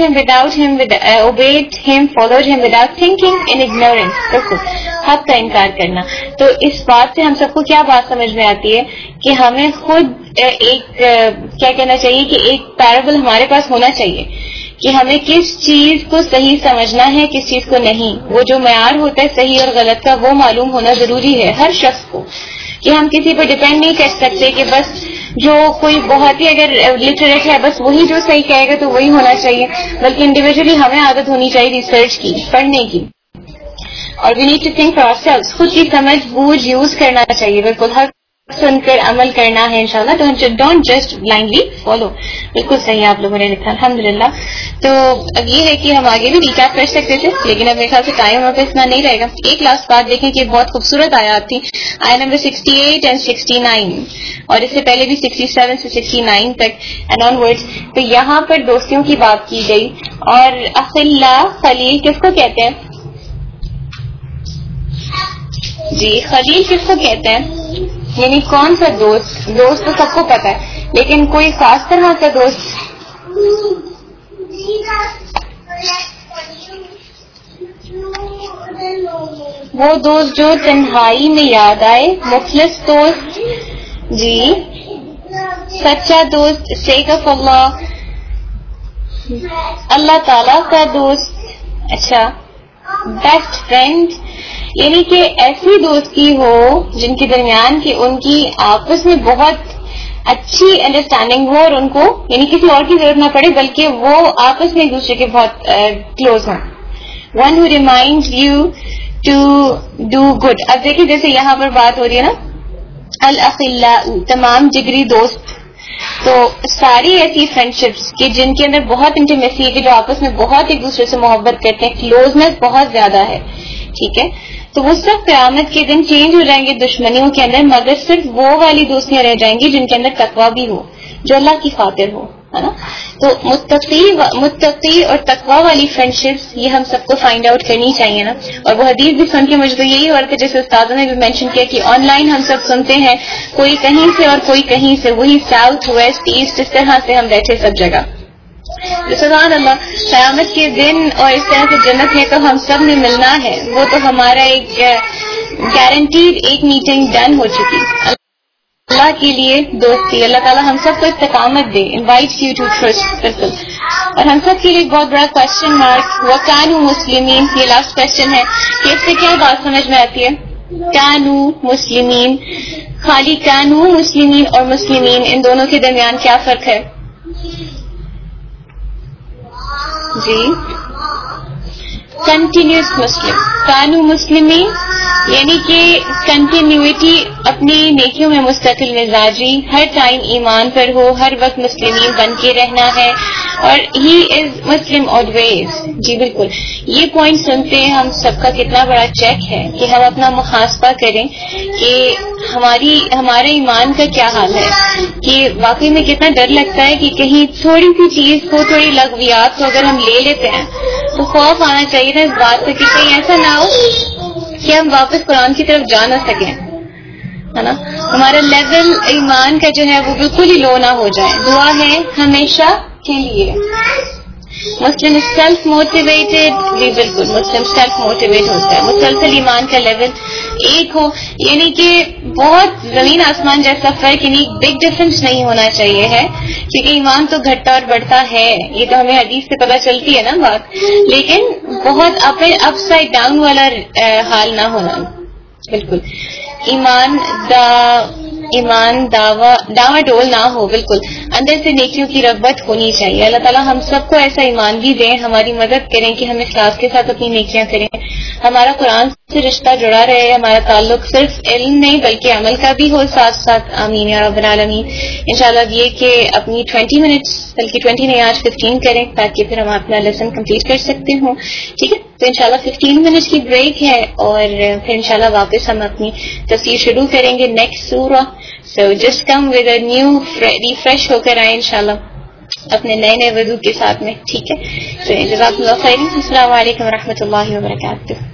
him followed him without thinking in ignorance. بالکل حق کا انکار کرنا. تو اس بات سے ہم سب کو کیا بات سمجھ میں آتی ہے کہ ہمیں خود ایک کیا کہنا چاہیے کہ ایک پیرابل ہمارے پاس ہونا چاہیے کہ ہمیں کس چیز کو صحیح سمجھنا ہے, کس چیز کو نہیں. وہ جو معیار ہوتا ہے صحیح اور غلط کا, وہ معلوم ہونا ضروری ہے ہر شخص کو, کہ ہم کسی پر ڈپینڈ نہیں کر سکتے کہ بس جو کوئی بہت ہی اگر لٹریٹ ہے بس وہی جو صحیح کہے گا تو وہی ہونا چاہیے, بلکہ انڈیویجولی ہمیں عادت ہونی چاہیے ریسرچ کی, پڑھنے کی. اور we need to think for ourselves, خود کی سمجھ بوجھ یوز کرنا چاہیے. بالکل حق سن کر عمل کرنا ہے انشاءاللہ. Don't just blindly follow. بالکل صحیح آپ لوگوں نے لکھا, الحمدللہ. تو اب یہ ہے کہ ہم آگے بھی ریکیپ کر سکتے تھے, لیکن اب میرے خیال سے ٹائم ہمارے پاس اتنا نہیں رہے گا. ایک لاسٹ بات دیکھیں کہ بہت خوبصورت آیات تھی, آیت نمبر 68 اینڈ 69, اور اس سے پہلے بھی 67 سے 69 تک اینڈ آن ورڈز. تو یہاں پر دوستیوں کی بات کی گئی, اور اخلا خلیل کس کو کہتے ہیں؟ جی خلیل کس کو کہتے ہیں؟ یعنی کون سا دوست؟ دوست تو سب کو پتا ہے, لیکن کوئی خاص طرح کا دوست. وہ دوست جو تنہائی میں یاد آئے, مخلص دوست. جی سچا دوست, سیک آف اللہ, اللہ تعالی کا دوست. اچھا, بیسٹ فرینڈ, یعنی کہ ایسی دوستی ہو جن کے درمیان کہ ان کی آپس میں بہت اچھی انڈرسٹینڈنگ ہو, اور ان کو یعنی کسی اور کی ضرورت نہ پڑے بلکہ وہ آپس میں ایک دوسرے کے بہت کلوز ہوں. One who remind you to do good. اب دیکھیں جیسے یہاں پر بات ہو رہی ہے نا, الاخلاء تمام جگری دوست. تو ساری ایسی فرینڈشپس کہ جن کے اندر بہت انٹیمیسی ہے, کہ جو آپس میں بہت ایک دوسرے سے محبت کرتے ہیں, کلوزنس بہت زیادہ ہے, ٹھیک ہے, تو وہ سب قیامت کے دن چینج ہو جائیں گے دشمنیوں کے اندر, مگر صرف وہ والی دوستیاں رہ جائیں گی جن کے اندر تقویٰ بھی ہو, جو اللہ کی خاطر ہو. ہے نا. تو متقی اور تقوی والی فرینڈشپس یہ ہم سب کو فائنڈ آؤٹ کرنی چاہیے نا. اور وہ حدیث بھی سن کے مجھے تو یہی ہو رہا تھا جیسے استادوں نے بھی مینشن کیا کہ آن لائن ہم سب سنتے ہیں کوئی کہیں سے اور کوئی کہیں سے, وہی ساؤتھ ویسٹ ایسٹ اس طرح سے ہم بیٹھے سب جگہ. سبحان اللہ, قیامت کے دن اور اس طرح سے جنت میں تو ہم سب نے ملنا ہے, وہ تو ہمارا ایک گارنٹیڈ ایک میٹنگ ڈن ہو چکی. اللہ کے لیے دوستی, اللہ تعالیٰ ہم سب کو استقامت دے. Invite you to trust. بالکل. اور ہم سب کے لیے ایک بہت بڑا کوشچن مارک وَكَانُوا مسلمین, یہ لاسٹ کوشچن ہے کہ اس سے کیا بات سمجھ میں آتی ہے. کانو مسلمین, خالی کانو مسلمین اور مسلمین ان دونوں کے درمیان کیا فرق ہے؟ جی, کنٹینیوس مسلم. کانو مسلمین یعنی کہ کنٹینیوٹی, اپنی نیکیوں میں مستقل مزاجی, ہر ٹائم ایمان پر ہو, ہر وقت مسلمین بن کے رہنا ہے. اور ہی از مسلم آلویز. جی بالکل. یہ پوائنٹ سنتے ہیں ہم سب کا کتنا بڑا چیک ہے کہ ہم اپنا محاسبہ کریں کہ ہمارے ایمان کا کیا حال ہے, کہ واقعی میں کتنا ڈر لگتا ہے کہ کہیں تھوڑی سی چیز کو, تھوڑی لغویات کو اگر ہم لے لیتے ہیں تو خوف آنا چاہیے نا اس بات سے کہ کہیں ایسا نہ ہو کہ ہم واپس قرآن کی طرف جا نہ سکیں, ہے نا. ہمارا لیول ایمان کا جو ہے وہ بالکل ہی لو نہ ہو جائے. دعا ہے ہمیشہ کے لیے. مسلم سیلف موٹیویٹڈ, جی بالکل, مسلم سیلف موٹیویٹ ہوتا ہے. مسلسل ایمان کا لیول ایک ہو, یعنی کہ بہت زمین آسمان جیسا فرق, یعنی بگ ڈفرنس نہیں ہونا چاہیے ہے, کیونکہ ایمان تو گھٹتا اور بڑھتا ہے, یہ تو ہمیں حدیث سے پتہ چلتی ہے نا بات, لیکن بہت اپ سائڈ ڈاؤن والا حال نہ ہونا. بالکل. ایمان داوا ڈول نہ ہو. بالکل. اندر سے نیکیوں کی رغبت ہونی چاہیے. اللہ تعالیٰ ہم سب کو ایسا ایمان بھی دیں, ہماری مدد کریں کہ ہم اخلاص کے ساتھ اپنی نیکیاں کریں, ہمارا قرآن سے رشتہ جڑا رہے, ہمارا تعلق صرف علم نہیں بلکہ عمل کا بھی ہو ساتھ ساتھ. آمین یا رب العالمین. انشاءاللہ اب یہ کہ اپنی 20 منٹس, بلکہ 20 نہیں آج 15 کریں تاکہ پھر ہم اپنا لیسن کمپلیٹ کر سکتے ہوں. ٹھیک ہے, تو انشاءاللہ 15 منٹس کی بریک ہے اور پھر انشاءاللہ واپس ہم اپنی تفسیر شروع کریں گے نیکسٹ سورہ. So just come with a new refresh ہو کر آئے انشاءاللہ اپنے نئے وضو کے ساتھ میں. ٹھیک ہے, تو جزاک اللہ خیر. السلام علیکم ورحمۃ اللہ وبرکاتہ.